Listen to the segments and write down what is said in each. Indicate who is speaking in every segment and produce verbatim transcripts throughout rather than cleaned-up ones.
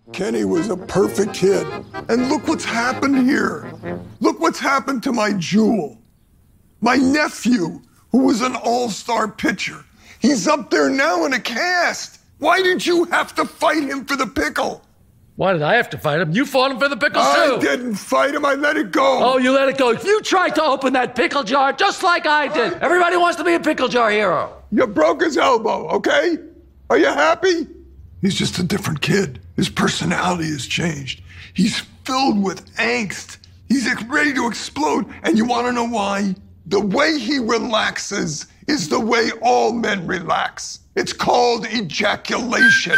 Speaker 1: Kenny was a perfect kid. And look what's happened here. Look what's happened to my jewel. My nephew, who was an all-star pitcher. He's up there now in a cast. Why did you have to fight him for the pickle?
Speaker 2: Why did I have to fight him? You fought him for the pickle,
Speaker 1: I
Speaker 2: too.
Speaker 1: I didn't fight him. I let it go.
Speaker 2: Oh, you let it go. You tried to open that pickle jar just like I did. Everybody wants to be a pickle jar hero.
Speaker 1: You broke his elbow, okay? Are you happy? He's just a different kid. His personality has changed. He's filled with angst. He's ready to explode. And you want to know why? The way he relaxes is the way all men relax. It's called ejaculation.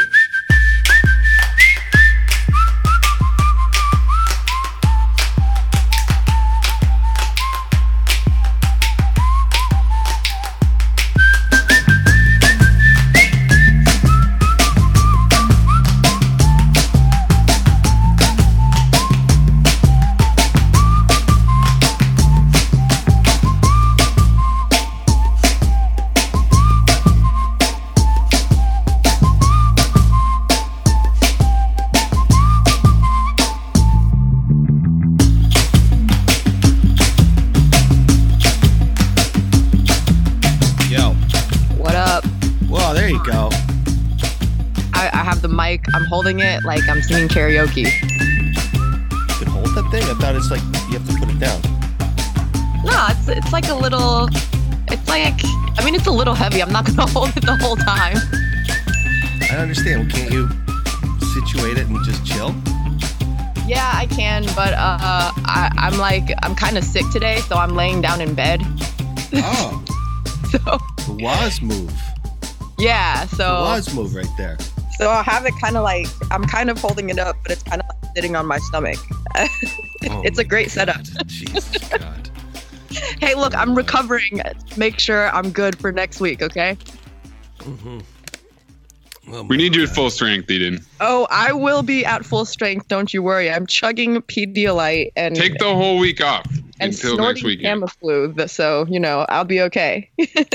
Speaker 3: I'm holding it like I'm singing karaoke.
Speaker 4: You can hold that thing? I thought it's like you have to put it down.
Speaker 3: No, it's it's like a little. It's like I mean it's a little heavy. I'm not gonna hold it the whole time.
Speaker 4: I don't understand. Well, can't you situate it and just chill?
Speaker 3: Yeah, I can, but uh, I, I'm like I'm kind of sick today, so I'm laying down in bed.
Speaker 4: Oh.
Speaker 3: so.
Speaker 4: The Woz move.
Speaker 3: Yeah. So.
Speaker 4: The Woz move right there.
Speaker 3: So I have it kind of like, I'm kind of holding it up, but it's kind of like sitting on my stomach.
Speaker 4: Oh
Speaker 3: it's a great setup.
Speaker 4: Jesus God.
Speaker 3: Hey, look, I'm recovering. Make sure I'm good for next week, okay?
Speaker 4: Mm-hmm. Oh
Speaker 5: we need God. you at full strength, Eden.
Speaker 3: Oh, I will be at full strength. Don't you worry. I'm chugging Pedialyte and...
Speaker 5: Take the whole week off
Speaker 3: and
Speaker 5: until next week.
Speaker 3: Tamiflu, so, you know, I'll be okay.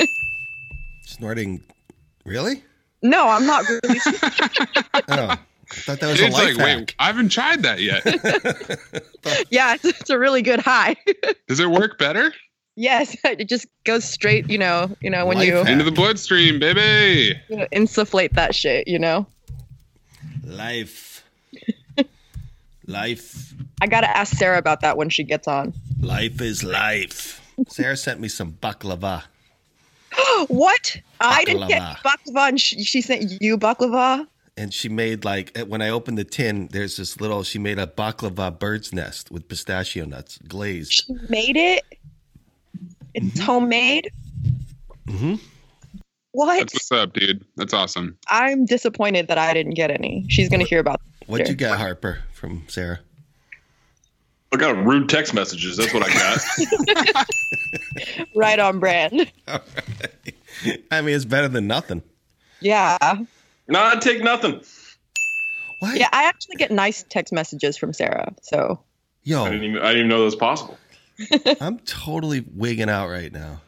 Speaker 4: Snorting... Really?
Speaker 3: No, I'm not really sure.
Speaker 4: Oh, I thought that was
Speaker 5: it's
Speaker 4: a life
Speaker 5: like,
Speaker 4: hack.
Speaker 5: wait, I haven't tried that yet.
Speaker 3: Yeah, it's, it's a really good high.
Speaker 5: Does it work better?
Speaker 3: Yes, it just goes straight, you know, you know, when
Speaker 4: Life
Speaker 3: you...
Speaker 4: hack.
Speaker 5: Into the bloodstream, baby.
Speaker 3: You know, insufflate that shit, you know?
Speaker 4: Life. Life.
Speaker 3: I gotta ask Sarah about that when she gets on.
Speaker 4: Life is life. Sarah sent me some baklava.
Speaker 3: What?
Speaker 4: Baklava.
Speaker 3: I didn't get baklava, and she, she sent you baklava?
Speaker 4: And she made, like, when I opened the tin, there's this little, she made a baklava bird's nest with pistachio nuts, glazed.
Speaker 3: She made it? It's mm-hmm. homemade?
Speaker 4: Mm-hmm.
Speaker 3: What?
Speaker 5: That's what's up, dude. That's awesome.
Speaker 3: I'm disappointed that I didn't get any. She's going to hear about it.
Speaker 4: What'd you get, Harper, from Sarah?
Speaker 6: I got rude text messages. That's what I got.
Speaker 3: Right on brand.
Speaker 4: All right. I mean, it's better than nothing.
Speaker 3: Yeah.
Speaker 6: No, I'd take nothing.
Speaker 4: What?
Speaker 3: Yeah, I actually get nice text messages from Sarah. So.
Speaker 4: Yo.
Speaker 6: I didn't even, I didn't even know that was possible.
Speaker 4: I'm totally wigging out right now.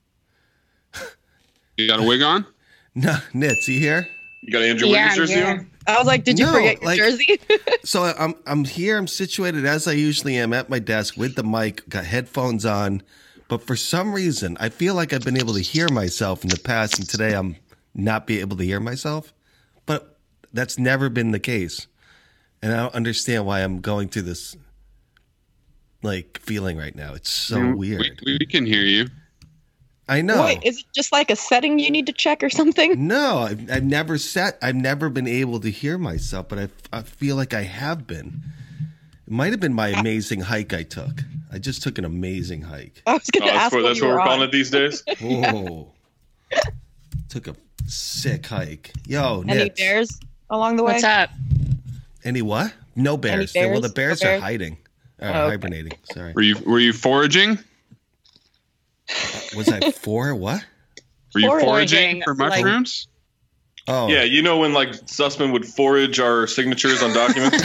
Speaker 5: You got a wig on?
Speaker 4: No, Nitz, you here?
Speaker 6: You got Andrew yeah, Wiggins jersey yeah. on?
Speaker 3: I was like, did you
Speaker 4: no,
Speaker 3: forget your
Speaker 4: like,
Speaker 3: jersey?
Speaker 4: So I'm I'm here. I'm situated as I usually am at my desk with the mic, got headphones on. But for some reason, I feel like I've been able to hear myself in the past, and today I'm not be able to hear myself. But that's never been the case, and I don't understand why I'm going through this like feeling right now. It's so
Speaker 5: mm,
Speaker 4: weird.
Speaker 5: We, we can hear you.
Speaker 4: I know.
Speaker 3: Wait, is it just like a setting you need to check or something?
Speaker 4: No, I've, I've never set. I've never been able to hear myself, but I, I feel like I have been. It might have been my amazing hike I took. I just took an amazing hike.
Speaker 3: I was going to
Speaker 6: oh,
Speaker 3: ask
Speaker 6: what,
Speaker 3: what
Speaker 6: That's
Speaker 3: you
Speaker 6: what
Speaker 3: were
Speaker 6: we're
Speaker 3: on.
Speaker 6: calling it these days?
Speaker 4: Whoa. Took a sick hike. Yo,
Speaker 3: Any
Speaker 4: Nitz.
Speaker 3: bears along the way?
Speaker 7: What's up?
Speaker 4: Any what? No bears.
Speaker 3: Any bears?
Speaker 4: Well, the bears,
Speaker 3: No bears?
Speaker 4: are hiding. Uh,
Speaker 3: Oh, okay.
Speaker 4: hibernating. Sorry.
Speaker 5: Were you were you foraging?
Speaker 4: Was I for what?
Speaker 5: Were you foraging,
Speaker 7: Foraging,
Speaker 5: for
Speaker 7: like-
Speaker 5: mushrooms?
Speaker 4: Oh.
Speaker 6: Yeah, you know when like Sussman would forage our signatures on documents?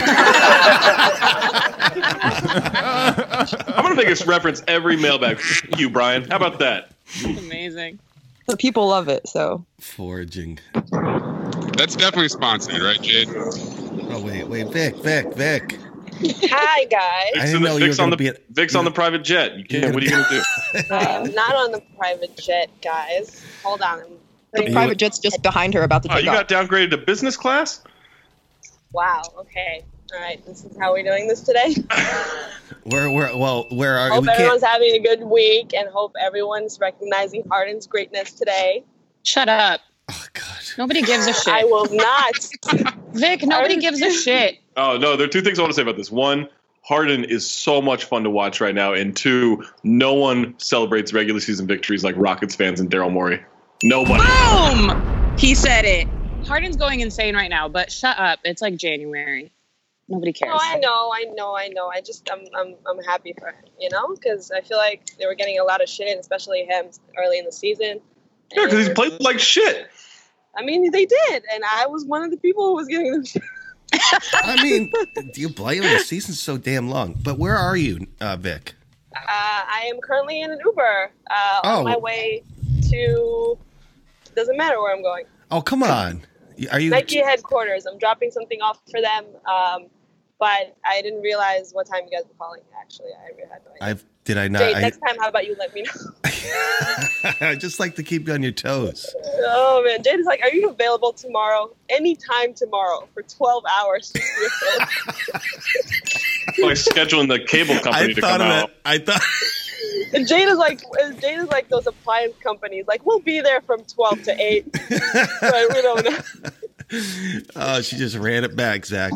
Speaker 6: I'm going to make us reference every mailbag. You, Brian. How about that?
Speaker 7: Amazing.
Speaker 3: The people love it, so.
Speaker 4: Foraging.
Speaker 5: That's definitely sponsored, right, Jade?
Speaker 4: Oh wait, wait, Vic, Vic, Vic.
Speaker 7: Hi, guys.
Speaker 4: I
Speaker 6: Vic's,
Speaker 4: didn't
Speaker 6: in the,
Speaker 4: know you
Speaker 6: Vic's
Speaker 4: were
Speaker 6: on
Speaker 4: gonna
Speaker 6: the
Speaker 4: be at-
Speaker 6: Vic's on the private jet. You can't. What are you gonna do?
Speaker 7: I'm not on the private jet, guys. Hold on. I'm
Speaker 3: The
Speaker 4: You-
Speaker 3: private jet's just behind her, about to
Speaker 6: Oh,
Speaker 3: take
Speaker 6: you
Speaker 3: off.
Speaker 6: got downgraded to business class?
Speaker 7: Wow. Okay. All right. This is how we're doing this today.
Speaker 4: Where, where, well, where are
Speaker 7: Hope
Speaker 4: we? Can't.
Speaker 7: everyone's having a good week, and hope everyone's recognizing Harden's greatness today.
Speaker 8: Shut up.
Speaker 4: Oh God.
Speaker 8: Nobody gives a shit.
Speaker 7: I will not.
Speaker 8: Vic, nobody gives a shit.
Speaker 6: Oh no, there are two things I want to say about this. One, Harden is so much fun to watch right now, and two, no one celebrates regular season victories like Rockets fans and Daryl Morey. Nobody.
Speaker 8: Boom! He said it. Harden's going insane right now, but shut up. It's like January. Nobody cares.
Speaker 7: Oh, I know, I know, I know. I just, I'm, I'm, I'm happy for him, you know, because I feel like they were getting a lot of shit, especially him early in the season.
Speaker 6: Yeah, because he's
Speaker 7: And,
Speaker 6: played like shit.
Speaker 7: I mean, they did, and I was one of the people who was giving them shit.
Speaker 4: I mean, do you blame him? The season's so damn long. But where are you, uh, Vic?
Speaker 7: Uh, I am currently in an Uber uh,
Speaker 4: Oh.
Speaker 7: on my way to. Doesn't matter where I'm going.
Speaker 4: Oh, come on. Are you?
Speaker 7: Nike headquarters. I'm dropping something off for them, um, but I didn't realize what time you guys were calling. Actually, I had no idea.
Speaker 4: I've did I not?
Speaker 7: Jade,
Speaker 4: I,
Speaker 7: next time, how about you let me know?
Speaker 4: I just like to keep you on your toes.
Speaker 7: Oh man, Jade is like, are you available tomorrow? Anytime tomorrow for twelve hours.
Speaker 6: Like scheduling the cable company
Speaker 4: I
Speaker 6: to
Speaker 4: thought
Speaker 6: come
Speaker 4: of
Speaker 6: out.
Speaker 4: it. I thought.
Speaker 7: And Jade is like, Jade is like those appliance companies. Like, we'll be there from twelve to eight. But we don't know.
Speaker 4: Oh, she just ran it back, Zach.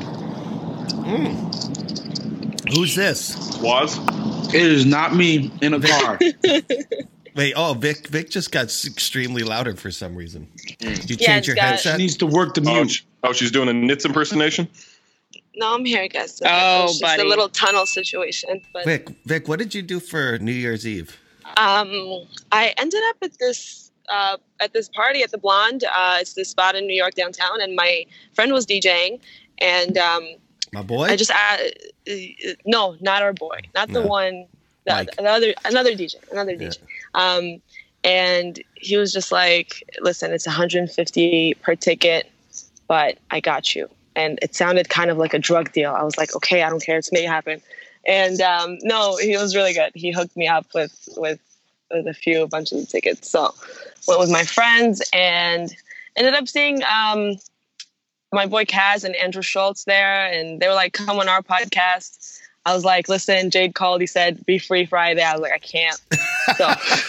Speaker 4: Mm. Who's this?
Speaker 6: Was?
Speaker 9: It is not me in a car.
Speaker 4: Wait, oh, Vic. Vic just got s- extremely louder for some reason. Did you
Speaker 7: Yeah,
Speaker 4: change
Speaker 7: it's
Speaker 4: your
Speaker 7: got-
Speaker 4: headset?
Speaker 9: She needs to work the
Speaker 6: Oh,
Speaker 9: mute.
Speaker 6: sh- oh, she's doing a Nits impersonation?
Speaker 7: No, I'm here, guys.
Speaker 8: Oh,
Speaker 7: it's just
Speaker 8: buddy.
Speaker 7: a little tunnel situation. But
Speaker 4: Vic, Vic, what did you do for New Year's Eve?
Speaker 7: um, I ended up at this uh, at this party at the Blonde. Uh, it's this spot in New York downtown, and my friend was DJing, and um,
Speaker 4: My boy.
Speaker 7: I just uh, uh, no, not our boy, not the
Speaker 4: No.
Speaker 7: one, the,
Speaker 4: Mike.
Speaker 7: the other, another D J, another D J. Um, and he was just like, "Listen, it's one hundred fifty per ticket, but I got you." And it sounded kind of like a drug deal. I was like, "Okay, I don't care. It's made it happen." And um, no, he was really good. He hooked me up with with with a few, a bunch of the tickets. So went with my friends and ended up seeing um, my boy Kaz and Andrew Schultz there, and they were like, "Come on our podcast." I was like, "Listen, Jade called. He said, be free Friday." I was like, "I can't." So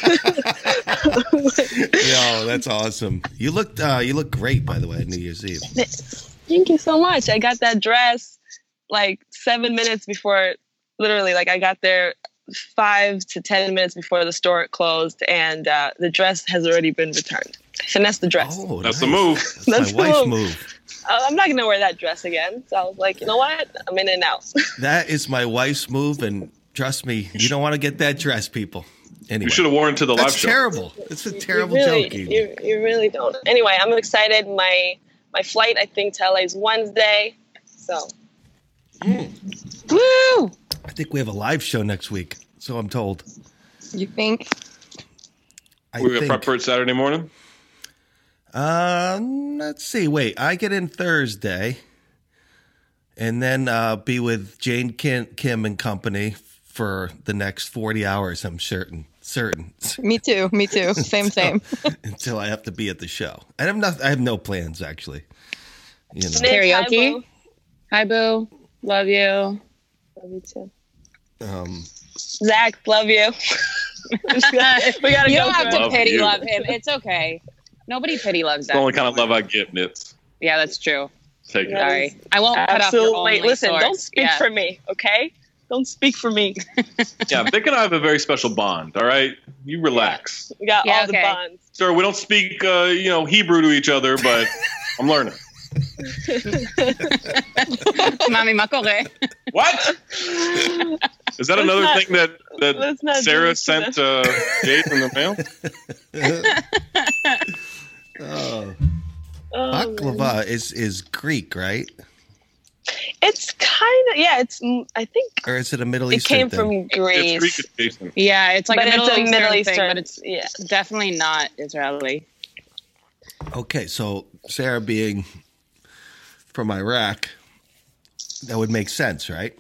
Speaker 4: Yo, that's awesome. You looked, uh, you look great, by the way, New Year's Eve.
Speaker 7: thank you so much. I got that dress like seven minutes before, literally, like I got there five to ten minutes before the store closed, and uh, the dress has already been returned. I finessed the dress.
Speaker 4: Oh,
Speaker 6: That's
Speaker 4: nice.
Speaker 6: the move.
Speaker 4: That's,
Speaker 7: That's
Speaker 4: my
Speaker 7: the
Speaker 4: wife's
Speaker 7: move.
Speaker 4: move.
Speaker 7: Uh, I'm not gonna wear that dress again. So I was like, you know what? I'm in and out.
Speaker 4: That is my wife's move, and trust me, you don't want to get that dress, people. Anyway,
Speaker 6: You should have worn it to the live
Speaker 4: that's
Speaker 6: show.
Speaker 4: terrible. It's a terrible
Speaker 7: you really,
Speaker 4: joke. Eden.
Speaker 7: You, you really don't. Anyway, I'm excited. My my flight, I think, to L A is Wednesday. So
Speaker 8: Woo!
Speaker 4: I think we have a live show next week, so I'm told.
Speaker 3: You think?
Speaker 4: I
Speaker 6: We got
Speaker 4: think.
Speaker 6: prep for it Saturday morning.
Speaker 4: Um, let's see. Wait, I get in Thursday, and then uh, be with Jane Kim, Kim and company for the next forty hours. I'm certain, certain,
Speaker 3: Me too. Me too. Same, same.
Speaker 4: until I have to be at the show. I have nothing. I have no plans actually. You know.
Speaker 7: Nick, hi,
Speaker 8: Karaoke?
Speaker 7: boo.
Speaker 8: Hi, boo. Love you.
Speaker 7: Love you too.
Speaker 4: Um,
Speaker 7: Zach, love you. we gotta
Speaker 8: You
Speaker 7: go
Speaker 8: don't have
Speaker 7: for
Speaker 8: to
Speaker 6: Love
Speaker 8: pity
Speaker 6: you.
Speaker 8: love him. It's okay. Nobody pity loves
Speaker 6: It's
Speaker 8: that.
Speaker 6: the only kind of love I get, Nits.
Speaker 8: Yeah, that's true.
Speaker 6: Take it.
Speaker 7: Yeah.
Speaker 8: Sorry. I won't cut off your
Speaker 7: Absolutely.
Speaker 8: only
Speaker 7: Listen,
Speaker 8: source.
Speaker 7: don't speak
Speaker 8: Yeah.
Speaker 7: for me, okay? Don't speak for me.
Speaker 6: Yeah, Vic and I have a very special bond. All right, you relax.
Speaker 7: We got
Speaker 8: Yeah,
Speaker 7: all the
Speaker 8: okay.
Speaker 7: bonds.
Speaker 6: Sir, we don't speak, uh, you know, Hebrew to each other, but I'm learning.
Speaker 8: Mami makore.
Speaker 6: What? Is that
Speaker 7: Let's
Speaker 6: another
Speaker 7: not-
Speaker 6: thing that,
Speaker 7: let's
Speaker 6: that
Speaker 7: not do
Speaker 6: Sarah
Speaker 7: this to
Speaker 6: sent uh, Jade in the mail?
Speaker 4: oh,
Speaker 7: Oh, man.
Speaker 4: baklava is is Greek, right?
Speaker 7: It's kind of, yeah, it's, mm, I think
Speaker 4: Or is it a Middle
Speaker 7: it
Speaker 4: Eastern
Speaker 7: came
Speaker 4: thing?
Speaker 7: from
Speaker 6: It's
Speaker 7: Greece.
Speaker 6: Greek adjacent.
Speaker 8: Yeah, it's like
Speaker 7: but
Speaker 8: a Middle
Speaker 7: it's a
Speaker 8: Eastern
Speaker 7: Middle
Speaker 8: thing,
Speaker 7: Eastern,
Speaker 8: but it's
Speaker 7: yeah.
Speaker 8: definitely not Israeli.
Speaker 4: Okay, so Sarah being from Iraq, that would make sense, right?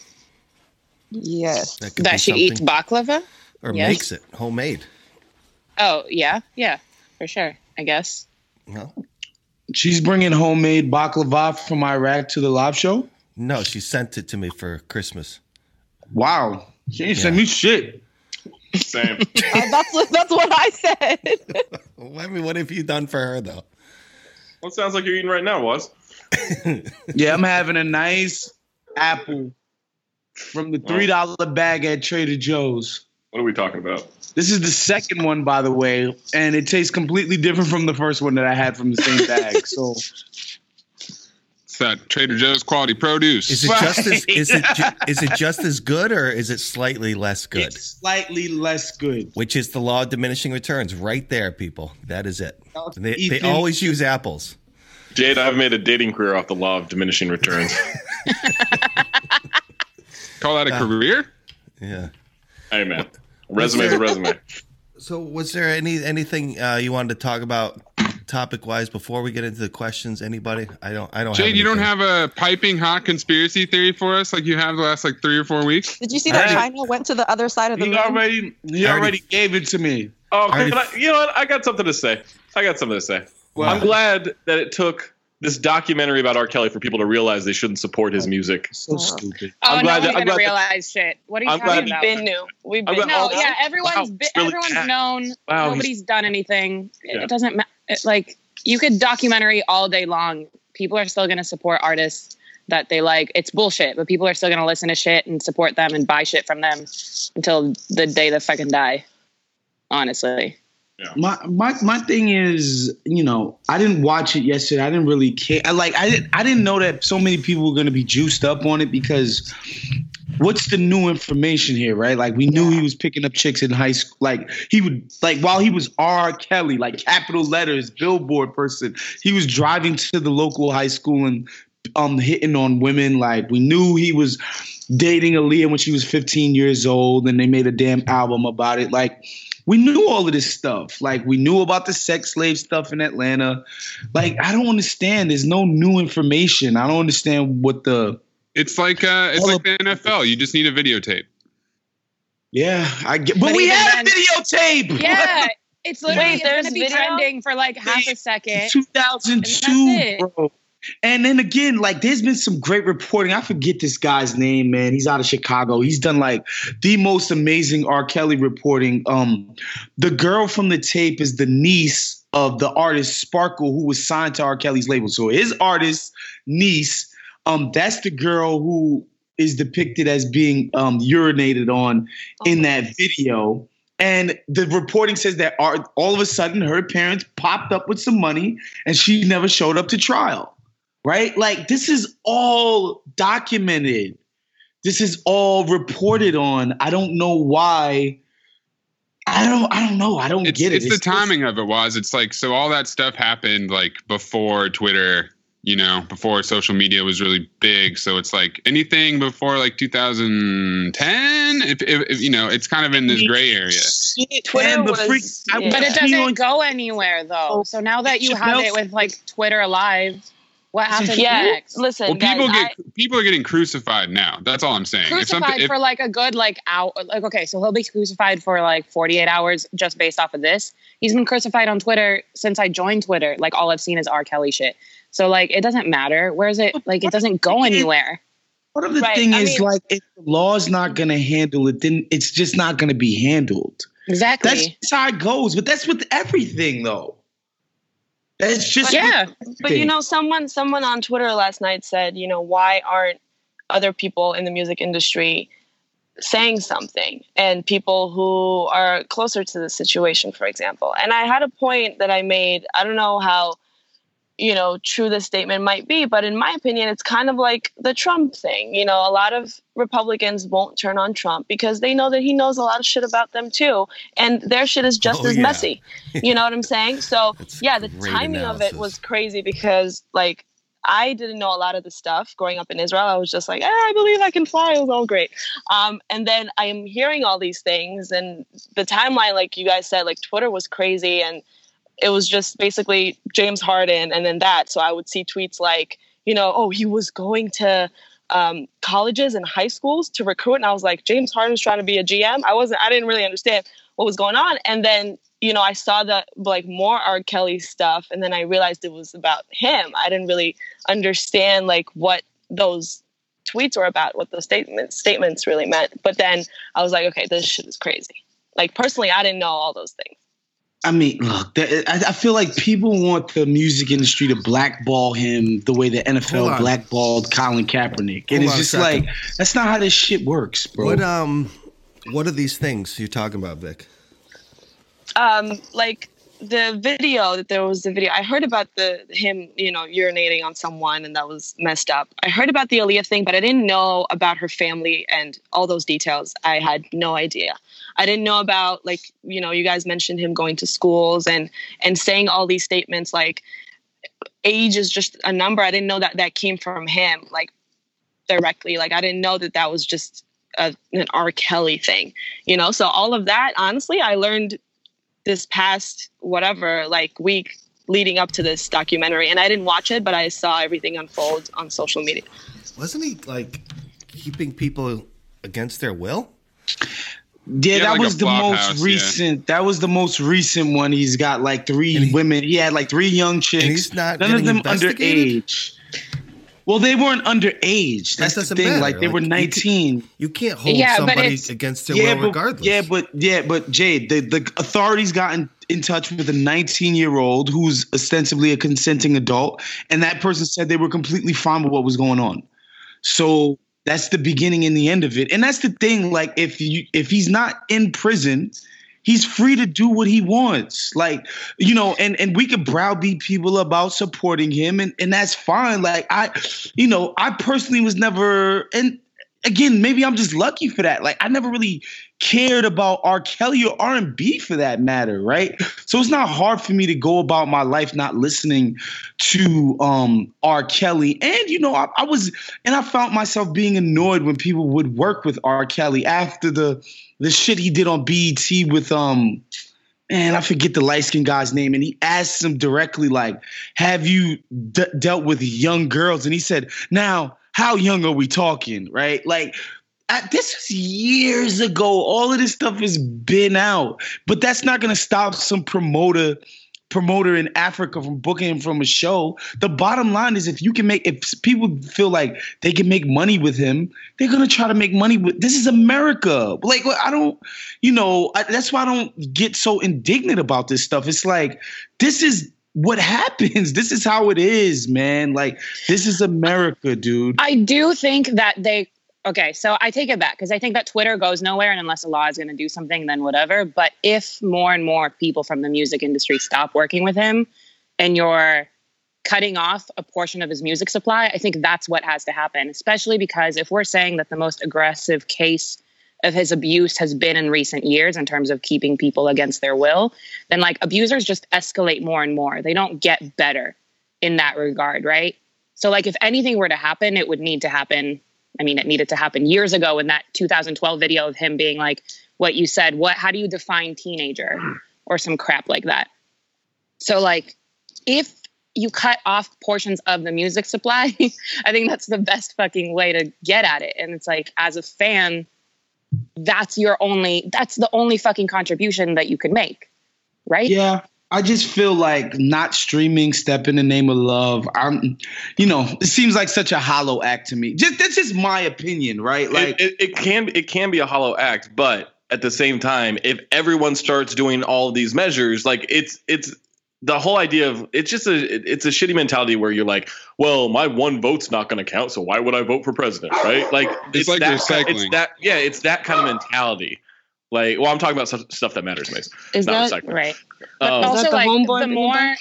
Speaker 8: Yes.
Speaker 4: That could be
Speaker 8: That she eats
Speaker 4: something.
Speaker 8: baklava?
Speaker 4: Or
Speaker 8: Yes.
Speaker 4: makes it homemade.
Speaker 8: Oh, yeah. Yeah, for sure, I guess.
Speaker 4: No,
Speaker 9: She's bringing homemade baklava from Iraq to the live show.
Speaker 4: no, she sent it to me for Christmas.
Speaker 9: Wow, she ain't sent me shit.
Speaker 6: Same.
Speaker 3: Uh, that's what that's what I said.
Speaker 4: Well, I mean, what have you done for her, though?
Speaker 6: What sounds like you're eating right now, Was?
Speaker 9: Yeah, I'm having a nice apple from the three dollar bag at Trader Joe's.
Speaker 6: What are we talking about?
Speaker 9: This is the second one, by the way, and it tastes completely different from the first one that I had from the same bag. So
Speaker 5: It's that Trader Joe's quality produce.
Speaker 4: Is it just as is it ju- is it just as good, or is it slightly less good?
Speaker 9: it's slightly less good.
Speaker 4: Which is the law of diminishing returns, right there, people. That is it. They, they
Speaker 9: Ethan-
Speaker 4: always use apples.
Speaker 6: Jade, I've made a dating career off the law of diminishing returns.
Speaker 5: Call that a career?
Speaker 4: Yeah.
Speaker 6: Hey, man. Resume's a resume.
Speaker 4: So, was there any anything uh, you wanted to talk about topic wise before we get into the questions? Anybody? I don't. I don't.
Speaker 5: Jade,
Speaker 4: have
Speaker 5: you don't
Speaker 4: anything.
Speaker 5: have a piping hot conspiracy theory for us like you have the last like three or four weeks?
Speaker 3: Did you see that
Speaker 9: Hey.
Speaker 3: China went to the other side of the
Speaker 9: He
Speaker 3: room?
Speaker 9: already he
Speaker 4: I already-
Speaker 9: already gave it to me.
Speaker 6: Oh,
Speaker 4: I
Speaker 6: can
Speaker 4: already-
Speaker 6: I, you know what? I got something to say. I got something to say.
Speaker 9: Well,
Speaker 6: I'm glad that it took this documentary about R. Kelly for people to realize they shouldn't support his music.
Speaker 9: so stupid.
Speaker 8: Oh,
Speaker 6: I'm
Speaker 8: no
Speaker 6: glad
Speaker 8: one's
Speaker 6: that- I'm
Speaker 8: gonna
Speaker 6: glad that-
Speaker 8: realize shit. What are you
Speaker 6: I'm
Speaker 8: talking
Speaker 6: glad-
Speaker 8: about?
Speaker 7: Been new. We've
Speaker 6: I'm
Speaker 7: been
Speaker 6: glad-
Speaker 8: No,
Speaker 6: Oh,
Speaker 8: yeah, everyone's
Speaker 6: wow,
Speaker 8: bi-
Speaker 6: it's really
Speaker 8: everyone's
Speaker 6: bad.
Speaker 8: known.
Speaker 6: Wow,
Speaker 8: Nobody's done anything. It-
Speaker 6: Yeah.
Speaker 8: It doesn't matter. Like you could documentary all day long. People are still gonna support artists that they like. It's bullshit, but people are still gonna listen to shit and support them and buy shit from them until the day they fucking die. Honestly.
Speaker 9: My my my thing is, you know, I didn't watch it yesterday. I didn't really care. I, like I didn't I didn't know that so many people were going to be juiced up on it because what's the new information here, right? Like we knew he was picking up chicks in high school. Like he would like while he was R. Kelly, like capital letters, billboard person, he was driving to the local high school and um hitting on women. Like we knew he was dating Aaliyah when she was fifteen years old, and they made a damn album about it. Like we knew all of this stuff. Like we knew about the sex slave stuff in Atlanta. Like I don't understand. There's no new information. I don't understand what the
Speaker 5: It's like uh, it's
Speaker 9: All
Speaker 5: like the N F L. You just need a videotape.
Speaker 9: yeah. I get, but,
Speaker 8: But
Speaker 9: we
Speaker 8: even
Speaker 9: had a
Speaker 8: then-
Speaker 9: videotape.
Speaker 8: Yeah. It's literally
Speaker 7: Wait,
Speaker 8: it's
Speaker 7: there's
Speaker 8: gonna be
Speaker 7: video?
Speaker 8: trending for like half a second.
Speaker 9: two thousand
Speaker 8: And
Speaker 9: two,
Speaker 8: that's it.
Speaker 9: bro. And then again, like there's been some great reporting. I forget this guy's name, man. He's out of Chicago. He's done like the most amazing R. Kelly reporting. Um, the girl from the tape is the niece of the artist Sparkle, who was signed to R. Kelly's label. So his artist niece, um, that's the girl who is depicted as being um, urinated on in that video. And the reporting says that Art, all of a sudden her parents popped up with some money and she never showed up to trial. Right? Like this is all documented. This is all reported on. I don't know why. I don't I don't know. I don't
Speaker 5: It's,
Speaker 9: get it.
Speaker 5: it's the timing of it was. It's like so all that stuff happened like before Twitter, you know, before social media was really big. So it's like anything before like two thousand ten, if, if, if you know, it's kind of in this gray area.
Speaker 7: Twitter
Speaker 9: And the
Speaker 7: was-
Speaker 9: freak- I
Speaker 7: yeah.
Speaker 9: was
Speaker 8: But it
Speaker 9: seeing
Speaker 8: doesn't
Speaker 9: on-
Speaker 8: go anywhere though. So now that you have
Speaker 9: Chanel-
Speaker 8: it with like Twitter Live, what happens
Speaker 7: Yeah,
Speaker 8: next?
Speaker 7: listen,
Speaker 5: Well, people
Speaker 7: guys,
Speaker 5: get people are getting crucified now. That's all I'm saying. If
Speaker 8: Crucified
Speaker 5: something, if,
Speaker 8: for like a good like hour. Like okay, so he'll be crucified for like forty-eight hours just based off of this. He's been crucified on Twitter since I joined Twitter. Like all I've seen is R. Kelly shit. So like it doesn't matter. Where is it? Like it doesn't go anywhere.
Speaker 9: Part of the
Speaker 7: Right,
Speaker 9: thing
Speaker 7: I
Speaker 9: is
Speaker 7: mean-
Speaker 9: like if the law's not gonna handle it, then it's just not gonna be handled.
Speaker 8: Exactly.
Speaker 9: That's, that's how it goes. But that's with everything though. That's just
Speaker 8: yeah.
Speaker 7: But you know, someone someone on Twitter last night said, you know, why aren't other people in the music industry saying something? And people who are closer to the situation, for example. And I had a point that I made. I don't know how, you know, true this statement might be, but in my opinion, it's kind of like the Trump thing. You know, a lot of Republicans won't turn on Trump because they know that he knows a lot of shit about them too. And their shit is just
Speaker 4: Oh,
Speaker 7: as
Speaker 4: yeah.
Speaker 7: messy. You know what I'm saying? So
Speaker 4: That's
Speaker 7: yeah, the
Speaker 4: great
Speaker 7: timing of it
Speaker 4: analysis.
Speaker 7: was crazy because like I didn't know a lot of the stuff growing up in Israel. I was just like, eh, I believe I can fly. It was all great. Um, and then I'm hearing all these things and the timeline, like you guys said, like Twitter was crazy and it was just basically James Harden and then that. So I would see tweets like, you know, oh, he was going to um, colleges and high schools to recruit. And I was like, James Harden was trying to be a G M. I wasn't, I didn't really understand what was going on. And then, you know, I saw that like more R. Kelly stuff. And then I realized it was about him. I didn't really understand like what those tweets were about, what those statements statements really meant. But then I was like, okay, this shit is crazy. Like personally, I didn't know all those things.
Speaker 9: I mean, look, that, I, I feel like people want the music industry to blackball him the way the N F L blackballed Colin Kaepernick. And
Speaker 4: Hold
Speaker 9: it's just
Speaker 4: on a
Speaker 9: like,
Speaker 4: second.
Speaker 9: that's not how this shit works, bro.
Speaker 4: What um, what are these things you're talking about, Vic?
Speaker 7: Um, like the video that there was the video, I heard about the him, you know, urinating on someone, and that was messed up. I heard about the Aaliyah thing, but I didn't know about her family and all those details. I had no idea. I didn't know about, like, you know, you guys mentioned him going to schools and and saying all these statements like age is just a number. I didn't know that that came from him, like directly. Like I didn't know that that was just a, an R. Kelly thing, you know. So all of that, honestly, I learned this past whatever like week leading up to this documentary, and I didn't watch it, but I saw everything unfold on social media.
Speaker 4: Wasn't he like keeping people against their will?
Speaker 9: Yeah,
Speaker 6: had,
Speaker 9: that
Speaker 6: like,
Speaker 9: was
Speaker 6: a
Speaker 9: the
Speaker 6: flop
Speaker 9: most
Speaker 6: house, yeah.
Speaker 9: recent. That was the most recent one. He's got like three
Speaker 4: And he-
Speaker 9: women. He had like three young chicks.
Speaker 4: And he's not
Speaker 9: none of
Speaker 4: getting
Speaker 9: them
Speaker 4: investigated?
Speaker 9: underage. Well, they weren't underage. That's the
Speaker 4: doesn't
Speaker 9: thing.
Speaker 4: matter.
Speaker 9: Like they
Speaker 4: Like,
Speaker 9: were
Speaker 4: you
Speaker 9: nineteen.
Speaker 4: You can't hold
Speaker 8: Yeah, but
Speaker 4: somebody
Speaker 8: it's-
Speaker 4: against their
Speaker 9: Yeah,
Speaker 4: will
Speaker 9: but
Speaker 4: regardless.
Speaker 9: yeah, but yeah, but Jade, the, the authorities got in, in touch with a nineteen-year-old who's ostensibly a consenting adult, and that person said they were completely fine with what was going on. So that's the beginning and the end of it. And that's the thing. Like if you if he's not in prison, he's free to do what he wants. Like, you know, and, and we could browbeat people about supporting him, and, and that's fine. Like I, you know, I personally was never, and again, maybe I'm just lucky for that. Like I never really cared about R. Kelly or R and B for that matter, right? So it's not hard for me to go about my life not listening to um, R. Kelly. And, you know, I, I was, and I found myself being annoyed when people would work with R. Kelly after the the shit he did on B E T with, um, man, I forget the light-skinned guy's name. And he asked him directly, like, have you d- dealt with young girls? And he said, now, how young are we talking, right? Like, I, this was years ago. All of this stuff has been out. But that's not going to stop some promoter promoter in Africa from booking him from a show. The bottom line is if you can make, if people feel like they can make money with him, they're going to try to make money with, this is America. Like, I don't, you know, I, that's why I don't get so indignant about this stuff. It's like, this is what happens. This is how it is, man. Like, this is America, dude.
Speaker 8: I do think that they, okay, so I take it back because I think that Twitter goes nowhere, and unless a law is going to do something, then whatever. But if more and more people from the music industry stop working with him and you're cutting off a portion of his music supply, I think that's what has to happen, especially because if we're saying that the most aggressive case of his abuse has been in recent years in terms of keeping people against their will, then like abusers just escalate more and more. They don't get better in that regard, right? So like if anything were to happen, it would need to happen. I mean, it needed to happen years ago in that two thousand twelve video of him being like, what you said, what, how do you define teenager or some crap like that? So like, if you cut off portions of the music supply, I think that's the best fucking way to get at it. And it's like, as a fan, that's your only, that's the only fucking contribution that you could make. Right?
Speaker 9: Yeah. I just feel like not streaming Step in the Name of Love. I'm, you know, it seems like such a hollow act to me. Just that's just my opinion, right? Like
Speaker 6: it, it, it can it can be a hollow act, but at the same time, if everyone starts doing all of these measures, like it's it's the whole idea of it's just a it's a shitty mentality where you're like, well, my one vote's not going to count, so why would I vote for president, right? Like
Speaker 5: It's
Speaker 6: it's,
Speaker 5: like
Speaker 6: that,
Speaker 5: recycling.
Speaker 6: It's that yeah, it's that kind of mentality. Like, well, I'm talking about stuff, stuff that matters, Mace.
Speaker 8: Is
Speaker 6: not
Speaker 8: that
Speaker 6: recycling.
Speaker 8: right? But
Speaker 6: Um,
Speaker 8: also,
Speaker 7: that the
Speaker 8: like,
Speaker 7: homeboy
Speaker 8: the
Speaker 7: thing
Speaker 8: more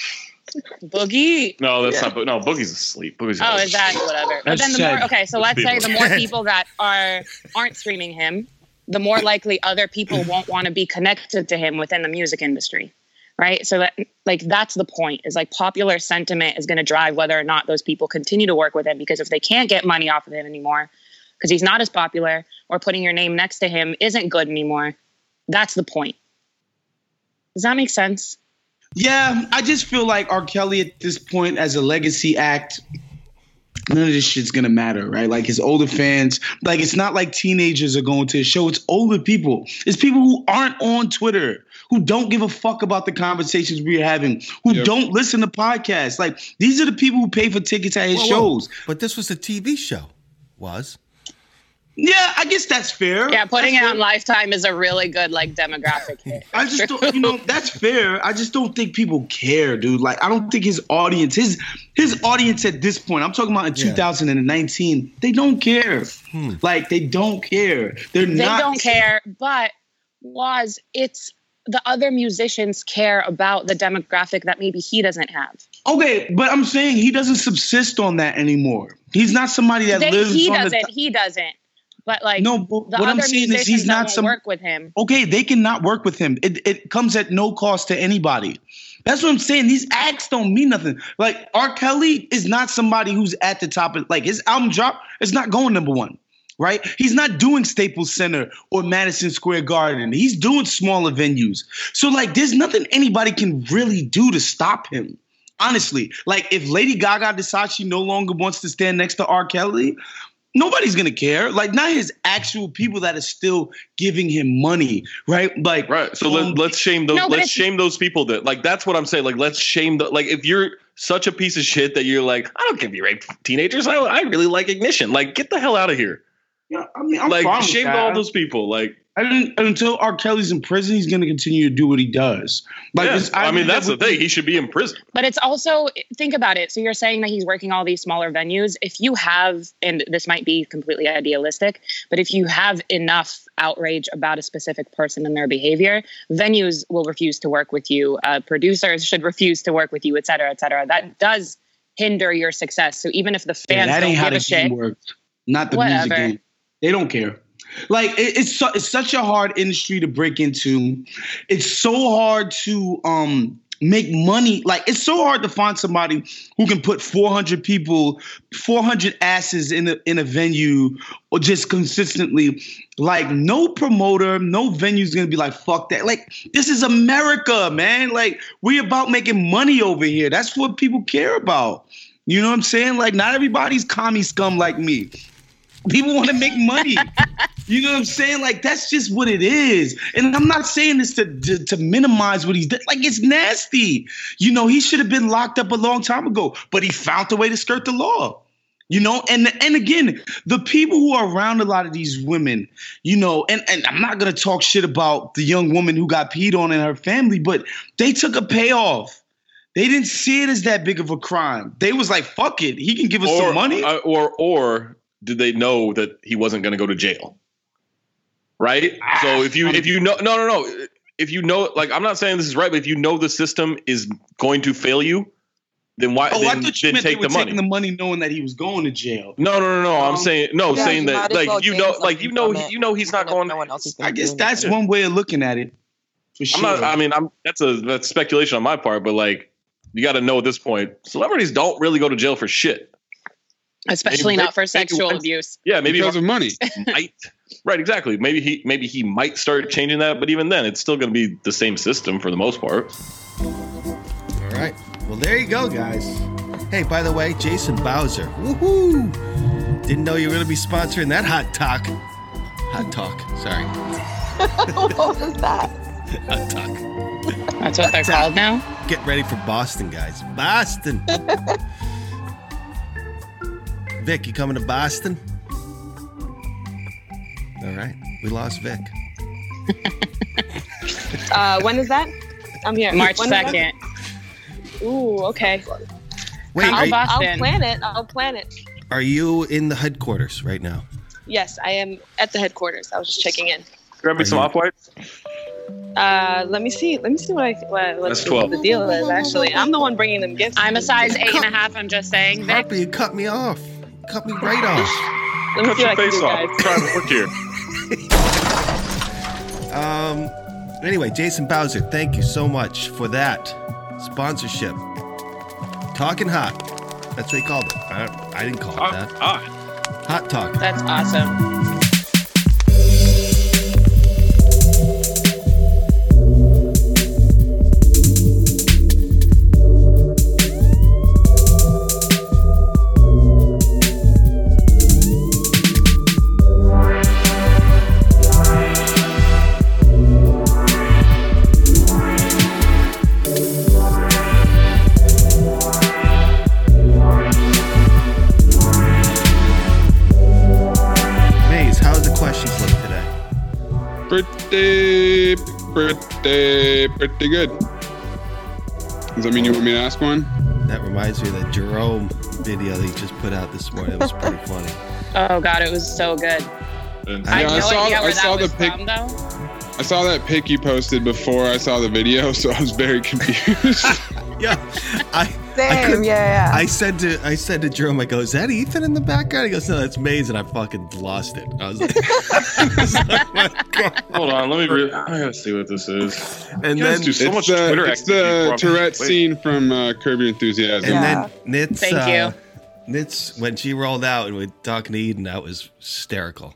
Speaker 8: Boogie.
Speaker 6: no, that's not. No, Boogie's asleep. Boogie's
Speaker 8: Oh, is that whatever? But
Speaker 9: That's
Speaker 8: then the more,
Speaker 9: sad.
Speaker 8: okay, so let's say the more people that are aren't streaming him, the more likely other people won't want to be connected to him within the music industry, right? So that, like, that's the point. Is like popular sentiment is going to drive whether or not those people continue to work with him, because if they can't get money off of him anymore because he's not as popular, or putting your name next to him isn't good anymore, that's the point. Does that make sense?
Speaker 9: Yeah, I just feel like R. Kelly at this point as a legacy act, none of this shit's gonna matter, right? Like his older fans, like it's not like teenagers are going to his show. It's older people. It's people who aren't on Twitter, who don't give a fuck about the conversations we're having, who yep. don't listen to podcasts. Like these are the people who pay for tickets at his whoa, shows.
Speaker 4: Whoa. But this was a T V show, was?
Speaker 9: Yeah, I guess that's fair.
Speaker 8: Yeah, putting
Speaker 9: that's
Speaker 8: it
Speaker 9: fair.
Speaker 8: on Lifetime is a really good like demographic hit.
Speaker 9: I just don't, you know, that's fair. I just don't think people care, dude. Like, I don't think his audience, his his audience at this point, I'm talking about in yeah. two thousand nineteen, they don't care. Hmm. Like, they don't care. They're
Speaker 8: they
Speaker 9: not.
Speaker 8: They don't care, but was it's the other musicians care about the demographic that maybe he doesn't have.
Speaker 9: Okay, but I'm saying he doesn't subsist on that anymore. He's not somebody that
Speaker 8: they,
Speaker 9: lives
Speaker 8: he
Speaker 9: on
Speaker 8: doesn't,
Speaker 9: the...
Speaker 8: He doesn't. But like
Speaker 9: no, but
Speaker 8: the
Speaker 9: what
Speaker 8: other
Speaker 9: I'm saying
Speaker 8: musicians
Speaker 9: is he's not
Speaker 8: that
Speaker 9: some
Speaker 8: work with him.
Speaker 9: Okay, they cannot work with him. It it comes at no cost to anybody. That's what I'm saying. These acts don't mean nothing. Like R. Kelly is not somebody who's at the top of like his album drop is not going number one, right? He's not doing Staples Center or Madison Square Garden. He's doing smaller venues. So like, there's nothing anybody can really do to stop him. Honestly, like if Lady Gaga decides she no longer wants to stand next to R. Kelly, nobody's gonna care. Like not his actual people that are still giving him money, right? Like
Speaker 6: right. So um, let, let's shame those. No, let's shame those people that like. That's what I'm saying. Like let's shame the like. If you're such a piece of shit that you're like, I don't give you rape teenagers. I I really like Ignition. Like get the hell out of here.
Speaker 9: Yeah, I mean, I'm
Speaker 6: like
Speaker 9: fine
Speaker 6: shame
Speaker 9: with that.
Speaker 6: all those people. Like.
Speaker 9: I didn't, until R. Kelly's in prison, he's going to continue to do what he does. Like,
Speaker 6: yeah, I, I mean, that's the thing. He should be in prison.
Speaker 8: But it's also, think about it. So you're saying that he's working all these smaller venues. If you have, and this might be completely idealistic, but if you have enough outrage about a specific person and their behavior, venues will refuse to work with you. Uh, producers should refuse to work with you, et cetera, et cetera. That does hinder your success. So even if the fans yeah, that don't
Speaker 9: ain't
Speaker 8: give
Speaker 9: how the
Speaker 8: a shit,
Speaker 9: game worked. Not the
Speaker 8: whatever.
Speaker 9: music game. They don't care. Like it, it's su- it's such a hard industry to break into. It's so hard to um make money. Like it's so hard to find somebody who can put four hundred people, four hundred asses in a in a venue or just consistently. Like no promoter, no venue's gonna be like fuck that. Like this is America, man. Like we about making money over here. That's what people care about. You know what I'm saying? Like not everybody's commie scum like me. People want to make money. You know what I'm saying? Like, that's just what it is. And I'm not saying this to, to, to minimize what he's done. Like, it's nasty. You know, he should have been locked up a long time ago, but he found a way to skirt the law. You know, and and again, the people who are around a lot of these women, you know, and, and I'm not going to talk shit about the young woman who got peed on in her family, but they took a payoff. They didn't see it as that big of a crime. They was like, fuck it. He can give us
Speaker 6: or,
Speaker 9: some money.
Speaker 6: Uh, or, or did they know that he wasn't going to go to jail? Right. Ah, so if you if you know no no no if you know like I'm not saying this is right, but if you know the system is going to fail you, then why
Speaker 9: oh,
Speaker 6: then,
Speaker 9: I thought you
Speaker 6: then
Speaker 9: meant
Speaker 6: take
Speaker 9: they were
Speaker 6: the money.
Speaker 9: Taking the money knowing that he was going to jail.
Speaker 6: No no no no. Um, I'm saying no
Speaker 3: yeah,
Speaker 6: saying that like
Speaker 3: well
Speaker 6: you know like you know he, you know he's not going.
Speaker 3: No one else is
Speaker 9: I guess that's one way of looking at it. For sure.
Speaker 6: I'm not. I mean, I'm that's a that's speculation on my part, but like you got to know at this point, celebrities don't really go to jail for shit.
Speaker 8: Especially
Speaker 6: maybe,
Speaker 8: not for
Speaker 6: maybe,
Speaker 8: sexual
Speaker 6: maybe,
Speaker 8: abuse.
Speaker 6: Yeah, maybe
Speaker 5: because of money.
Speaker 6: Might, right, exactly. Maybe he maybe he might start changing that, but even then, it's still going to be the same system for the most part.
Speaker 4: All right. Well, there you go, guys. Hey, by the way, Jason Bowser. Woohoo! Didn't know you were going to be sponsoring that hot talk. Hot talk. Sorry.
Speaker 3: What was that?
Speaker 4: Hot talk.
Speaker 8: That's what they're called now?
Speaker 4: Get ready for Boston, guys. Boston. Vic, you coming to Boston? All right. We lost Vic.
Speaker 7: uh, when is that? I'm here.
Speaker 8: March
Speaker 7: when
Speaker 8: second.
Speaker 7: Ooh, okay.
Speaker 4: Wait,
Speaker 8: Come
Speaker 4: are
Speaker 8: to
Speaker 4: you,
Speaker 8: Boston.
Speaker 7: I'll plan it. I'll plan it.
Speaker 4: are you in the headquarters right now?
Speaker 7: Yes, I am at the headquarters. I was just checking in.
Speaker 6: Grab me some off whites.
Speaker 7: Uh, let me see. Let me see what I what, what
Speaker 6: That's twelve.
Speaker 7: the deal is. Actually, I'm the one bringing them gifts.
Speaker 8: I'm a size eight and a half. I'm just saying. Vic.
Speaker 4: Harper, you cut me off. Cut me right off.
Speaker 7: Let me
Speaker 6: Cut
Speaker 7: see
Speaker 6: your
Speaker 7: what I can
Speaker 6: face
Speaker 7: do,
Speaker 6: off.
Speaker 7: guys.
Speaker 6: Trying to work here.
Speaker 4: Um. Anyway, Jason Bowser, thank you so much for that sponsorship. Talking Hot. That's what they called it. I, I didn't call it that.
Speaker 6: Ah.
Speaker 4: Hot Talk.
Speaker 8: That's awesome.
Speaker 5: pretty, pretty, pretty good. Does that mean you want me to ask one?
Speaker 4: That reminds me of the Jerome video that he just put out this morning. It was pretty funny.
Speaker 8: Oh God, it was so good.
Speaker 5: Yeah,
Speaker 8: I had
Speaker 5: I
Speaker 8: no
Speaker 5: saw,
Speaker 8: idea where
Speaker 5: I saw
Speaker 8: that was
Speaker 5: the pic.
Speaker 8: from, though.
Speaker 5: I saw that pic you posted before I saw the video, so I was very confused.
Speaker 4: Yeah, I
Speaker 10: Same,
Speaker 4: I couldn't-
Speaker 10: yeah, yeah.
Speaker 4: I said to I said to Jerome, I go, is that Ethan in the background? He goes, no, that's Maze, and I fucking lost it. I was like, oh my God.
Speaker 6: Hold on, let me. Re- I gotta see what this is.
Speaker 4: And
Speaker 6: You guys
Speaker 4: then
Speaker 6: do so
Speaker 5: it's
Speaker 6: much
Speaker 5: the,
Speaker 6: Twitter
Speaker 5: it's
Speaker 6: activity
Speaker 5: the
Speaker 6: for me.
Speaker 5: Tourette
Speaker 6: Wait.
Speaker 5: scene from uh, Curb Your Enthusiasm.
Speaker 4: and
Speaker 10: Yeah.
Speaker 4: then Nitz,
Speaker 8: Thank
Speaker 4: uh,
Speaker 8: you.
Speaker 4: Nitz, when she rolled out and we're talking to Eden, that was hysterical.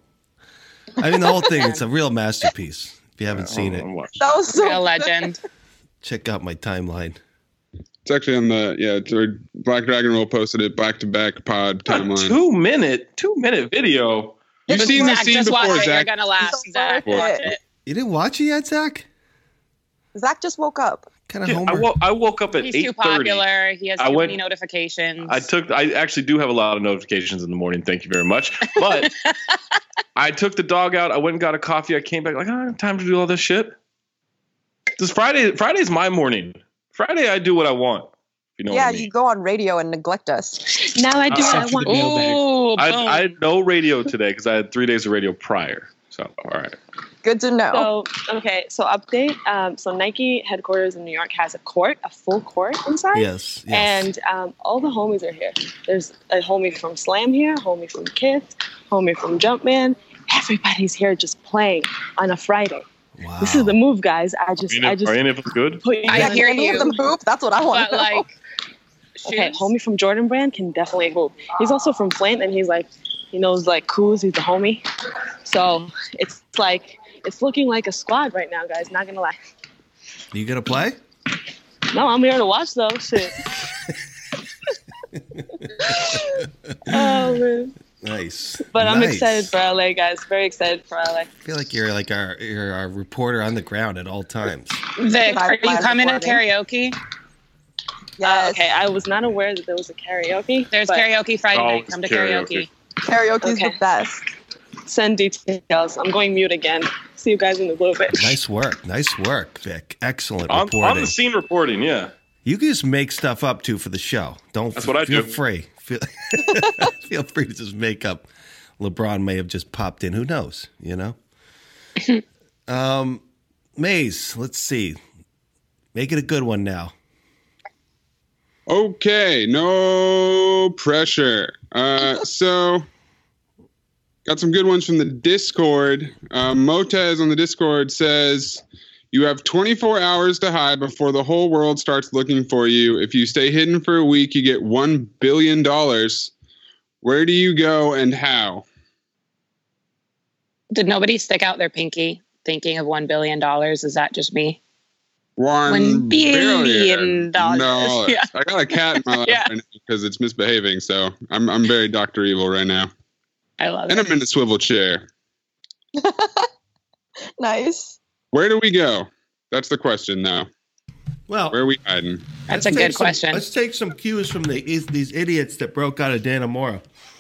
Speaker 4: I mean, the whole thing, it's a real masterpiece. If you haven't seen it,
Speaker 6: I'm watching.
Speaker 10: That was so
Speaker 8: Real legend.
Speaker 4: check out my timeline.
Speaker 5: It's actually on the yeah. It's where Black Dragon Roll posted it back to back pod
Speaker 6: A
Speaker 5: timeline.
Speaker 6: two minute, two minute video.
Speaker 5: You've seen the
Speaker 8: Zach,
Speaker 5: scene
Speaker 8: just watch
Speaker 5: before,
Speaker 8: it. You're
Speaker 5: Zach.
Speaker 8: gonna laugh.
Speaker 10: So
Speaker 8: Zach,
Speaker 10: worth
Speaker 8: watch
Speaker 10: it.
Speaker 8: it.
Speaker 4: You didn't watch it yet, Zach?
Speaker 10: Zach just woke up.
Speaker 4: Kind of
Speaker 6: Dude, I,
Speaker 4: homework.
Speaker 6: wo- I woke up at
Speaker 8: He's
Speaker 6: eight
Speaker 8: too
Speaker 6: thirty.
Speaker 8: popular. He has
Speaker 6: I
Speaker 8: too
Speaker 6: went-
Speaker 8: many notifications.
Speaker 6: I took. I actually do have a lot of notifications in the morning. Thank you very much. But I took the dog out. I went and got a coffee. I came back like, I don't have time to do all this shit. This Friday. Friday's my morning. Friday, I do what I want. You know
Speaker 10: yeah,
Speaker 6: what I mean?
Speaker 10: you go on radio and neglect us.
Speaker 3: Now I do
Speaker 6: Uh,
Speaker 3: what I
Speaker 6: after
Speaker 3: want.
Speaker 6: the
Speaker 8: Ooh,
Speaker 6: I,
Speaker 8: boom.
Speaker 6: I had no radio today because I had three days of radio prior. So all right.
Speaker 10: Good to know.
Speaker 7: So okay, so update. Um, so Nike headquarters in New York has a court, a full court inside.
Speaker 4: Yes, yes.
Speaker 7: And um, all the homies are here. There's a homie from Slam here, homie from Kith, homie from Jumpman. Everybody's here just playing on a Friday.
Speaker 4: Wow.
Speaker 7: This is the move, guys. I just,
Speaker 6: Are
Speaker 7: I
Speaker 6: any,
Speaker 7: just
Speaker 6: are any of them good?
Speaker 7: put you
Speaker 8: I
Speaker 7: guys-
Speaker 8: hear
Speaker 10: Can
Speaker 8: you.
Speaker 10: them hoop? That's what I want
Speaker 8: But
Speaker 10: to know.
Speaker 8: like,
Speaker 7: Okay,
Speaker 8: shoes?
Speaker 7: homie from Jordan Brand can definitely hoop. He's also from Flint, and he's like, he knows like Kuz. He's the homie. So it's like it's looking like a squad right now, guys. Not gonna lie.
Speaker 4: You gonna play?
Speaker 7: No, I'm here to watch though. Shit. Oh man.
Speaker 4: Nice.
Speaker 7: But I'm
Speaker 4: Nice.
Speaker 7: excited for L A, guys. Very excited for L A.
Speaker 4: I feel like you're like our you're our reporter on the ground at all times.
Speaker 8: Vic, are you
Speaker 10: Live
Speaker 8: coming to
Speaker 10: recording.
Speaker 8: karaoke?
Speaker 7: Uh,
Speaker 10: Yes.
Speaker 7: okay, I was not aware that there was a karaoke.
Speaker 8: There's
Speaker 7: but
Speaker 8: karaoke Friday
Speaker 6: Oh,
Speaker 8: night. Come to karaoke.
Speaker 6: karaoke.
Speaker 10: Karaoke's
Speaker 7: Okay.
Speaker 10: the best.
Speaker 7: Send details. I'm going mute again. See you guys in a little bit.
Speaker 4: Nice work. Nice work, Vic. Excellent
Speaker 6: On,
Speaker 4: reporting.
Speaker 6: on the scene reporting, yeah.
Speaker 4: You can just make stuff up too for the show. Don't
Speaker 6: That's what I
Speaker 4: feel
Speaker 6: do.
Speaker 4: free. Feel, feel free to just make up. LeBron may have just popped in. Who knows? You know. um, Maze. Let's see. Make it a good one now.
Speaker 5: Okay, no pressure. Uh, so, got some good ones from the Discord. Uh, Motez on the Discord says, you have twenty-four hours to hide before the whole world starts looking for you. If you stay hidden for a week, you get one billion dollars. Where do you go and how?
Speaker 8: Did nobody stick out their pinky thinking of one billion dollars? Is that just me?
Speaker 5: One,
Speaker 8: One billion dollars.
Speaker 5: dollars.
Speaker 8: Yeah.
Speaker 5: I got a cat in my lap
Speaker 8: Yeah.
Speaker 5: right now because it's misbehaving, so I'm I'm very Doctor Evil right now.
Speaker 8: I love
Speaker 5: And
Speaker 8: it.
Speaker 5: I'm in a swivel chair.
Speaker 10: Nice.
Speaker 5: Where do we go? That's the question now.
Speaker 4: Well,
Speaker 5: Where are we hiding?
Speaker 8: That's
Speaker 4: let's
Speaker 8: a
Speaker 4: take
Speaker 8: good
Speaker 4: some-
Speaker 8: question.
Speaker 4: Let's take some cues from the is- these idiots that broke out of Dannemora.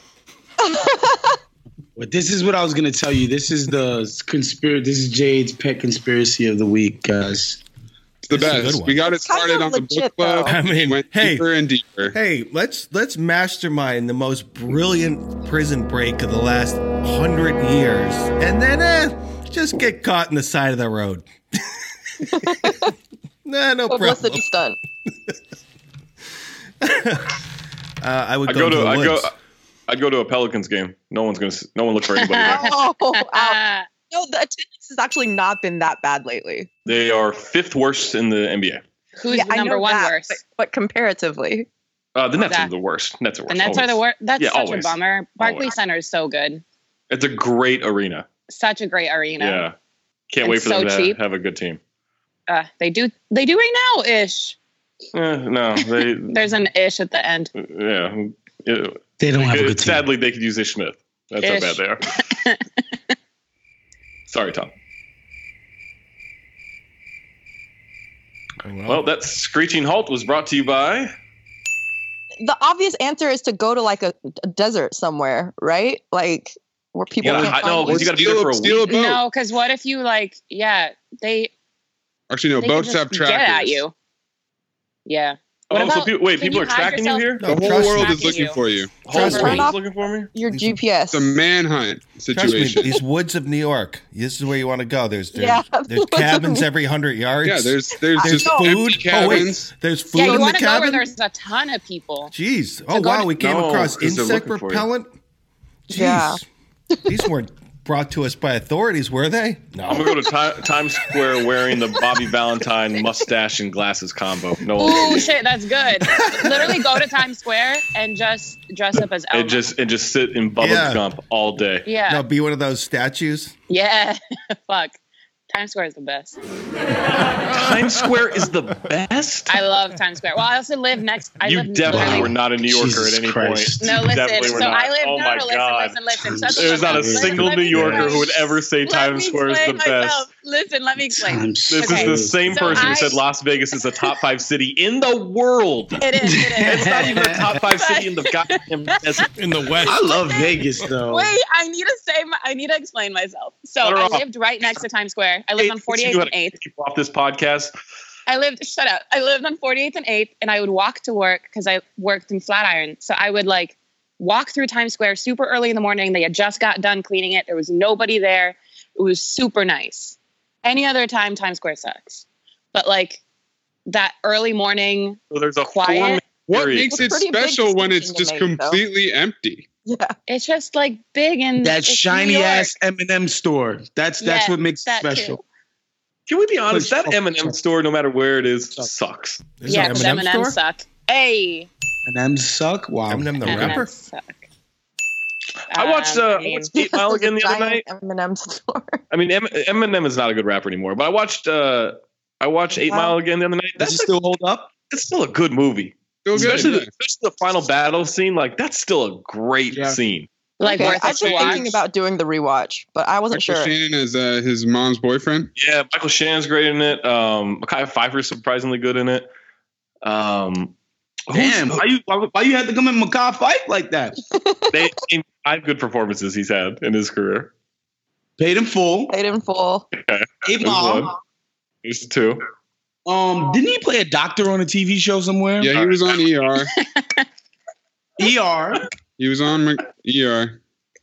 Speaker 9: But this is what I was gonna tell you. This is the conspiracy. This is Jade's pet conspiracy of the week, guys.
Speaker 5: It's the
Speaker 4: This is a good
Speaker 5: best.
Speaker 4: one.
Speaker 5: We got it
Speaker 10: It's kind
Speaker 5: started
Speaker 10: of
Speaker 5: on the
Speaker 10: legit,
Speaker 5: book club.
Speaker 10: though.
Speaker 4: I mean,
Speaker 5: went
Speaker 4: hey.
Speaker 5: deeper and deeper.
Speaker 4: Hey, let's let's mastermind the most brilliant prison break of the last hundred years, and then eh, just get caught in the side of the road. Nah, no problem.
Speaker 10: Publicity stunt.
Speaker 4: Uh, I would
Speaker 6: I'd
Speaker 4: go,
Speaker 6: go
Speaker 4: to
Speaker 6: to
Speaker 4: the
Speaker 6: I'd go
Speaker 4: woods.
Speaker 6: I'd go to a Pelicans game. No one's gonna s- no one look for anybody there.
Speaker 10: Oh, ow.
Speaker 8: Ah,
Speaker 10: No, the attendance has actually not been that bad lately.
Speaker 6: They are fifth worst in the N B A.
Speaker 8: who's
Speaker 10: Yeah, I
Speaker 8: number
Speaker 10: know
Speaker 8: one
Speaker 10: that,
Speaker 8: worst?
Speaker 10: But, but comparatively,
Speaker 6: Uh, the Nets
Speaker 8: Zach.
Speaker 6: are the worst. Nets are worst.
Speaker 8: The Nets are the
Speaker 6: always.
Speaker 8: worst. That's
Speaker 6: Yeah,
Speaker 8: such
Speaker 6: always.
Speaker 8: a bummer. Barclays
Speaker 6: Always.
Speaker 8: Center is so good.
Speaker 6: It's a great arena.
Speaker 8: Such a great arena.
Speaker 6: Yeah, can't
Speaker 8: And
Speaker 6: wait for
Speaker 8: so
Speaker 6: them to
Speaker 8: cheap.
Speaker 6: have a good team.
Speaker 8: Uh, they do. They do right now ish.
Speaker 6: Eh, no, they
Speaker 8: There's an ish at the end.
Speaker 6: yeah. It-
Speaker 9: They don't have a
Speaker 6: it-
Speaker 9: good team.
Speaker 6: sadly, they could use Ish Smith. That's
Speaker 8: Ish.
Speaker 6: how bad they are. Sorry, Tom. Well, that screeching halt was brought to you by.
Speaker 10: the obvious answer is to go to like a, a desert somewhere, right? Like where people
Speaker 6: You gotta
Speaker 10: can't
Speaker 6: hi- no,
Speaker 10: find
Speaker 6: because
Speaker 10: you.
Speaker 6: you got to be there for a
Speaker 5: Steal a
Speaker 6: week.
Speaker 5: boat.
Speaker 8: No, because what if you like? Yeah, they.
Speaker 5: Actually, no.
Speaker 8: they could
Speaker 5: Boats
Speaker 8: just
Speaker 5: have
Speaker 8: Get
Speaker 5: trackers.
Speaker 8: at you. Yeah. What
Speaker 6: Oh, so
Speaker 8: about-
Speaker 6: people, wait,
Speaker 8: can
Speaker 6: people
Speaker 8: you
Speaker 6: are
Speaker 8: hide
Speaker 6: tracking
Speaker 8: yourself?
Speaker 6: you here?
Speaker 5: The whole
Speaker 4: trust
Speaker 5: world
Speaker 8: me.
Speaker 5: is looking
Speaker 8: You.
Speaker 5: for you.
Speaker 6: The whole
Speaker 4: Trust
Speaker 6: world
Speaker 10: me.
Speaker 6: is looking for me?
Speaker 10: Your G P S.
Speaker 5: It's a manhunt
Speaker 4: Trust me,
Speaker 5: situation.
Speaker 4: these woods of New York. This is where you want to go. There's there's,
Speaker 10: Yeah,
Speaker 4: there's
Speaker 10: the woods of
Speaker 4: cabins
Speaker 10: New-
Speaker 4: every hundred yards.
Speaker 5: Yeah, there's there's
Speaker 4: there's
Speaker 5: just
Speaker 4: food.
Speaker 5: empty
Speaker 4: Oh wait,
Speaker 5: cabins.
Speaker 4: there's food
Speaker 8: Yeah, you
Speaker 4: in the
Speaker 8: want to go where
Speaker 4: cabin.
Speaker 8: there's a ton of people.
Speaker 4: Jeez. Oh
Speaker 8: go
Speaker 4: wow,
Speaker 8: to-
Speaker 4: we came
Speaker 6: No,
Speaker 4: across
Speaker 6: 'cause they're
Speaker 4: insect
Speaker 6: looking for you.
Speaker 4: repellent. Jeez.
Speaker 10: Yeah.
Speaker 4: These weren't brought to us by authorities, were they? No.
Speaker 6: I'm going to go to Ti- Times Square wearing the Bobby Valentine mustache and glasses combo. No one
Speaker 8: Oh
Speaker 6: can-
Speaker 8: shit, that's good. Literally go to Times Square and just dress up as Elmo.
Speaker 6: and just and just sit in Bubba
Speaker 4: Yeah.
Speaker 6: Gump all day.
Speaker 8: yeah,
Speaker 4: No, be one of those statues.
Speaker 8: yeah. Fuck. Times Square is the best.
Speaker 6: Times Square is the best.
Speaker 8: I love Times Square. Well, I also live next. I
Speaker 6: You
Speaker 8: live
Speaker 6: definitely
Speaker 8: literally-
Speaker 6: were not a New Yorker
Speaker 9: Jesus
Speaker 6: at any
Speaker 9: Christ.
Speaker 6: point.
Speaker 8: No,
Speaker 6: You
Speaker 8: listen.
Speaker 6: definitely
Speaker 8: So
Speaker 6: were not.
Speaker 8: I live.
Speaker 6: Oh
Speaker 8: no,
Speaker 6: my
Speaker 8: no,
Speaker 6: god.
Speaker 8: listen, listen, listen. Shut the
Speaker 6: There's
Speaker 8: fuck
Speaker 6: not a
Speaker 8: up. Listen,
Speaker 6: single
Speaker 8: let
Speaker 6: New
Speaker 8: me
Speaker 6: Yorker
Speaker 8: explain.
Speaker 6: who would ever say
Speaker 8: Let
Speaker 6: Times
Speaker 8: me
Speaker 6: Square is the
Speaker 8: explain
Speaker 6: best.
Speaker 8: myself. Listen, let me explain.
Speaker 9: Times
Speaker 6: This
Speaker 8: Okay.
Speaker 6: is the same
Speaker 8: So
Speaker 6: person who
Speaker 8: I-
Speaker 6: said Las Vegas is a top five city in the world.
Speaker 8: It is. It is.
Speaker 6: It's not even a top five city in the goddamn desert.
Speaker 4: In the West.
Speaker 9: I love Vegas though.
Speaker 8: Wait, I need to say. My, I need to explain myself. So
Speaker 6: Cut her
Speaker 8: I
Speaker 6: off.
Speaker 8: lived right next to Times Square. I lived on forty-eighth
Speaker 6: You
Speaker 8: and
Speaker 6: had to
Speaker 8: eighth.
Speaker 6: keep off this podcast.
Speaker 8: I lived. Shut up. I lived on forty-eighth and eighth, and I would walk to work because I worked in Flatiron. So I would like walk through Times Square super early in the morning. They had just got done cleaning it. There was nobody there. It was super nice. Any other time, Times Square sucks. But like that early morning,
Speaker 6: So there's a
Speaker 8: Quiet.
Speaker 6: four-minute
Speaker 5: What
Speaker 6: period.
Speaker 5: makes it
Speaker 10: Pretty big
Speaker 5: special when it's
Speaker 10: distinction
Speaker 5: just
Speaker 10: to make, though.
Speaker 5: completely empty?
Speaker 10: Yeah.
Speaker 8: it's just like big and
Speaker 9: That
Speaker 8: it's New
Speaker 9: shiny
Speaker 8: York.
Speaker 9: ass M and M store. That's that's
Speaker 8: Yeah,
Speaker 9: what makes it
Speaker 8: that too.
Speaker 9: special.
Speaker 6: Can we be honest?
Speaker 9: Push-
Speaker 6: That M and M store, no matter where it is, sucks.
Speaker 4: There's
Speaker 8: Yeah,
Speaker 4: an
Speaker 8: because
Speaker 4: M
Speaker 8: M
Speaker 4: and M
Speaker 8: and M
Speaker 4: store?
Speaker 8: suck. Hey,
Speaker 9: M and M suck. Wow.
Speaker 4: M and M the
Speaker 8: M and M
Speaker 4: rapper.
Speaker 8: suck.
Speaker 6: I watched.
Speaker 8: Um,
Speaker 6: Uh,
Speaker 8: I
Speaker 6: I
Speaker 8: mean,
Speaker 6: watched Eight Mile again the other night.
Speaker 10: M and M store.
Speaker 6: I mean, M- Eminem is not a good rapper anymore. But I watched. Uh, I watched Eight
Speaker 10: Wow.
Speaker 6: Mile again the other night.
Speaker 9: Does
Speaker 6: That's
Speaker 9: it still hold up?
Speaker 6: it's still a good movie.
Speaker 5: Still good.
Speaker 6: Especially,
Speaker 5: yeah.
Speaker 6: the, especially the final battle scene. Like that's still a great
Speaker 9: Yeah.
Speaker 6: scene.
Speaker 8: like
Speaker 10: Okay,
Speaker 8: worth
Speaker 10: I've
Speaker 8: it to
Speaker 10: been
Speaker 8: watch.
Speaker 10: thinking about doing the rewatch, but I wasn't
Speaker 5: Michael
Speaker 10: sure.
Speaker 5: Shannon as uh, his mom's boyfriend.
Speaker 6: Yeah, Michael Shannon's great in it. Um, Mekhi Phifer's surprisingly good in it. Um,
Speaker 9: Damn,
Speaker 6: who's-
Speaker 9: why you why, why you had to come in Makai fight like that?
Speaker 6: they named five good performances he's had in his career.
Speaker 9: Paid in full.
Speaker 10: Paid in full.
Speaker 9: Eight
Speaker 6: There's one.
Speaker 9: Mile.
Speaker 6: There's two.
Speaker 9: Um, didn't he play a doctor on a T V show somewhere?
Speaker 5: Yeah, he was on E R.
Speaker 9: E R.
Speaker 5: He was on Mc- E R.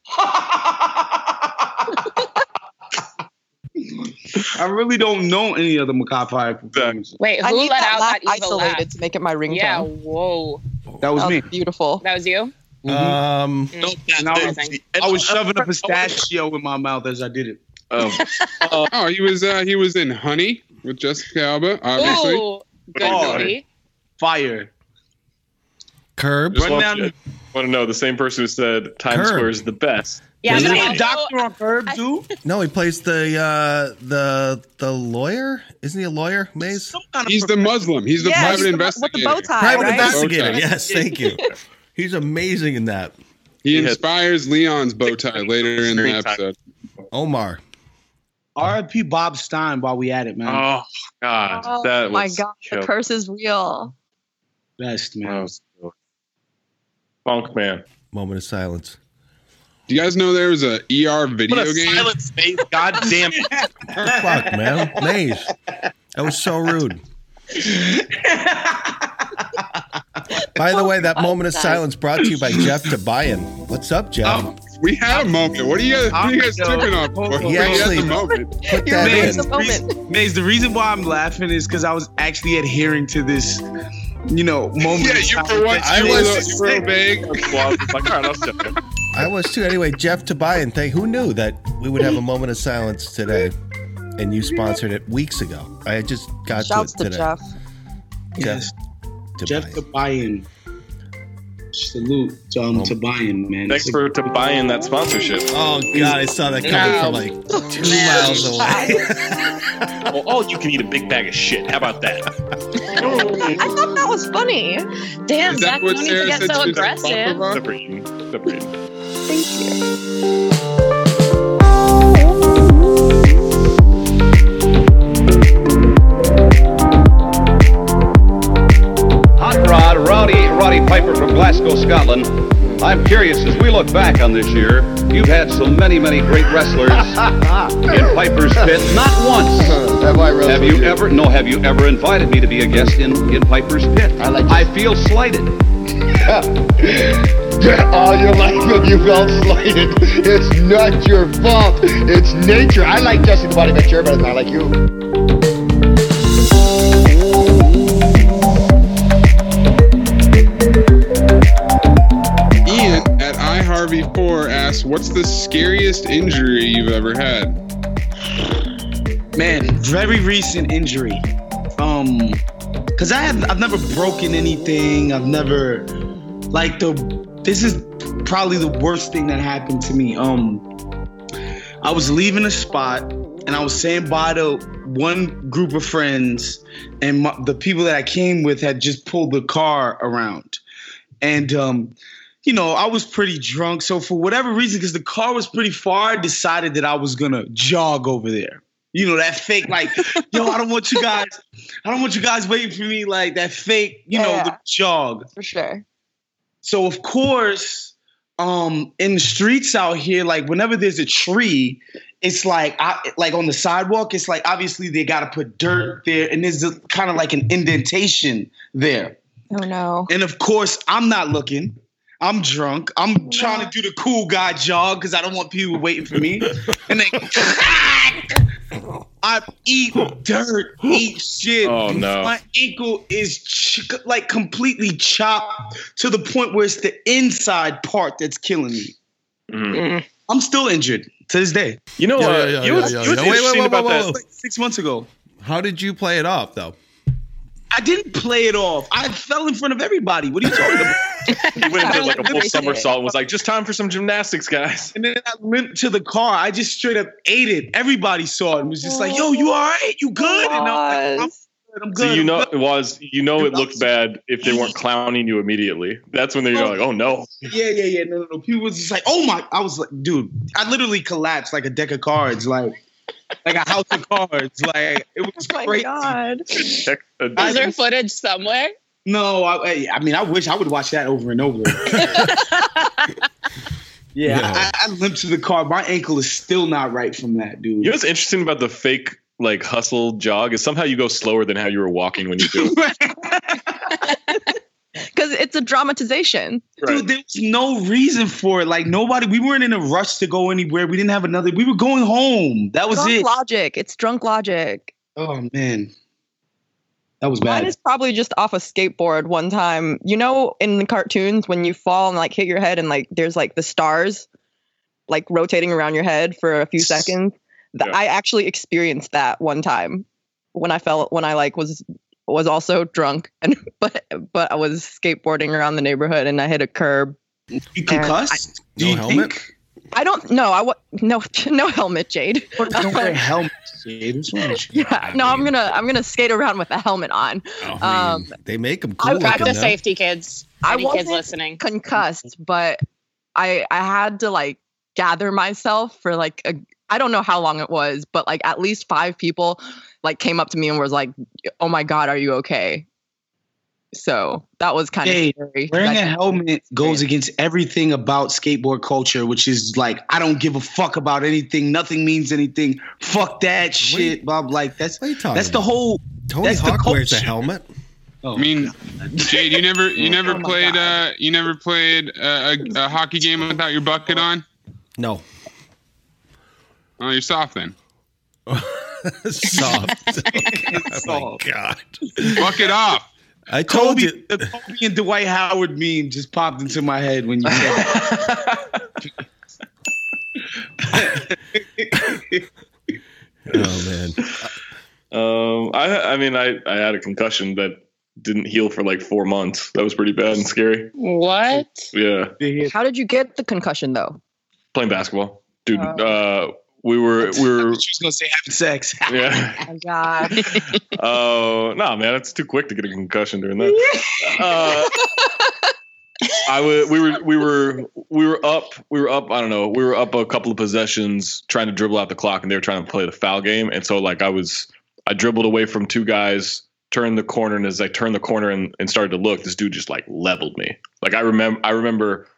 Speaker 9: I really don't know any other Makai Five performances.
Speaker 8: Wait,
Speaker 10: I
Speaker 8: who
Speaker 10: need
Speaker 8: let
Speaker 10: that
Speaker 8: out
Speaker 10: laugh
Speaker 8: that evil
Speaker 10: isolated
Speaker 8: laugh?
Speaker 10: to make it my ringtone.
Speaker 8: Yeah, whoa,
Speaker 9: That was
Speaker 10: That
Speaker 9: me.
Speaker 10: was beautiful.
Speaker 8: that was you.
Speaker 4: Um,
Speaker 8: Mm.
Speaker 9: And I was,
Speaker 8: Amazing.
Speaker 9: I was shoving a pistachio in my mouth as I did it.
Speaker 6: Um,
Speaker 5: Oh, he was uh, he was in Honey with Jessica Alba, obviously.
Speaker 8: Ooh, good
Speaker 9: Oh.
Speaker 8: movie.
Speaker 9: Fire.
Speaker 4: Curb.
Speaker 6: just
Speaker 9: Run
Speaker 6: want,
Speaker 9: down the-
Speaker 6: want to know the same person who said Times
Speaker 4: Curb.
Speaker 6: Square is the best.
Speaker 8: Yeah,
Speaker 9: Isn't
Speaker 8: but
Speaker 9: he a
Speaker 8: also-
Speaker 9: doctor on Curb too?
Speaker 4: No, he plays the uh, the the lawyer. Isn't he a lawyer, Maze?
Speaker 9: Some kind of
Speaker 5: He's the Muslim. He's the
Speaker 10: Yeah,
Speaker 5: private
Speaker 10: he's the-
Speaker 5: investigator.
Speaker 10: with the bow tie,
Speaker 4: Private
Speaker 10: right?
Speaker 4: investigator.
Speaker 5: Bow tie.
Speaker 4: Yes, thank you. He's amazing in that.
Speaker 5: He
Speaker 6: He had-
Speaker 5: inspires Leon's bow tie later in the
Speaker 6: Screen time.
Speaker 5: episode.
Speaker 4: Omar.
Speaker 9: R I P Bob Stein while we at it, man.
Speaker 6: Oh God,
Speaker 10: Oh
Speaker 6: that
Speaker 10: my
Speaker 6: was
Speaker 10: god, the
Speaker 6: killer.
Speaker 10: curse is real.
Speaker 9: Best,
Speaker 6: That
Speaker 9: man.
Speaker 6: was killer. Funk man.
Speaker 4: Moment of silence.
Speaker 5: Do you guys know there was a E R video
Speaker 6: What a
Speaker 5: game?
Speaker 6: silent space. God damn it.
Speaker 4: Fuck, man. Maze. That was so rude. By the way, that moment of silence brought to you by Jeff Tobian. What's up, Jeff?
Speaker 5: Oh, we had a moment. What are you guys, what are you guys
Speaker 9: I'm-
Speaker 5: tripping off for?
Speaker 9: He
Speaker 5: We had
Speaker 4: actually-
Speaker 5: the moment.
Speaker 4: Put
Speaker 10: You're
Speaker 4: that
Speaker 10: making
Speaker 9: Maze,
Speaker 4: in.
Speaker 10: the moment.
Speaker 9: Maze, the reason why I'm laughing is because I was actually adhering to this, you know, moment.
Speaker 5: Yeah,
Speaker 9: of
Speaker 5: you
Speaker 9: silence.
Speaker 5: for once
Speaker 4: I
Speaker 5: you
Speaker 4: was-
Speaker 5: were, you were vague.
Speaker 6: Well, I was like, all right, I'll step in.
Speaker 4: I was too. Anyway, Jeff Tobian, thank. Who knew that we would have a moment of silence today? And you sponsored it weeks ago. I just got
Speaker 10: Shouts
Speaker 4: to
Speaker 10: to
Speaker 4: it today.
Speaker 10: Jeff.
Speaker 9: Yes,
Speaker 4: Tobian.
Speaker 9: Jeff Tobian. Salute to, um,
Speaker 4: Oh.
Speaker 9: Tobian, man.
Speaker 6: Thanks for to buying that sponsorship.
Speaker 4: Oh God, I saw that coming
Speaker 8: No.
Speaker 4: from like two
Speaker 8: Man.
Speaker 4: miles away.
Speaker 6: Well, all you can eat a big bag of shit. How about that?
Speaker 10: I thought that was funny.
Speaker 8: Damn,
Speaker 5: Is that
Speaker 8: Zach,
Speaker 5: what
Speaker 8: you need
Speaker 5: Sarah
Speaker 8: to get
Speaker 5: said
Speaker 8: so
Speaker 5: she was a
Speaker 8: aggressive.
Speaker 5: bumper
Speaker 6: Step reading. Step reading.
Speaker 10: Thank you.
Speaker 11: Hot Rod, Rowdy Roddy Piper from Glasgow, Scotland. I'm curious as we look back on this year, You've had so many, many great wrestlers in Piper's Pit. Not once
Speaker 12: have I wrestled
Speaker 11: have you
Speaker 12: you?
Speaker 11: ever, no, have you ever invited me to be a guest in, in Piper's Pit. I, like I feel slighted.
Speaker 12: Oh, you like when you felt slighted. It's not your fault. It's nature. I like Jesse the Body Ventura better than I like you.
Speaker 5: Ian at iHarvey four asks, what's the scariest injury you've ever had?
Speaker 9: Man, very recent injury. Um, cause I have I've never broken anything. I've never like the this is probably the worst thing that happened to me. Um, I was leaving a spot and I was saying bye to one group of friends, and my, the people that I came with had just pulled the car around, and um. You know, I was pretty drunk. So for whatever reason, because the car was pretty far, I decided that I was going to jog over there. You know, that fake, like, yo, I don't want you guys, I don't want you guys waiting for me. Like that fake, you
Speaker 10: Yeah,
Speaker 9: know,
Speaker 10: yeah.
Speaker 9: the jog.
Speaker 10: For sure.
Speaker 9: So of course, um, in the streets out here, like whenever there's a tree, it's like, I, like on the sidewalk, it's like, obviously they got to put dirt there. And there's a, kind of like an indentation there.
Speaker 10: Oh no.
Speaker 9: And of course, I'm not looking. I'm drunk. I'm trying to do the cool guy jog because I don't want people waiting for me. And then I eat dirt, eat shit.
Speaker 6: Oh, no.
Speaker 9: My ankle is ch- like completely chopped to the point where it's the inside part that's killing me.
Speaker 6: Mm.
Speaker 9: I'm still injured to this day.
Speaker 6: You know,
Speaker 4: Yeah,
Speaker 6: uh,
Speaker 4: yeah, yeah,
Speaker 6: you
Speaker 4: yeah,
Speaker 6: was,
Speaker 4: yeah,
Speaker 6: you was
Speaker 4: yeah. Wait, wait,
Speaker 6: interesting
Speaker 4: whoa,
Speaker 6: about
Speaker 4: whoa,
Speaker 6: that.
Speaker 4: whoa.
Speaker 9: Like six months ago.
Speaker 4: How did you play it off, though?
Speaker 9: I didn't play it off. I fell in front of everybody. What are you talking about?
Speaker 6: He went and did like a full
Speaker 10: Appreciate it.
Speaker 6: somersault and was like, just time for some gymnastics, guys.
Speaker 9: And then I went to the car. I just straight up ate it. Everybody saw it and was just like, yo, you all right? You good? And I'm like, I'm good. I'm good.
Speaker 6: So you
Speaker 9: I'm
Speaker 6: know
Speaker 9: good.
Speaker 6: it was you know it looked bad if they weren't clowning you immediately. That's when they're like, oh no.
Speaker 9: Yeah, yeah, yeah. No, no, no. People was just like, oh my. I was like, dude, I literally collapsed like a deck of cards, like like a house of cards. Like it was
Speaker 10: Oh my
Speaker 9: crazy.
Speaker 10: God.
Speaker 8: Is there footage somewhere?
Speaker 9: No, I, I mean, I wish I would watch that over and over. Yeah,
Speaker 4: Yeah.
Speaker 9: I, I limped to the car. My ankle is still not right from that, dude.
Speaker 6: You know what's interesting about the fake like hustle jog is somehow you go slower than how you were walking when you do it.
Speaker 10: Because it's a dramatization.
Speaker 9: Dude, there was no reason for it. Like nobody, we weren't in a rush to go anywhere. We didn't have another. We were going home. That was
Speaker 10: Drunk
Speaker 9: it.
Speaker 10: logic. It's drunk logic.
Speaker 9: Oh man, that was
Speaker 10: Mine
Speaker 9: bad.
Speaker 10: is probably just off a skateboard one time. You know, in the cartoons, when you fall and like hit your head and like there's like the stars like rotating around your head for a few seconds. Th-
Speaker 6: Yeah.
Speaker 10: I actually experienced that one time when I fell when I like was was also drunk and but but I was skateboarding around the neighborhood and I hit a curb.
Speaker 9: You concussed? Do
Speaker 4: No
Speaker 9: you
Speaker 4: helmet?
Speaker 9: think?
Speaker 10: I don't know. I wa- no no helmet, Jade.
Speaker 9: Don't wear a helmet, Jade. What's wrong with you?
Speaker 10: Yeah, no, I'm gonna I'm gonna skate around with a helmet on.
Speaker 4: Oh, I mean,
Speaker 10: Um,
Speaker 4: they make them
Speaker 10: I-
Speaker 4: cool looking,
Speaker 8: Practice
Speaker 4: though.
Speaker 8: safety, kids.
Speaker 10: I
Speaker 8: Any kids
Speaker 10: wasn't
Speaker 8: listening?
Speaker 10: concussed, but I I had to like gather myself for like a I don't know how long it was, but like at least five people like came up to me and was like, "Oh my God, are you okay?" So that was kind
Speaker 9: Hey,
Speaker 10: of scary.
Speaker 9: Wearing
Speaker 10: That-
Speaker 9: a helmet goes against everything about skateboard culture, which is like, I don't give a fuck about anything. Nothing means anything. Fuck that shit, Bob. Like that's
Speaker 4: What are you talking
Speaker 9: that's the
Speaker 4: about?
Speaker 9: whole.
Speaker 4: Tony
Speaker 9: that's the
Speaker 4: Hawk wears a
Speaker 9: culture.
Speaker 4: helmet.
Speaker 9: Oh,
Speaker 5: I mean, Jade, you never you never
Speaker 10: Oh my
Speaker 5: played
Speaker 10: God.
Speaker 5: uh you never played uh, a, a hockey game without your bucket on?
Speaker 4: No.
Speaker 5: Oh, you're soft then.
Speaker 4: Soft. Oh
Speaker 9: Soft.
Speaker 4: my God.
Speaker 5: Bucket off.
Speaker 4: I told
Speaker 9: Kobe,
Speaker 4: you.
Speaker 9: the Kobe and Dwight Howard meme just popped into my head when you said that.
Speaker 4: Oh man.
Speaker 6: Um, I I mean I, I had a concussion that didn't heal for like four months. That was pretty bad and scary.
Speaker 8: What?
Speaker 6: Yeah,
Speaker 10: How did you get the concussion though?
Speaker 6: playing basketball, dude.
Speaker 10: Oh.
Speaker 6: Uh, we were we were
Speaker 9: She was gonna say having sex.
Speaker 6: yeah.
Speaker 10: Oh my God.
Speaker 6: Oh no, man, it's too quick to get a concussion during that. Uh, I would. We were. We were. We were up. We were up. I don't know. We were up a couple of possessions, trying to dribble out the clock, and they were trying to play the foul game. And so, like, I was. I dribbled away from two guys, turned the corner, and as I turned the corner and, and started to look, this dude just like leveled me. Like I remember. I remember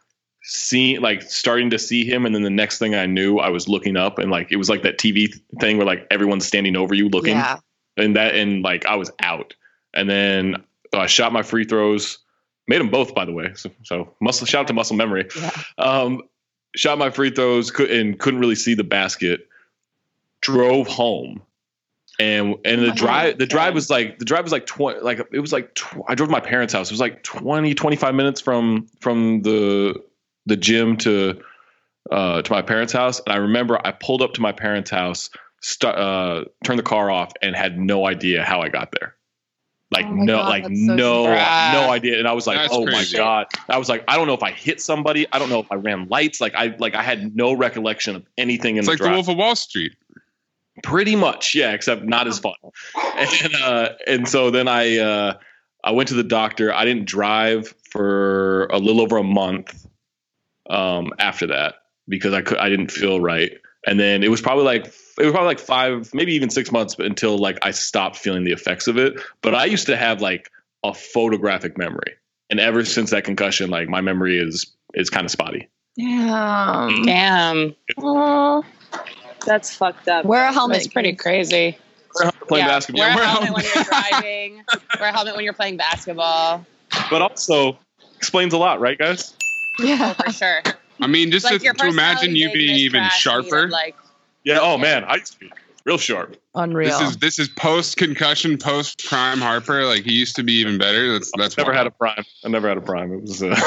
Speaker 6: seeing, like starting to see him. And then the next thing I knew, I was looking up and like, it was like that T V thing where like everyone's standing over you looking
Speaker 10: Yeah.
Speaker 6: and that, and like I was out. And then I shot my free throws, made them both, by the way. So, so muscle, shout out to muscle memory.
Speaker 10: Yeah.
Speaker 6: Um, shot my free throws could, and couldn't really see the basket, drove home. And, and the
Speaker 8: Oh,
Speaker 6: drive, the
Speaker 8: God.
Speaker 6: drive was like, the drive was like twenty, like it was like, tw- I drove to my parents' house. It was like twenty, twenty-five minutes from, from the, the gym to, uh, to my parents' house. And I remember I pulled up to my parents' house, st- uh, turned the car off and had no idea how I got there. Like,
Speaker 10: Oh my
Speaker 6: no,
Speaker 10: God,
Speaker 6: like
Speaker 10: that's so
Speaker 6: no,
Speaker 8: sad.
Speaker 6: no idea. And I was like,
Speaker 5: That's
Speaker 6: oh
Speaker 5: crazy.
Speaker 6: my God. I was like, I don't know if I hit somebody. I don't know if I ran lights. Like I, like I had no recollection of anything in
Speaker 5: It's
Speaker 6: the
Speaker 5: like the
Speaker 6: drive.
Speaker 5: Wolf of Wall Street.
Speaker 6: Pretty much, yeah, except not as fun. And uh, and so then I uh, I went to the doctor. I didn't drive for a little over a month um, after that because I could I didn't feel right. And then it was probably like it was probably like five, maybe even six months until like I stopped feeling the effects of it. But I used to have like a photographic memory, and ever since that concussion, like my memory is is kind of spotty.
Speaker 10: Damn.
Speaker 8: Damn.
Speaker 10: Aw.
Speaker 7: That's fucked up.
Speaker 10: Wear a helmet.
Speaker 8: That's pretty crazy.
Speaker 6: Playing
Speaker 8: Yeah,
Speaker 6: basketball,
Speaker 8: Wear a
Speaker 6: Wear a
Speaker 8: helmet when you're driving. Wear a helmet when you're playing basketball.
Speaker 6: but also explains a lot, right, guys?
Speaker 10: Yeah.
Speaker 8: Oh, for sure.
Speaker 5: I mean, just
Speaker 8: Like
Speaker 5: to,
Speaker 8: your
Speaker 5: to imagine
Speaker 8: personality
Speaker 5: you
Speaker 8: big,
Speaker 5: being
Speaker 8: this
Speaker 5: even
Speaker 8: trash
Speaker 5: sharper.
Speaker 8: needed, Like,
Speaker 6: Yeah. Oh man, I used to be real sharp.
Speaker 10: Unreal.
Speaker 5: This is this is post concussion, post prime Harper. Like he used to be even better. That's that's
Speaker 6: Never
Speaker 5: wild.
Speaker 6: had a prime. I never had a prime. It was. Uh,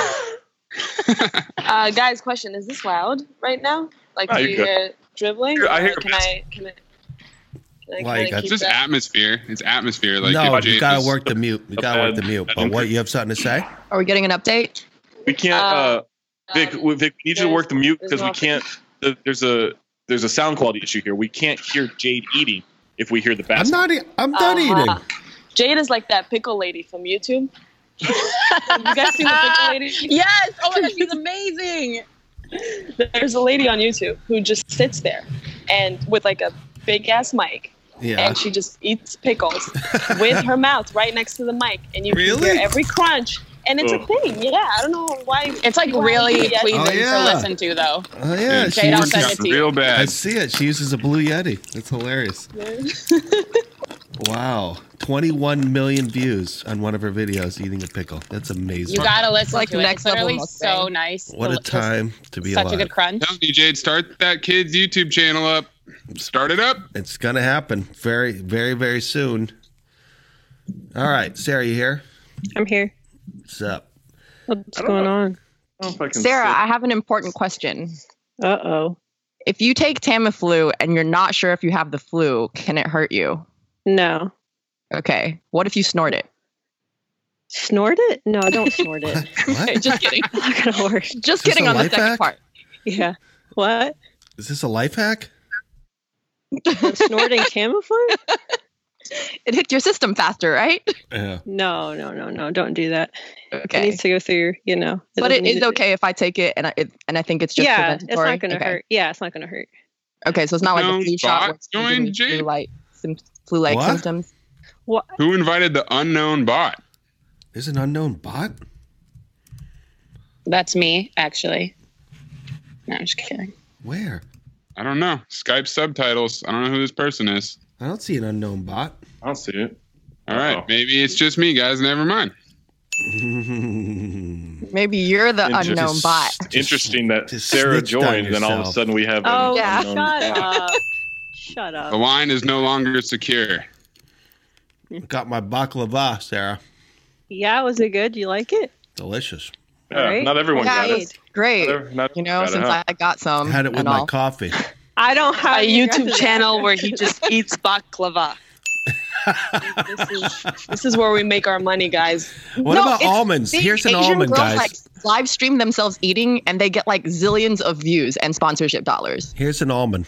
Speaker 7: Uh, guys, question: is this loud right now? Like,
Speaker 6: Oh,
Speaker 7: do
Speaker 6: you're
Speaker 7: you
Speaker 6: good.
Speaker 7: hear dribbling?
Speaker 6: I hear
Speaker 7: Or can I? Can I? Can I,
Speaker 4: Like,
Speaker 7: can I
Speaker 4: uh,
Speaker 7: keep
Speaker 5: Just
Speaker 7: that?
Speaker 5: atmosphere. It's atmosphere. Like
Speaker 4: no,
Speaker 5: if
Speaker 4: you
Speaker 5: Jade
Speaker 4: gotta
Speaker 5: was-
Speaker 4: work the mute. You gotta work the mute. But what, you have something to say?
Speaker 10: Are we getting an update?
Speaker 6: we can't. Uh, Vic,
Speaker 7: Um,
Speaker 6: we- Vic, we need you to work the mute
Speaker 7: there's
Speaker 6: because we
Speaker 7: no-
Speaker 6: can't. the- There's a there's a sound quality issue here. We can't hear Jade eating if we hear the
Speaker 4: I'm
Speaker 6: basket.
Speaker 4: not. E- I'm done
Speaker 7: Uh-huh.
Speaker 4: eating.
Speaker 7: Jade is like that pickle lady from YouTube. You guys seen the pickle lady?
Speaker 8: yes. Oh my gosh, she's amazing.
Speaker 7: There's a lady on YouTube who just sits there and with like a big ass mic.
Speaker 4: Yeah.
Speaker 7: And she just eats pickles with her mouth right next to the mic, and you
Speaker 4: Really?
Speaker 7: can hear every crunch. And it's
Speaker 6: Ugh.
Speaker 7: a thing, yeah. I don't know why.
Speaker 8: It's like
Speaker 7: people
Speaker 8: really
Speaker 7: haven't yet.
Speaker 8: pleasing
Speaker 4: Oh, yeah.
Speaker 8: to listen to, though.
Speaker 4: Oh yeah,
Speaker 5: Dude,
Speaker 4: she
Speaker 8: Jade, I'll
Speaker 4: uses,
Speaker 8: send it
Speaker 5: got
Speaker 8: to you.
Speaker 5: real
Speaker 4: I
Speaker 5: bad.
Speaker 4: see it. She uses a blue Yeti. That's hilarious. Wow, twenty-one million views on one of her videos eating a pickle. That's amazing.
Speaker 8: You gotta listen
Speaker 10: like
Speaker 8: to it.
Speaker 10: next
Speaker 8: It's
Speaker 10: level
Speaker 8: literally so
Speaker 10: mukbang.
Speaker 8: nice.
Speaker 4: What a
Speaker 8: Delicious.
Speaker 4: time to be
Speaker 8: Such
Speaker 4: alive.
Speaker 8: a good crunch.
Speaker 5: Telling you, Jade, start that kid's YouTube channel up. Start it up.
Speaker 4: It's gonna happen very, very, very soon. All right, Sarah, you here?
Speaker 13: I'm here.
Speaker 4: What's up?
Speaker 13: What's going on?
Speaker 6: I don't know if I can
Speaker 10: Sarah,
Speaker 6: sit.
Speaker 10: I have an important question.
Speaker 13: Uh oh.
Speaker 10: If you take Tamiflu and you're not sure if you have the flu, can it hurt you?
Speaker 13: No.
Speaker 10: Okay. What if you snort it?
Speaker 13: Snort it? No, don't snort it.
Speaker 4: What?
Speaker 10: Just kidding.
Speaker 13: Not gonna work.
Speaker 10: Just
Speaker 4: this
Speaker 10: kidding
Speaker 4: a
Speaker 10: on the
Speaker 4: life
Speaker 10: second
Speaker 4: hack?
Speaker 10: part.
Speaker 13: Yeah. What?
Speaker 4: Is this a life hack?
Speaker 13: Snorting Tamiflu?
Speaker 10: It hits your system faster, right?
Speaker 4: Yeah.
Speaker 13: No, no, no, no. Don't do that. It
Speaker 10: Okay.
Speaker 13: needs to go through, you know.
Speaker 10: But
Speaker 13: doesn't
Speaker 10: it is
Speaker 13: need to-
Speaker 10: okay if I take it and I it, and I think it's just
Speaker 13: Yeah, it's
Speaker 10: preventatory.
Speaker 13: not gonna
Speaker 10: okay.
Speaker 13: hurt. Yeah, it's not gonna hurt.
Speaker 10: Okay, so it's not like
Speaker 5: No
Speaker 10: the flu shot where
Speaker 5: bot
Speaker 10: it's giving
Speaker 5: joined,
Speaker 10: me
Speaker 5: Jade?
Speaker 10: flu-like sim- flu-like
Speaker 4: What?
Speaker 10: symptoms.
Speaker 13: What?
Speaker 5: Who invited the unknown bot?
Speaker 4: There's an unknown bot.
Speaker 8: That's me, actually. No, I'm just kidding.
Speaker 4: Where?
Speaker 5: I don't know. Skype subtitles. I don't know who this person is.
Speaker 4: I don't see an unknown bot.
Speaker 6: I don't see it.
Speaker 5: All right,
Speaker 6: Uh-oh.
Speaker 5: maybe it's just me, guys. Never mind.
Speaker 10: Maybe you're the
Speaker 6: Inter-
Speaker 10: unknown bot.
Speaker 6: Interesting that
Speaker 4: just
Speaker 6: Sarah
Speaker 4: snitched on
Speaker 6: joined, then all of a
Speaker 4: yourself.
Speaker 6: sudden we have. an
Speaker 13: Oh,
Speaker 10: Yeah.
Speaker 6: unknown-
Speaker 13: shut up. Shut up.
Speaker 5: The line is no longer secure.
Speaker 4: Got my baklava, Sarah.
Speaker 13: Yeah, was it good? You like it?
Speaker 4: Delicious.
Speaker 6: Yeah,
Speaker 13: Right?
Speaker 6: not everyone
Speaker 10: Yeah,
Speaker 6: got it.
Speaker 10: it's great.
Speaker 6: Not every- not
Speaker 10: You know,
Speaker 6: everyone got
Speaker 10: since
Speaker 6: it, huh?
Speaker 10: I got some.
Speaker 4: Had it with
Speaker 10: and
Speaker 4: my
Speaker 10: all.
Speaker 4: coffee.
Speaker 13: I don't have
Speaker 7: A
Speaker 13: your
Speaker 7: YouTube
Speaker 13: guys'
Speaker 7: channel
Speaker 13: address.
Speaker 7: where he just eats baklava. this is this is where we make our money, guys.
Speaker 4: What
Speaker 10: No,
Speaker 4: about
Speaker 10: it's
Speaker 4: almonds?
Speaker 10: the
Speaker 4: Here's an
Speaker 10: Asian
Speaker 4: almond,
Speaker 10: girls,
Speaker 4: guys.
Speaker 10: Like, live stream themselves eating, and they get like zillions of views and sponsorship dollars.
Speaker 4: Here's an almond.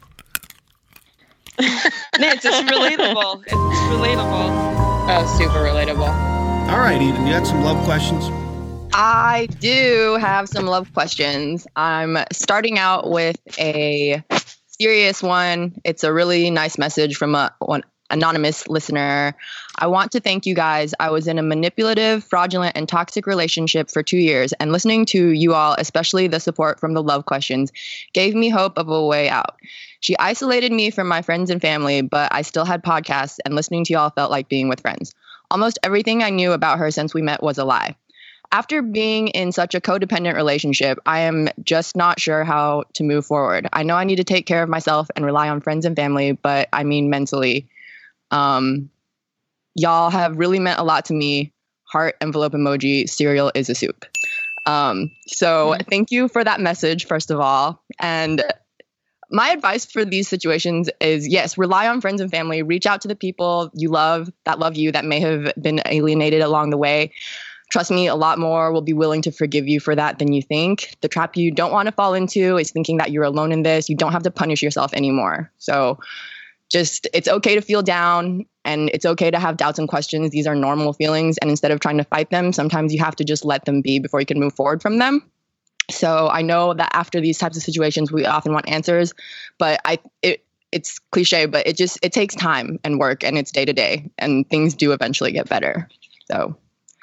Speaker 7: Nance, it's relatable. It's relatable.
Speaker 8: Oh, super relatable.
Speaker 4: All right, Eden, you had some love questions?
Speaker 10: I do have some love questions. I'm starting out with a serious one. It's a really nice message from a one Anonymous listener, I want to thank you guys. I was in a manipulative, fraudulent, and toxic relationship for two years, and listening to you all, especially the support from the love questions, gave me hope of a way out. She isolated me from my friends and family, but I still had podcasts, and listening to y'all felt like being with friends. Almost everything I knew about her since we met was a lie. After being in such a codependent relationship, I am just not sure how to move forward. I know I need to take care of myself and rely on friends and family, but I mean mentally. Um, y'all have really meant a lot to me. Heart, envelope emoji, cereal is a soup. Um, so thank you for that message, first of all. And my advice for these situations is, yes, rely on friends and family. Reach out to the people you love, that love you, that may have been alienated along the way. Trust me, a lot more will be willing to forgive you for that than you think. The trap you don't want to fall into is thinking that you're alone in this. You don't have to punish yourself anymore. So just, it's okay to feel down, and it's okay to have doubts and questions. These are normal feelings. And instead of trying to fight them, sometimes you have to just let them be before you can move forward from them. So I know that after these types of situations, we often want answers, but I, it, it's cliche, but it just, it takes time and work, and it's day to day, and things do eventually get better. So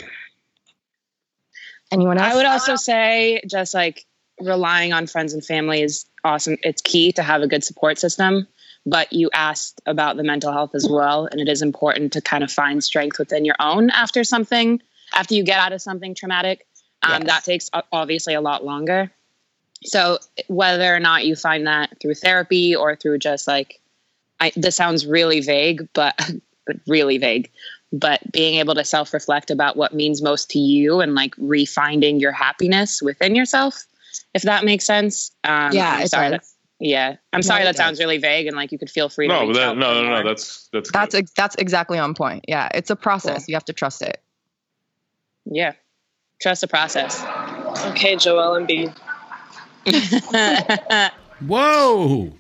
Speaker 10: anyone else?
Speaker 8: I would also say just like relying on friends and family is awesome. It's key to have a good support system. But you asked about the mental health as well. And it is important to kind of find strength within your own after something, after you get out of something traumatic. Um, yes. That takes obviously a lot longer. So whether or not you find that through therapy or through just like, I, this sounds really vague, but, but really vague, but being able to self-reflect about what means most to you and like refinding your happiness within yourself, if that makes sense. Um,
Speaker 10: yeah,
Speaker 8: I'm sorry. That's, yeah. I'm sorry
Speaker 10: No,
Speaker 8: that sounds really vague, and like you could feel free to
Speaker 6: No,
Speaker 8: reach
Speaker 6: but that,
Speaker 8: out
Speaker 6: no,
Speaker 8: for
Speaker 6: no,
Speaker 8: more.
Speaker 6: no. That's that's good.
Speaker 10: That's ex- that's exactly on point. Yeah, it's a process.
Speaker 8: Cool.
Speaker 10: You have to trust it.
Speaker 8: Yeah. Trust the process.
Speaker 7: Okay, Joel Embiid.
Speaker 4: Whoa.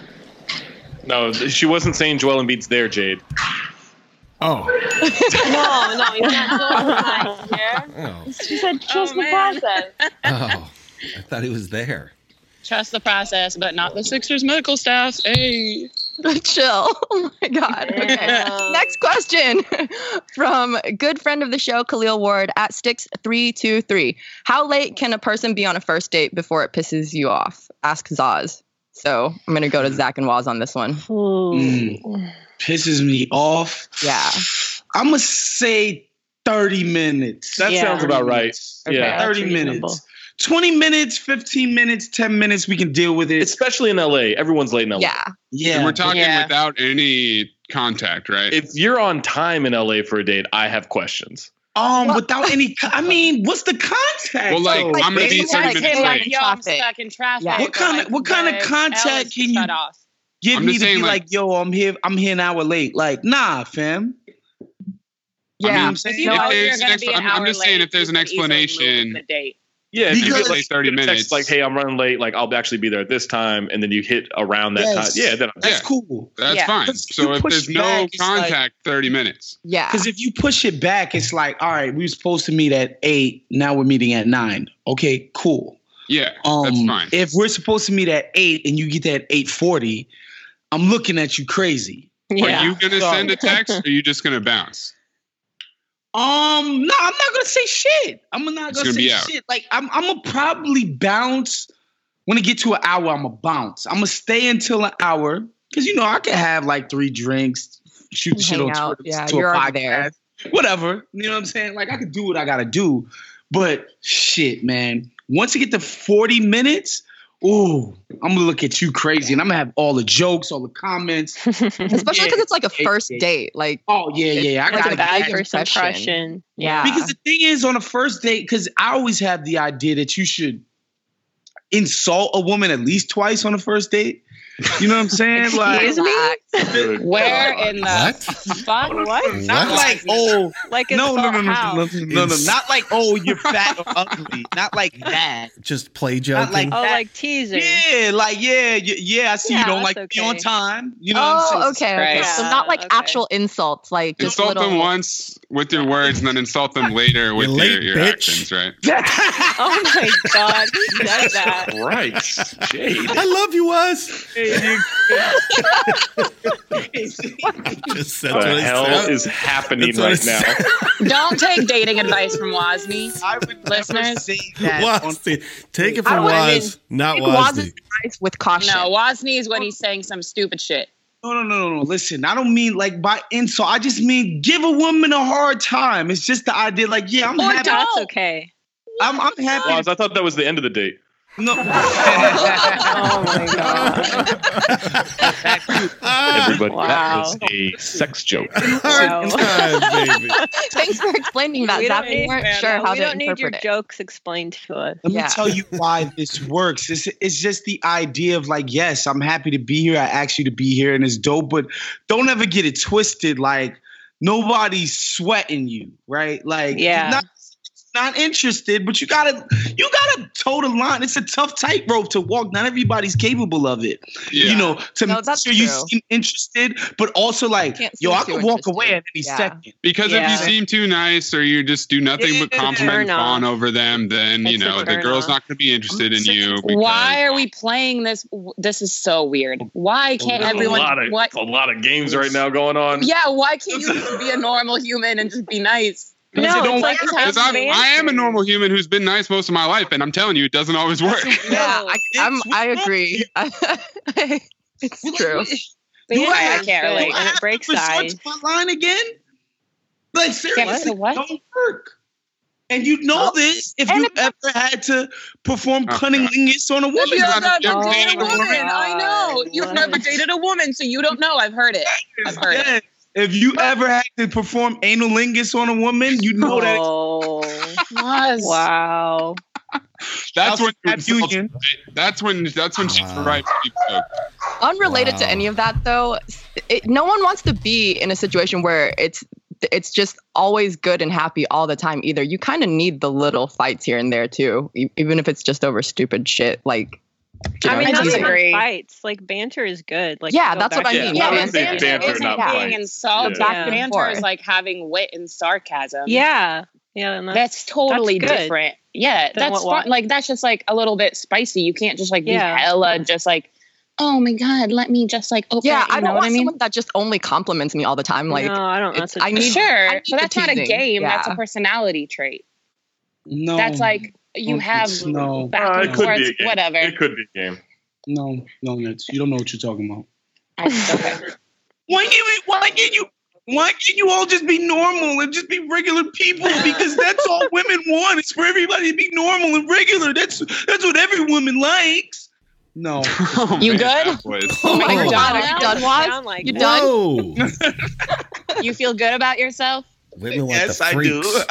Speaker 6: No, she wasn't saying Joel Embiid's there, Jade.
Speaker 4: Oh.
Speaker 7: no, no, he's not doing that here.
Speaker 4: Oh.
Speaker 7: She said trust
Speaker 8: Oh,
Speaker 7: the
Speaker 8: man.
Speaker 7: process.
Speaker 4: Oh. I thought he was there.
Speaker 8: Trust the process, but not the Sixers medical staff. Hey.
Speaker 10: Chill. Oh my God. Okay. Next question from a good friend of the show, Khalil Ward at Sticks three two three. How late can a person be on a first date before it pisses you off? Ask Zaz. So I'm going to go to Zach and Waz on this one.
Speaker 9: Mm. Pisses me off.
Speaker 10: Yeah.
Speaker 9: I'm going to say thirty minutes.
Speaker 6: That
Speaker 13: Yeah.
Speaker 6: sounds about right.
Speaker 10: Okay.
Speaker 6: Yeah.
Speaker 13: That's
Speaker 9: thirty
Speaker 13: reasonable.
Speaker 9: minutes. twenty minutes, fifteen minutes, ten minutes, we can deal with it.
Speaker 6: Especially in L A. Everyone's late in L A.
Speaker 10: Yeah.
Speaker 9: yeah.
Speaker 5: And we're talking
Speaker 8: Yeah.
Speaker 5: without any contact, right?
Speaker 6: If you're on time in L A for a date, I have questions.
Speaker 9: um, without any, co- I mean, what's the contact?
Speaker 5: Well, like,
Speaker 9: though?
Speaker 5: I'm gonna be
Speaker 10: Like,
Speaker 5: thirty
Speaker 10: like,
Speaker 5: minutes
Speaker 10: hey,
Speaker 5: late.
Speaker 10: like,
Speaker 8: Yo, I'm
Speaker 10: traffic.
Speaker 8: stuck in traffic.
Speaker 10: Yeah.
Speaker 9: What kind of-
Speaker 8: Like,
Speaker 9: what kind of
Speaker 8: the
Speaker 9: contact
Speaker 8: L is
Speaker 9: can you-
Speaker 8: shut off.
Speaker 9: Give
Speaker 5: I'm
Speaker 9: me
Speaker 5: just
Speaker 9: to
Speaker 5: saying,
Speaker 9: be
Speaker 5: like-
Speaker 9: like, yo, I'm here, I'm here an hour late. Like, nah, fam.
Speaker 10: Yeah.
Speaker 9: I mean, I'm
Speaker 8: If
Speaker 9: saying,
Speaker 8: you
Speaker 5: If
Speaker 8: know
Speaker 5: there's
Speaker 8: you're
Speaker 5: an
Speaker 8: going to
Speaker 5: ex-
Speaker 8: be an
Speaker 5: I'm- I'm
Speaker 8: hour
Speaker 5: just saying
Speaker 8: late,
Speaker 5: if there's
Speaker 8: you
Speaker 5: an
Speaker 8: can easily move
Speaker 5: explanation-
Speaker 8: the date.
Speaker 6: Yeah, if you
Speaker 9: Because-
Speaker 6: get like thirty
Speaker 5: minutes.
Speaker 6: minutes, like, hey, I'm running late. Like, I'll actually be there at this time, and then you hit around that
Speaker 9: Yes.
Speaker 6: time. Yeah, then
Speaker 9: that's
Speaker 5: Yeah.
Speaker 9: cool.
Speaker 5: That's
Speaker 8: Yeah.
Speaker 5: fine.
Speaker 9: 'Cause
Speaker 5: So
Speaker 9: you
Speaker 5: if
Speaker 9: push
Speaker 5: there's no
Speaker 9: back, it's like-
Speaker 5: contact, thirty minutes.
Speaker 10: Yeah.
Speaker 9: Because if you push it back, it's like, all right, we were supposed to meet at eight. Now we're meeting at nine. Okay, cool.
Speaker 5: Yeah,
Speaker 9: Um,
Speaker 5: that's fine.
Speaker 9: If we're supposed to meet at eight and you get there at eight forty, I'm looking at you crazy.
Speaker 8: Yeah.
Speaker 5: Are you gonna
Speaker 9: Sorry.
Speaker 5: send a text, or are you just gonna bounce?
Speaker 9: Um, no, I'm not gonna say shit. I'm not
Speaker 5: It's
Speaker 9: gonna,
Speaker 5: gonna
Speaker 9: say
Speaker 5: be out.
Speaker 9: shit. Like I'm, I'm gonna probably bounce when it get to an hour. I'm gonna bounce. I'm gonna stay until an hour because you know I can have like three drinks, shoot the shit
Speaker 10: Hang
Speaker 9: on
Speaker 10: out.
Speaker 9: Twitter,
Speaker 10: Yeah,
Speaker 9: to
Speaker 10: you're
Speaker 9: a
Speaker 10: already
Speaker 9: podcast, whatever. You know what I'm saying? Like I can do what I gotta do, but shit, man. Once you get to forty minutes, ooh, I'm gonna look at you crazy, and I'm gonna have all the jokes, all the comments.
Speaker 10: Especially because
Speaker 9: Yeah.
Speaker 10: it's like a first date. Like,
Speaker 9: Oh yeah, yeah. I
Speaker 10: Like
Speaker 9: gotta
Speaker 10: a
Speaker 13: Bad
Speaker 10: bad
Speaker 13: first
Speaker 10: impression.
Speaker 13: impression.
Speaker 10: yeah.
Speaker 9: Because the thing is, on a first date, because I always have the idea that you should insult a woman at least twice on a first date. You know what I'm saying? Like,
Speaker 13: Excuse me?
Speaker 6: Good
Speaker 8: Where
Speaker 6: God.
Speaker 8: in the
Speaker 4: What?
Speaker 8: fuck?
Speaker 13: What?
Speaker 9: not
Speaker 4: What?
Speaker 9: like, oh,
Speaker 13: Like it's
Speaker 9: no, no, no, no,
Speaker 13: how?
Speaker 9: no, no, no, no, not like, oh, you're fat or ugly. Not like that.
Speaker 4: Just play
Speaker 9: Not
Speaker 4: joking.
Speaker 9: like
Speaker 13: Oh,
Speaker 9: that.
Speaker 13: like teasing.
Speaker 9: Yeah, like, yeah, y- yeah, I see
Speaker 13: Yeah,
Speaker 9: you don't
Speaker 13: that's
Speaker 9: like to be on
Speaker 13: okay.
Speaker 9: time. You know what I'm
Speaker 10: Oh,
Speaker 9: saying?
Speaker 10: okay. okay.
Speaker 8: Right.
Speaker 10: So not like
Speaker 13: Yeah, okay.
Speaker 10: actual insults, like just
Speaker 5: Insult
Speaker 10: little.
Speaker 5: them once with your words, and then insult them later with
Speaker 4: You're
Speaker 5: your,
Speaker 4: late,
Speaker 5: your
Speaker 4: bitch.
Speaker 5: actions, right?
Speaker 13: Oh my God, who does that?
Speaker 6: Right, Jade.
Speaker 4: I love you, Wes. Just
Speaker 6: What the hell is happening right now?
Speaker 8: Don't take dating advice from Wozni.
Speaker 9: I would
Speaker 8: listeners.
Speaker 9: say that on-
Speaker 4: Wozni. Take it from
Speaker 10: I would-
Speaker 4: Woz, not
Speaker 10: Take
Speaker 4: Wozni.
Speaker 10: Woz's advice with caution.
Speaker 8: No, Wozni is when he's saying some stupid shit.
Speaker 9: No, no, no, no, no. Listen, I don't mean like by insult. I just mean give a woman a hard time. It's just the idea, like, yeah, I'm
Speaker 13: Or
Speaker 9: happy.
Speaker 13: that's okay.
Speaker 9: I'm, I'm happy.
Speaker 6: Woz, I thought that was the end of the date.
Speaker 9: No.
Speaker 13: Oh my god.
Speaker 6: Everybody,
Speaker 13: Wow.
Speaker 6: that was a sex joke.
Speaker 13: Wow.
Speaker 10: Thanks for explaining that.
Speaker 13: We
Speaker 10: Zap.
Speaker 13: don't
Speaker 10: We
Speaker 13: need,
Speaker 10: weren't sure how
Speaker 13: we
Speaker 10: to
Speaker 13: don't need your
Speaker 10: interpret it.
Speaker 13: jokes explained to us.
Speaker 9: Let me
Speaker 10: Yeah.
Speaker 9: tell you why this works. It's, it's just the idea of like, yes, I'm happy to be here. I asked you to be here and it's dope, but don't ever get it twisted. Like nobody's sweating you, right? Like,
Speaker 13: Yeah.
Speaker 9: not, not interested, but you gotta, you gotta toe the line. It's a tough tightrope to walk. Not everybody's capable of it.
Speaker 5: Yeah.
Speaker 9: You know, to
Speaker 10: No,
Speaker 9: make
Speaker 10: that's
Speaker 9: sure you
Speaker 10: true.
Speaker 9: seem interested, but also like,
Speaker 10: Can't
Speaker 9: yo,
Speaker 10: seem
Speaker 9: I
Speaker 10: too
Speaker 9: can walk
Speaker 10: interested.
Speaker 9: away at any
Speaker 10: Yeah.
Speaker 9: second.
Speaker 5: Because
Speaker 13: Yeah.
Speaker 5: if you seem too nice or you just do nothing but
Speaker 9: Yeah.
Speaker 5: compliment and
Speaker 13: Turn
Speaker 5: fawn
Speaker 13: off.
Speaker 5: over them, then you
Speaker 13: It's a
Speaker 5: know the
Speaker 13: turn
Speaker 5: girl's
Speaker 13: off.
Speaker 5: not going to be interested in you. Because,
Speaker 8: Why are we playing this? This is so weird. Why can't
Speaker 6: There's
Speaker 8: everyone?
Speaker 6: a lot of
Speaker 8: what?
Speaker 6: a lot of games right now going on.
Speaker 8: Yeah, why can't you just be a normal human and just be nice?
Speaker 13: No,
Speaker 9: Because it don't
Speaker 13: it's like
Speaker 9: work.
Speaker 5: Because
Speaker 13: have
Speaker 5: I'm, I am a
Speaker 13: banter.
Speaker 5: normal human who's been nice most of my life, and I'm telling you, it doesn't always work.
Speaker 10: Yeah, I, I'm,
Speaker 9: It's-
Speaker 10: I agree. It's true.
Speaker 9: Do
Speaker 13: Banter
Speaker 9: I
Speaker 13: is
Speaker 8: I can't
Speaker 13: good,
Speaker 8: relate.
Speaker 13: and it breaks the
Speaker 9: resort
Speaker 13: ice.
Speaker 9: to my line again? Like seriously,
Speaker 8: to what?
Speaker 9: it don't work. And you know this if
Speaker 8: And
Speaker 9: you
Speaker 8: if-
Speaker 9: ever had to perform
Speaker 5: Oh,
Speaker 9: cunnilingus on a woman.
Speaker 8: You've
Speaker 5: not-
Speaker 8: never
Speaker 5: you've
Speaker 8: dated
Speaker 5: dated
Speaker 8: a
Speaker 5: a
Speaker 8: woman.
Speaker 5: woman?
Speaker 8: I know. You've
Speaker 13: What?
Speaker 8: never dated a woman, so you don't know. I've heard it. I've heard it.
Speaker 9: Yeah. If you ever had to perform analingus on a woman, you know that.
Speaker 13: Oh,
Speaker 8: Was.
Speaker 13: wow.
Speaker 5: That's when you
Speaker 9: That
Speaker 5: insult,
Speaker 9: union.
Speaker 5: right? That's when that's when she's
Speaker 4: Wow.
Speaker 5: right.
Speaker 10: Unrelated to
Speaker 4: Wow.
Speaker 10: any of that, though, it, no one wants to be in a situation where it's it's just always good and happy all the time either. You kind of need the little fights here and there too, e- even if it's just over stupid shit. Like, you
Speaker 13: I
Speaker 10: know,
Speaker 13: mean,
Speaker 8: I
Speaker 13: not
Speaker 10: teasing.
Speaker 13: even
Speaker 8: disagree.
Speaker 13: fights. Like banter is good. Like
Speaker 10: Yeah,
Speaker 13: go
Speaker 10: that's what
Speaker 13: back
Speaker 10: I
Speaker 13: to
Speaker 10: mean.
Speaker 13: the
Speaker 8: Yeah,
Speaker 10: Yeah,
Speaker 8: but
Speaker 10: banter-
Speaker 8: banter
Speaker 6: banter,
Speaker 8: isn't
Speaker 6: not
Speaker 8: being
Speaker 6: fights.
Speaker 8: insulted.
Speaker 10: Yeah. Back and
Speaker 8: Banter
Speaker 10: forth.
Speaker 8: is like having wit and sarcasm.
Speaker 13: Yeah, yeah. And that's,
Speaker 8: That's totally
Speaker 13: That's good.
Speaker 8: different. Yeah,
Speaker 13: Than
Speaker 8: that's
Speaker 13: what
Speaker 8: fun. Like that's just like a little bit spicy. You can't just like
Speaker 13: Yeah.
Speaker 8: be hella just like, oh my god, let me just like open.
Speaker 10: Yeah,
Speaker 8: it, you
Speaker 10: I
Speaker 8: know
Speaker 10: don't
Speaker 8: what
Speaker 10: want
Speaker 8: I mean?
Speaker 10: someone that just only compliments me all the time. Like,
Speaker 13: no, I don't.
Speaker 10: it's-
Speaker 13: That's a,
Speaker 10: I need-
Speaker 8: Sure,
Speaker 10: I need
Speaker 8: but
Speaker 10: the
Speaker 8: that's not a
Speaker 10: teasing.
Speaker 8: game. That's
Speaker 10: Yeah.
Speaker 8: a personality trait.
Speaker 9: No.
Speaker 8: That's like you
Speaker 9: Oh,
Speaker 8: have
Speaker 9: it's- no.
Speaker 8: back
Speaker 6: Uh,
Speaker 8: and
Speaker 6: it could
Speaker 8: forth,
Speaker 6: be a game.
Speaker 8: whatever.
Speaker 6: It could be a game.
Speaker 9: no, no, Nets. You don't know what you're talking about.
Speaker 8: I- okay.
Speaker 9: Why can't we, why can't you why can't you all just be normal and just be regular people? Because that's all women want. It's for everybody to be normal and regular. That's that's what every woman likes. No.
Speaker 5: Oh,
Speaker 8: You
Speaker 5: man,
Speaker 8: good?
Speaker 5: that was-
Speaker 10: oh my
Speaker 4: Oh.
Speaker 10: god, are you done,
Speaker 13: Sound
Speaker 10: Waz?
Speaker 13: like
Speaker 10: You
Speaker 13: that.
Speaker 10: done?
Speaker 4: Whoa.
Speaker 8: You feel good about yourself?
Speaker 4: Women want
Speaker 9: Yes,
Speaker 4: the
Speaker 9: I do.
Speaker 4: freaks.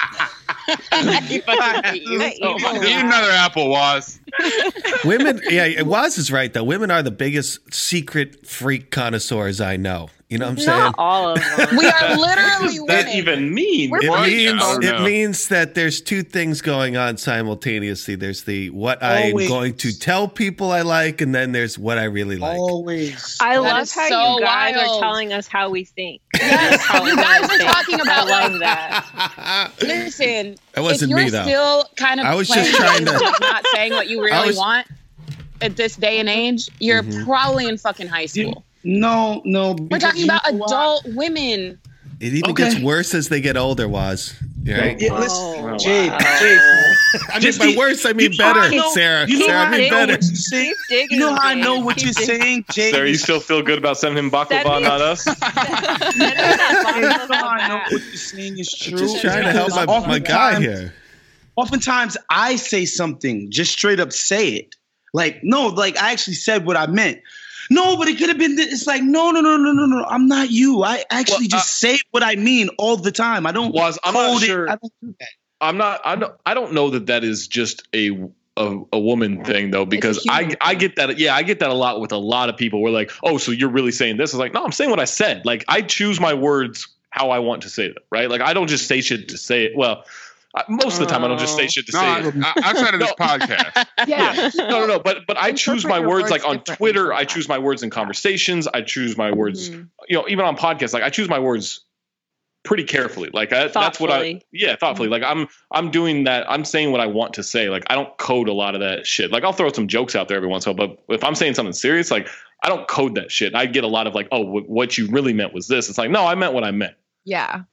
Speaker 8: You fucking hate you
Speaker 13: Hey,
Speaker 8: so
Speaker 13: you
Speaker 8: much.
Speaker 5: Eat another apple, Was.
Speaker 4: Women, yeah, Waz is right though. Women are the biggest secret freak connoisseurs I know. You know what I'm saying?
Speaker 13: Not all of them.
Speaker 8: We are literally
Speaker 6: What does that
Speaker 8: women.
Speaker 6: even mean?
Speaker 4: It
Speaker 5: What?
Speaker 4: means
Speaker 5: I don't
Speaker 4: it
Speaker 5: know.
Speaker 4: means that there's two things going on simultaneously. There's the what I'm
Speaker 9: Always.
Speaker 4: going to tell people I like, and then there's what I really like.
Speaker 9: Always.
Speaker 13: I
Speaker 8: That
Speaker 13: love
Speaker 8: is
Speaker 13: how
Speaker 8: so
Speaker 13: you guys
Speaker 8: wild.
Speaker 13: are telling us how we think.
Speaker 8: Yes,
Speaker 13: How
Speaker 8: you
Speaker 13: we
Speaker 8: guys are
Speaker 13: think.
Speaker 8: talking about
Speaker 13: I love
Speaker 8: like
Speaker 13: that.
Speaker 8: Listen,
Speaker 4: That wasn't
Speaker 8: if you're
Speaker 4: me though.
Speaker 8: still kind of
Speaker 4: I was
Speaker 8: playing
Speaker 4: just trying
Speaker 8: games
Speaker 4: to-
Speaker 8: of not saying what you
Speaker 4: I
Speaker 8: really
Speaker 4: was-
Speaker 8: want at this day and age, you're
Speaker 4: Mhm.
Speaker 8: probably in fucking high school.
Speaker 9: No, no.
Speaker 8: We're
Speaker 9: because
Speaker 8: talking
Speaker 9: you
Speaker 8: about
Speaker 9: know why?
Speaker 8: adult women.
Speaker 4: It even
Speaker 9: Okay.
Speaker 4: gets worse as they get older, Waz. Right?
Speaker 9: Yeah, listen,
Speaker 13: Oh,
Speaker 9: Jade,
Speaker 13: wow.
Speaker 9: Jade.
Speaker 4: I mean,
Speaker 9: Just
Speaker 4: by
Speaker 9: the-
Speaker 4: worse, I mean
Speaker 9: you know how
Speaker 4: better,
Speaker 9: I know-
Speaker 4: Sarah.
Speaker 9: You know
Speaker 4: Sarah,
Speaker 9: how
Speaker 4: I
Speaker 9: I
Speaker 4: mean
Speaker 9: know
Speaker 4: better.
Speaker 9: what you're saying?
Speaker 13: Keep digging.
Speaker 9: You know how I
Speaker 13: Jade.
Speaker 9: know what
Speaker 13: Keep
Speaker 9: you're
Speaker 13: digging.
Speaker 9: saying, Jade?
Speaker 6: Sarah, you still feel good about sending him baklava,
Speaker 13: Send me-
Speaker 6: not us?
Speaker 13: Send us that
Speaker 9: You
Speaker 13: bottle
Speaker 9: know how I know
Speaker 13: back.
Speaker 9: what you're saying is true.
Speaker 4: Just trying to help my, my guy
Speaker 9: Oftentimes-
Speaker 4: here.
Speaker 9: Oftentimes, I say something, just straight up say it. Like, no, like I actually said what I meant. No, but it could have been this. It's like, no, no, no, no, no, no. I'm not you. I actually
Speaker 6: Well,
Speaker 9: just say what I mean all the time. I don't
Speaker 6: Was I'm not
Speaker 9: hold it.
Speaker 6: sure.
Speaker 9: I don't do that.
Speaker 6: I'm not. I don't. I don't know that that is just a a, a woman thing though, because I
Speaker 10: human
Speaker 6: I get that. Yeah, I get that a lot with a lot of people. We're like, oh, so you're really saying this? It's like, no, I'm saying what I said. Like I choose my words how I want to say them. Right? Like I don't just say shit to say it. Well, I, most of the time I don't just say shit to
Speaker 5: No,
Speaker 6: say
Speaker 5: I-
Speaker 6: it.
Speaker 5: I- outside of this
Speaker 6: No.
Speaker 5: podcast.
Speaker 10: Yeah.
Speaker 6: No, no, no. But but I choose my
Speaker 10: Interpret your
Speaker 6: words
Speaker 10: words
Speaker 6: like on
Speaker 10: differently
Speaker 6: Twitter. I
Speaker 10: sometimes.
Speaker 6: choose my words in conversations. I choose my words.
Speaker 10: Mhm.
Speaker 6: You know, even on podcasts. Like I choose my words pretty carefully. Like I, that's what I
Speaker 13: Thoughtfully.
Speaker 6: yeah, thoughtfully. Like I'm I'm doing that. I'm saying what I want to say. Like I don't code a lot of that shit. Like I'll throw some jokes out there every once in a while, but if I'm saying something serious, like I don't code that shit. I get a lot of like, oh, w- what you really meant was this. It's like, no, I meant what I meant.
Speaker 10: Yeah.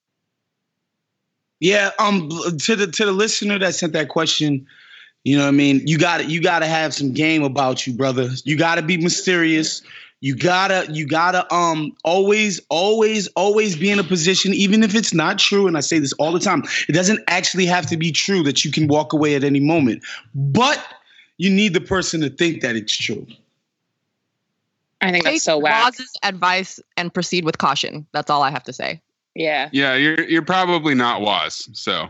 Speaker 9: Yeah, um, to the to the listener that sent that question, you know what I mean? You got you got to have some game about you, brother. You got to be mysterious. You gotta you gotta um always always always be in a position, even if it's not true. And I say this all the time. It doesn't actually have to be true that you can walk away at any moment, but you need the person to think that it's true.
Speaker 8: I think that's
Speaker 10: Take
Speaker 8: so whack.
Speaker 10: Woz's advice and proceed with caution. That's all I have to say.
Speaker 8: Yeah.
Speaker 5: Yeah, you're you're probably not Woz, so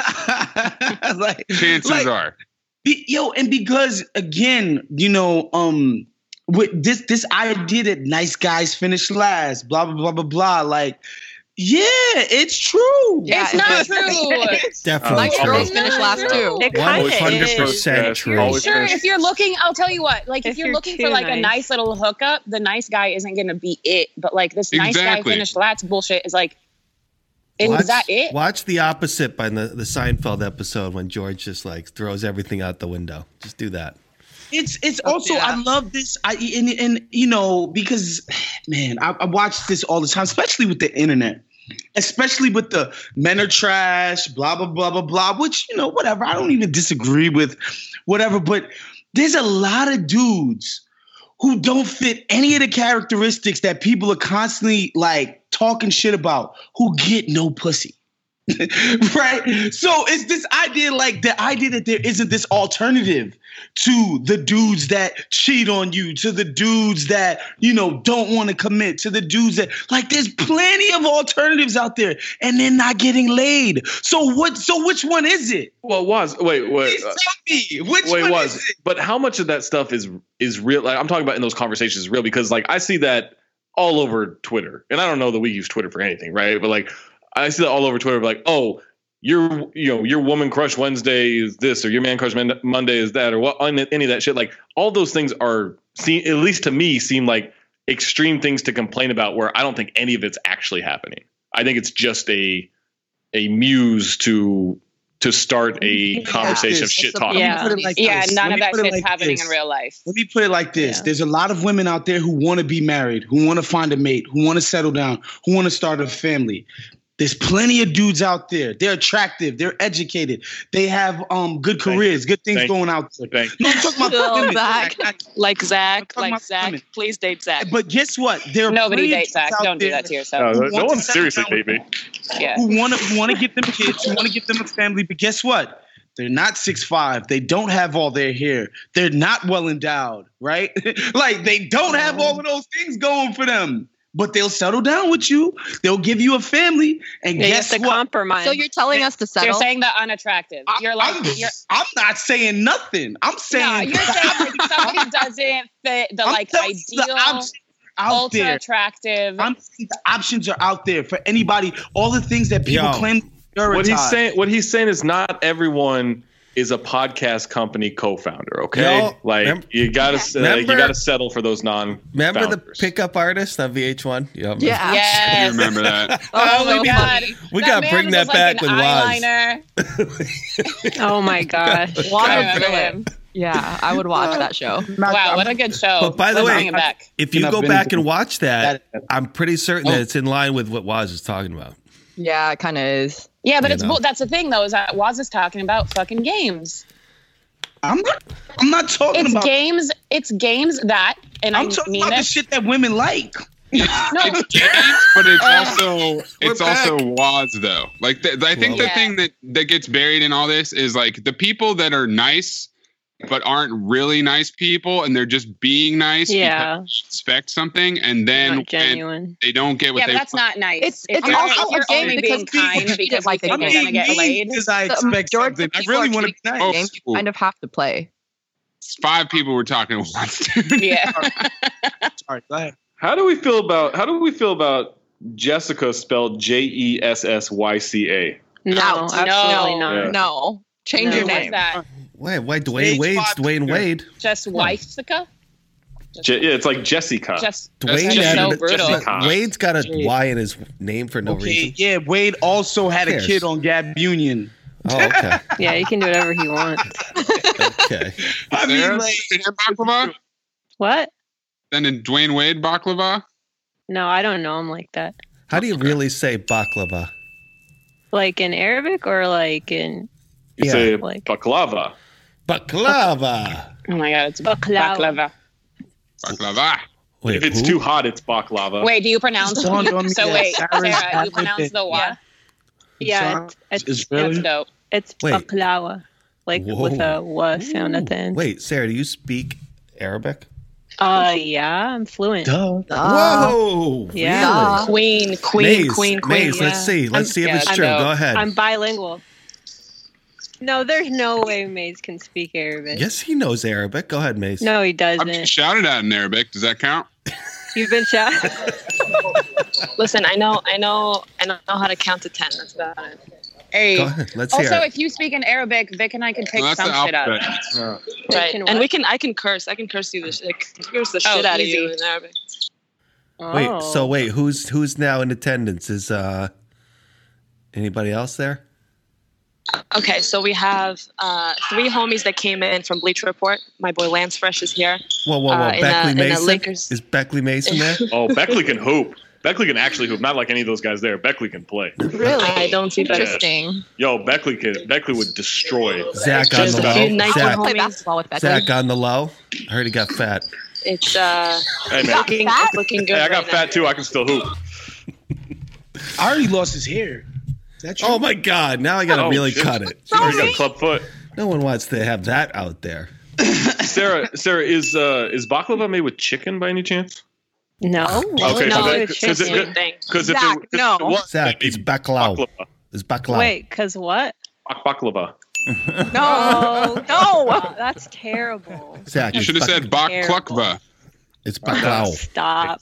Speaker 9: like,
Speaker 5: chances
Speaker 9: like,
Speaker 5: are.
Speaker 9: Be, yo, and because again, you know, um, with this this idea that nice guys finish last, blah blah blah blah blah, like, yeah, it's true.
Speaker 10: Yeah,
Speaker 8: it's not true.
Speaker 4: Definitely
Speaker 10: Nice
Speaker 4: true.
Speaker 10: girls finish last too.
Speaker 13: It
Speaker 4: one
Speaker 13: kind of
Speaker 4: hundred
Speaker 13: is.
Speaker 4: percent true.
Speaker 6: Always
Speaker 8: Sure,
Speaker 6: finish-
Speaker 8: if you're looking, I'll tell you what. Like, if,
Speaker 13: If
Speaker 8: you're,
Speaker 13: you're
Speaker 8: looking
Speaker 13: too
Speaker 8: for like a
Speaker 13: nice.
Speaker 8: nice little hookup, the nice guy isn't going to be it. But like this nice guy
Speaker 5: Exactly.
Speaker 8: finished last bullshit is like, is
Speaker 4: Watch,
Speaker 8: that it?
Speaker 4: Watch the opposite by the, the Seinfeld episode when George just like throws everything out the window. Just do that.
Speaker 9: It's it's
Speaker 10: Oh,
Speaker 9: also
Speaker 10: yeah.
Speaker 9: I love this. I and, and you know because man, I, I watch this all the time, especially with the internet, especially with the men are trash, blah blah blah blah blah. Which you know whatever. I don't even disagree with whatever, but there's a lot of dudes who don't fit any of the characteristics that people are constantly like talking shit about, who get no pussy. Right? So it's this idea, like the idea that there isn't this alternative to the dudes that cheat on you, to the dudes that, you know, don't want to commit, to the dudes that, like, there's plenty of alternatives out there and they're not getting laid. So what, so which one is it?
Speaker 6: Well, was wait, wait,
Speaker 9: Please
Speaker 6: uh,
Speaker 9: tell me, which
Speaker 6: wait,
Speaker 9: one
Speaker 6: was.
Speaker 9: is it?
Speaker 6: But how much of that stuff is is real? Like I'm talking about in those conversations is real because like I see that all over Twitter, and I don't know that we use Twitter for anything, right? But like I see that all over Twitter, like, oh, your you know your woman crush Wednesday is this, or your man crush Mon- Monday is that, or what? Any of that shit. Like all those things are, see, at least to me, seem like extreme things to complain about. Where I don't think any of it's actually happening. I think it's just a a muse to to start a conversation of shit talking.
Speaker 8: Yeah,
Speaker 9: Let me put it like
Speaker 8: yeah.
Speaker 9: this.
Speaker 8: None
Speaker 9: Let
Speaker 8: of
Speaker 9: me
Speaker 8: that
Speaker 9: put it
Speaker 8: shit's
Speaker 9: like
Speaker 8: happening
Speaker 9: this.
Speaker 8: in real life.
Speaker 9: Let me put it like this.
Speaker 8: Yeah.
Speaker 9: There's a lot of women out there who want to be married, who want to find a mate, who want to settle down, who want to start a family. There's plenty of dudes out there. They're attractive. They're educated. They have um good
Speaker 6: Thank
Speaker 9: careers, good things
Speaker 6: Thank
Speaker 9: going out there.
Speaker 6: Thank
Speaker 9: No, I'm talking about
Speaker 10: Chill,
Speaker 9: women.
Speaker 10: Zach.
Speaker 9: Like,
Speaker 8: Like Zach,
Speaker 9: talking
Speaker 8: like
Speaker 9: about
Speaker 8: Zach.
Speaker 9: women.
Speaker 8: Please date Zach.
Speaker 9: But guess what? There are
Speaker 8: Nobody
Speaker 9: plenty of
Speaker 8: dates Zach.
Speaker 9: dudes out
Speaker 8: Don't do
Speaker 9: there
Speaker 8: that to yourself.
Speaker 6: No,
Speaker 9: who
Speaker 6: no
Speaker 9: want
Speaker 6: one
Speaker 9: to settle
Speaker 6: seriously
Speaker 9: down
Speaker 6: date me.
Speaker 8: Yeah.
Speaker 9: who want to who want to get them kids, who want to get them a family. But guess what? They're not six five. They don't have all their hair. They're not well endowed, right? Like they don't have all of those things going for them. But they'll settle down with you. They'll give you a family. And
Speaker 13: Yeah, you
Speaker 9: guess
Speaker 13: have to
Speaker 9: what?
Speaker 13: compromise.
Speaker 10: So you're telling us to
Speaker 8: So
Speaker 10: settle?
Speaker 8: you're saying that unattractive.
Speaker 9: I-
Speaker 8: You're like,
Speaker 9: I'm,
Speaker 8: you're,
Speaker 9: I'm not saying nothing. I'm
Speaker 8: no,
Speaker 9: saying
Speaker 8: you're saying like somebody doesn't fit the
Speaker 9: I'm
Speaker 8: like
Speaker 9: telling you the
Speaker 8: ideal,
Speaker 9: options are out
Speaker 8: ultra
Speaker 9: there.
Speaker 8: attractive.
Speaker 9: I'm saying the options are out there for anybody. All the things that people
Speaker 4: Yo.
Speaker 9: claim to
Speaker 6: What he's
Speaker 9: prioritize.
Speaker 6: saying, what he's saying is not everyone is a podcast company co-founder. Okay,
Speaker 4: Yo,
Speaker 6: like
Speaker 4: remember-
Speaker 6: you gotta uh, you
Speaker 4: remember-
Speaker 6: gotta settle for those non.
Speaker 4: Remember the pickup artist on V H one? Yep.
Speaker 10: Yeah.
Speaker 5: You
Speaker 8: Yes.
Speaker 5: remember that?
Speaker 10: Oh,
Speaker 8: Oh
Speaker 10: so
Speaker 8: my god.
Speaker 10: funny.
Speaker 4: We
Speaker 8: That
Speaker 4: gotta
Speaker 8: man
Speaker 4: bring
Speaker 8: was
Speaker 4: that
Speaker 8: like
Speaker 4: back
Speaker 8: an
Speaker 4: with Woz.
Speaker 8: eyeliner.
Speaker 13: Oh my gosh.
Speaker 8: I
Speaker 10: Water
Speaker 8: remember
Speaker 10: Phillip.
Speaker 8: him.
Speaker 10: Yeah, I would watch that show.
Speaker 8: Wow, what a good show.
Speaker 4: But by the
Speaker 8: Let's
Speaker 4: way,
Speaker 8: bring it back.
Speaker 4: if you
Speaker 9: I've
Speaker 4: go
Speaker 9: been
Speaker 4: back
Speaker 9: to-
Speaker 4: and watch that,
Speaker 9: that-
Speaker 4: I'm pretty certain that it's in line with what Woz is talking about.
Speaker 10: Yeah, it kind of is.
Speaker 8: Yeah, but
Speaker 4: You
Speaker 8: it's
Speaker 4: know.
Speaker 8: bull- that's the thing though, is that Woz is talking about fucking games.
Speaker 9: I'm not. I'm not talking
Speaker 8: It's
Speaker 9: about.
Speaker 8: games. It's games that, and
Speaker 9: I'm
Speaker 8: I
Speaker 9: talking
Speaker 8: mean
Speaker 9: about the
Speaker 8: this.
Speaker 9: shit that women like.
Speaker 8: No,
Speaker 5: It's games, but it's also it's
Speaker 4: back.
Speaker 5: also Woz though. Like the, I think the
Speaker 8: Yeah.
Speaker 5: thing that that gets buried in all this is like the people that are nice but aren't really nice people, and they're just being nice
Speaker 13: Yeah.
Speaker 5: because they expect something, and then
Speaker 13: Not
Speaker 5: when
Speaker 13: genuine.
Speaker 5: they don't get what
Speaker 8: yeah,
Speaker 5: they
Speaker 8: but that's not nice.
Speaker 10: It's-
Speaker 8: if
Speaker 10: it's
Speaker 8: you're,
Speaker 10: also
Speaker 8: if you're
Speaker 10: a game
Speaker 8: only
Speaker 10: because
Speaker 8: being
Speaker 10: people
Speaker 8: kind
Speaker 10: treat it
Speaker 8: because
Speaker 10: like
Speaker 8: you
Speaker 10: a
Speaker 8: think you're
Speaker 10: game.
Speaker 8: gonna get laid.
Speaker 9: because I
Speaker 10: The
Speaker 9: expect
Speaker 10: majority
Speaker 9: something.
Speaker 10: of
Speaker 9: I
Speaker 10: people
Speaker 9: really
Speaker 10: are
Speaker 9: want to be
Speaker 10: treating it like
Speaker 9: nice.
Speaker 10: a game. You kind of have to play.
Speaker 5: five people were talking at once. Dude.
Speaker 8: Yeah.
Speaker 9: Sorry, go ahead.
Speaker 6: How do we feel about how do we feel about Jessica spelled J E S S Y C A?
Speaker 13: No,
Speaker 10: Out.
Speaker 13: absolutely
Speaker 8: No.
Speaker 13: not.
Speaker 6: Yeah.
Speaker 10: No, change
Speaker 13: No.
Speaker 10: your
Speaker 8: What's
Speaker 10: name.
Speaker 8: that?
Speaker 4: Wait, why Dwayne
Speaker 9: Stage
Speaker 4: Wade's
Speaker 9: five.
Speaker 4: Dwayne Wade?
Speaker 8: Just Weifsica?
Speaker 6: Je- yeah, it's like Jessica.
Speaker 8: Just
Speaker 4: Dwayne
Speaker 8: just
Speaker 4: had
Speaker 8: so
Speaker 4: a-
Speaker 8: brutal.
Speaker 4: Wade's got a
Speaker 9: Jade.
Speaker 4: Y in his name for no
Speaker 9: Okay,
Speaker 4: reason.
Speaker 9: yeah, Wade also had a
Speaker 4: cares?
Speaker 9: kid on Gab Union.
Speaker 4: Oh, okay.
Speaker 13: Yeah, he can do whatever he wants.
Speaker 4: Okay.
Speaker 9: I mean,
Speaker 5: Sarah,
Speaker 9: like,
Speaker 5: sending him baklava?
Speaker 13: What?
Speaker 5: Sending Dwayne Wade baklava?
Speaker 13: No, I don't know him like that.
Speaker 4: How do you really say baklava?
Speaker 13: Like in Arabic or like in
Speaker 6: You
Speaker 4: Yeah.
Speaker 6: say
Speaker 13: Like-
Speaker 6: baklava.
Speaker 4: Baklava.
Speaker 8: Oh my god, it's
Speaker 13: Baklava.
Speaker 8: baklava.
Speaker 5: Baklava.
Speaker 4: Wait,
Speaker 6: If it's
Speaker 4: who?
Speaker 6: too hot, it's baklava.
Speaker 8: Wait, do you pronounce?
Speaker 9: It dawned on me
Speaker 8: So
Speaker 9: that
Speaker 8: wait,
Speaker 9: Sarah's
Speaker 8: Sarah, you
Speaker 9: Arabic.
Speaker 8: pronounce the Y?
Speaker 13: Yeah, it's it's,
Speaker 9: Is
Speaker 8: That's
Speaker 9: really?
Speaker 8: dope.
Speaker 13: it's
Speaker 4: Wait.
Speaker 13: baklawa, like with
Speaker 4: Whoa.
Speaker 13: a wa sound at the end.
Speaker 4: Wait, Sarah, do you speak Arabic?
Speaker 13: Uh, yeah, I'm fluent.
Speaker 9: Duh.
Speaker 4: Whoa!
Speaker 13: Yeah.
Speaker 3: Queen, queen,
Speaker 4: Maze,
Speaker 3: queen, queen.
Speaker 4: Maze, let's
Speaker 13: yeah.
Speaker 4: see. Let's
Speaker 13: I'm
Speaker 4: see if it's
Speaker 8: scared.
Speaker 4: true.
Speaker 8: I know.
Speaker 4: Go ahead.
Speaker 13: I'm bilingual. No, there's no way Maze can speak Arabic.
Speaker 4: Yes, he knows Arabic. Go ahead, Maze.
Speaker 13: No, he
Speaker 5: I've been
Speaker 13: doesn't.
Speaker 5: shouted at in Arabic. Does that count?
Speaker 13: You've been shot.
Speaker 7: Listen, I know, I know, I know how to count to ten. That's about it.
Speaker 8: Hey.
Speaker 4: Go ahead. Let's hear
Speaker 8: Also,
Speaker 4: it.
Speaker 8: if you speak in Arabic, Vic and I can pick
Speaker 5: No, that's
Speaker 8: some
Speaker 5: the
Speaker 8: shit up.
Speaker 5: alphabet.
Speaker 7: Right,
Speaker 13: can
Speaker 7: and
Speaker 13: what?
Speaker 7: we can, I can curse. I can curse you the shit, curse the
Speaker 8: Oh,
Speaker 7: shit out
Speaker 8: easy.
Speaker 7: of you in Arabic.
Speaker 4: Wait,
Speaker 13: Oh.
Speaker 4: so wait, who's who's now in attendance? Is uh anybody else there?
Speaker 7: Okay, so we have uh, three homies that came in from Bleacher Report. My boy Lance Fresh is here.
Speaker 4: Whoa, whoa, whoa!
Speaker 7: Uh, in
Speaker 4: Beckley
Speaker 7: a- in a
Speaker 4: Mason
Speaker 7: Lakers-
Speaker 4: is Beckley Mason there?
Speaker 6: Oh, Beckley can hoop. Beckley can actually hoop. Not like any of those guys there. Beckley can play.
Speaker 10: Really?
Speaker 7: I don't see better.
Speaker 10: Interesting.
Speaker 6: Yo, Beckley can. Beckley would destroy.
Speaker 4: Zach on
Speaker 7: Just
Speaker 4: the
Speaker 7: a few
Speaker 4: low.
Speaker 7: nice
Speaker 4: Zach,
Speaker 10: Play
Speaker 7: homies.
Speaker 10: basketball with Beckley.
Speaker 4: Zach on the low. I heard he got fat.
Speaker 7: It's uh,
Speaker 6: Hey
Speaker 7: it's
Speaker 6: man.
Speaker 7: looking, it's looking good.
Speaker 6: Hey, I got
Speaker 7: right
Speaker 6: fat too. I can still hoop.
Speaker 9: I already lost his hair. Is that true?
Speaker 4: Oh my God! Now I gotta
Speaker 6: Oh,
Speaker 4: really
Speaker 6: shit.
Speaker 4: cut it.
Speaker 6: You got a club foot.
Speaker 4: No one wants to have that out there.
Speaker 6: Sarah, Sarah, is uh, is baklava made with chicken by any chance?
Speaker 13: No.
Speaker 6: Okay,
Speaker 13: no,
Speaker 6: so that-
Speaker 13: it's
Speaker 6: cause it-
Speaker 13: chicken.
Speaker 7: thing.
Speaker 6: Because if,
Speaker 10: Zach,
Speaker 6: it- 'cause
Speaker 10: no.
Speaker 6: if it was,
Speaker 4: Zach,
Speaker 6: it'd
Speaker 4: it's
Speaker 6: be
Speaker 4: baklava.
Speaker 6: baklava.
Speaker 4: It's baklava.
Speaker 13: Wait, cause what?
Speaker 6: Bak- Baklava.
Speaker 10: No, no.
Speaker 13: Oh, that's terrible.
Speaker 4: Zach,
Speaker 5: You
Speaker 4: it's
Speaker 5: should have
Speaker 4: bak-
Speaker 5: said bak
Speaker 13: Terrible.
Speaker 5: klukva.
Speaker 4: It's baklava.
Speaker 13: Stop.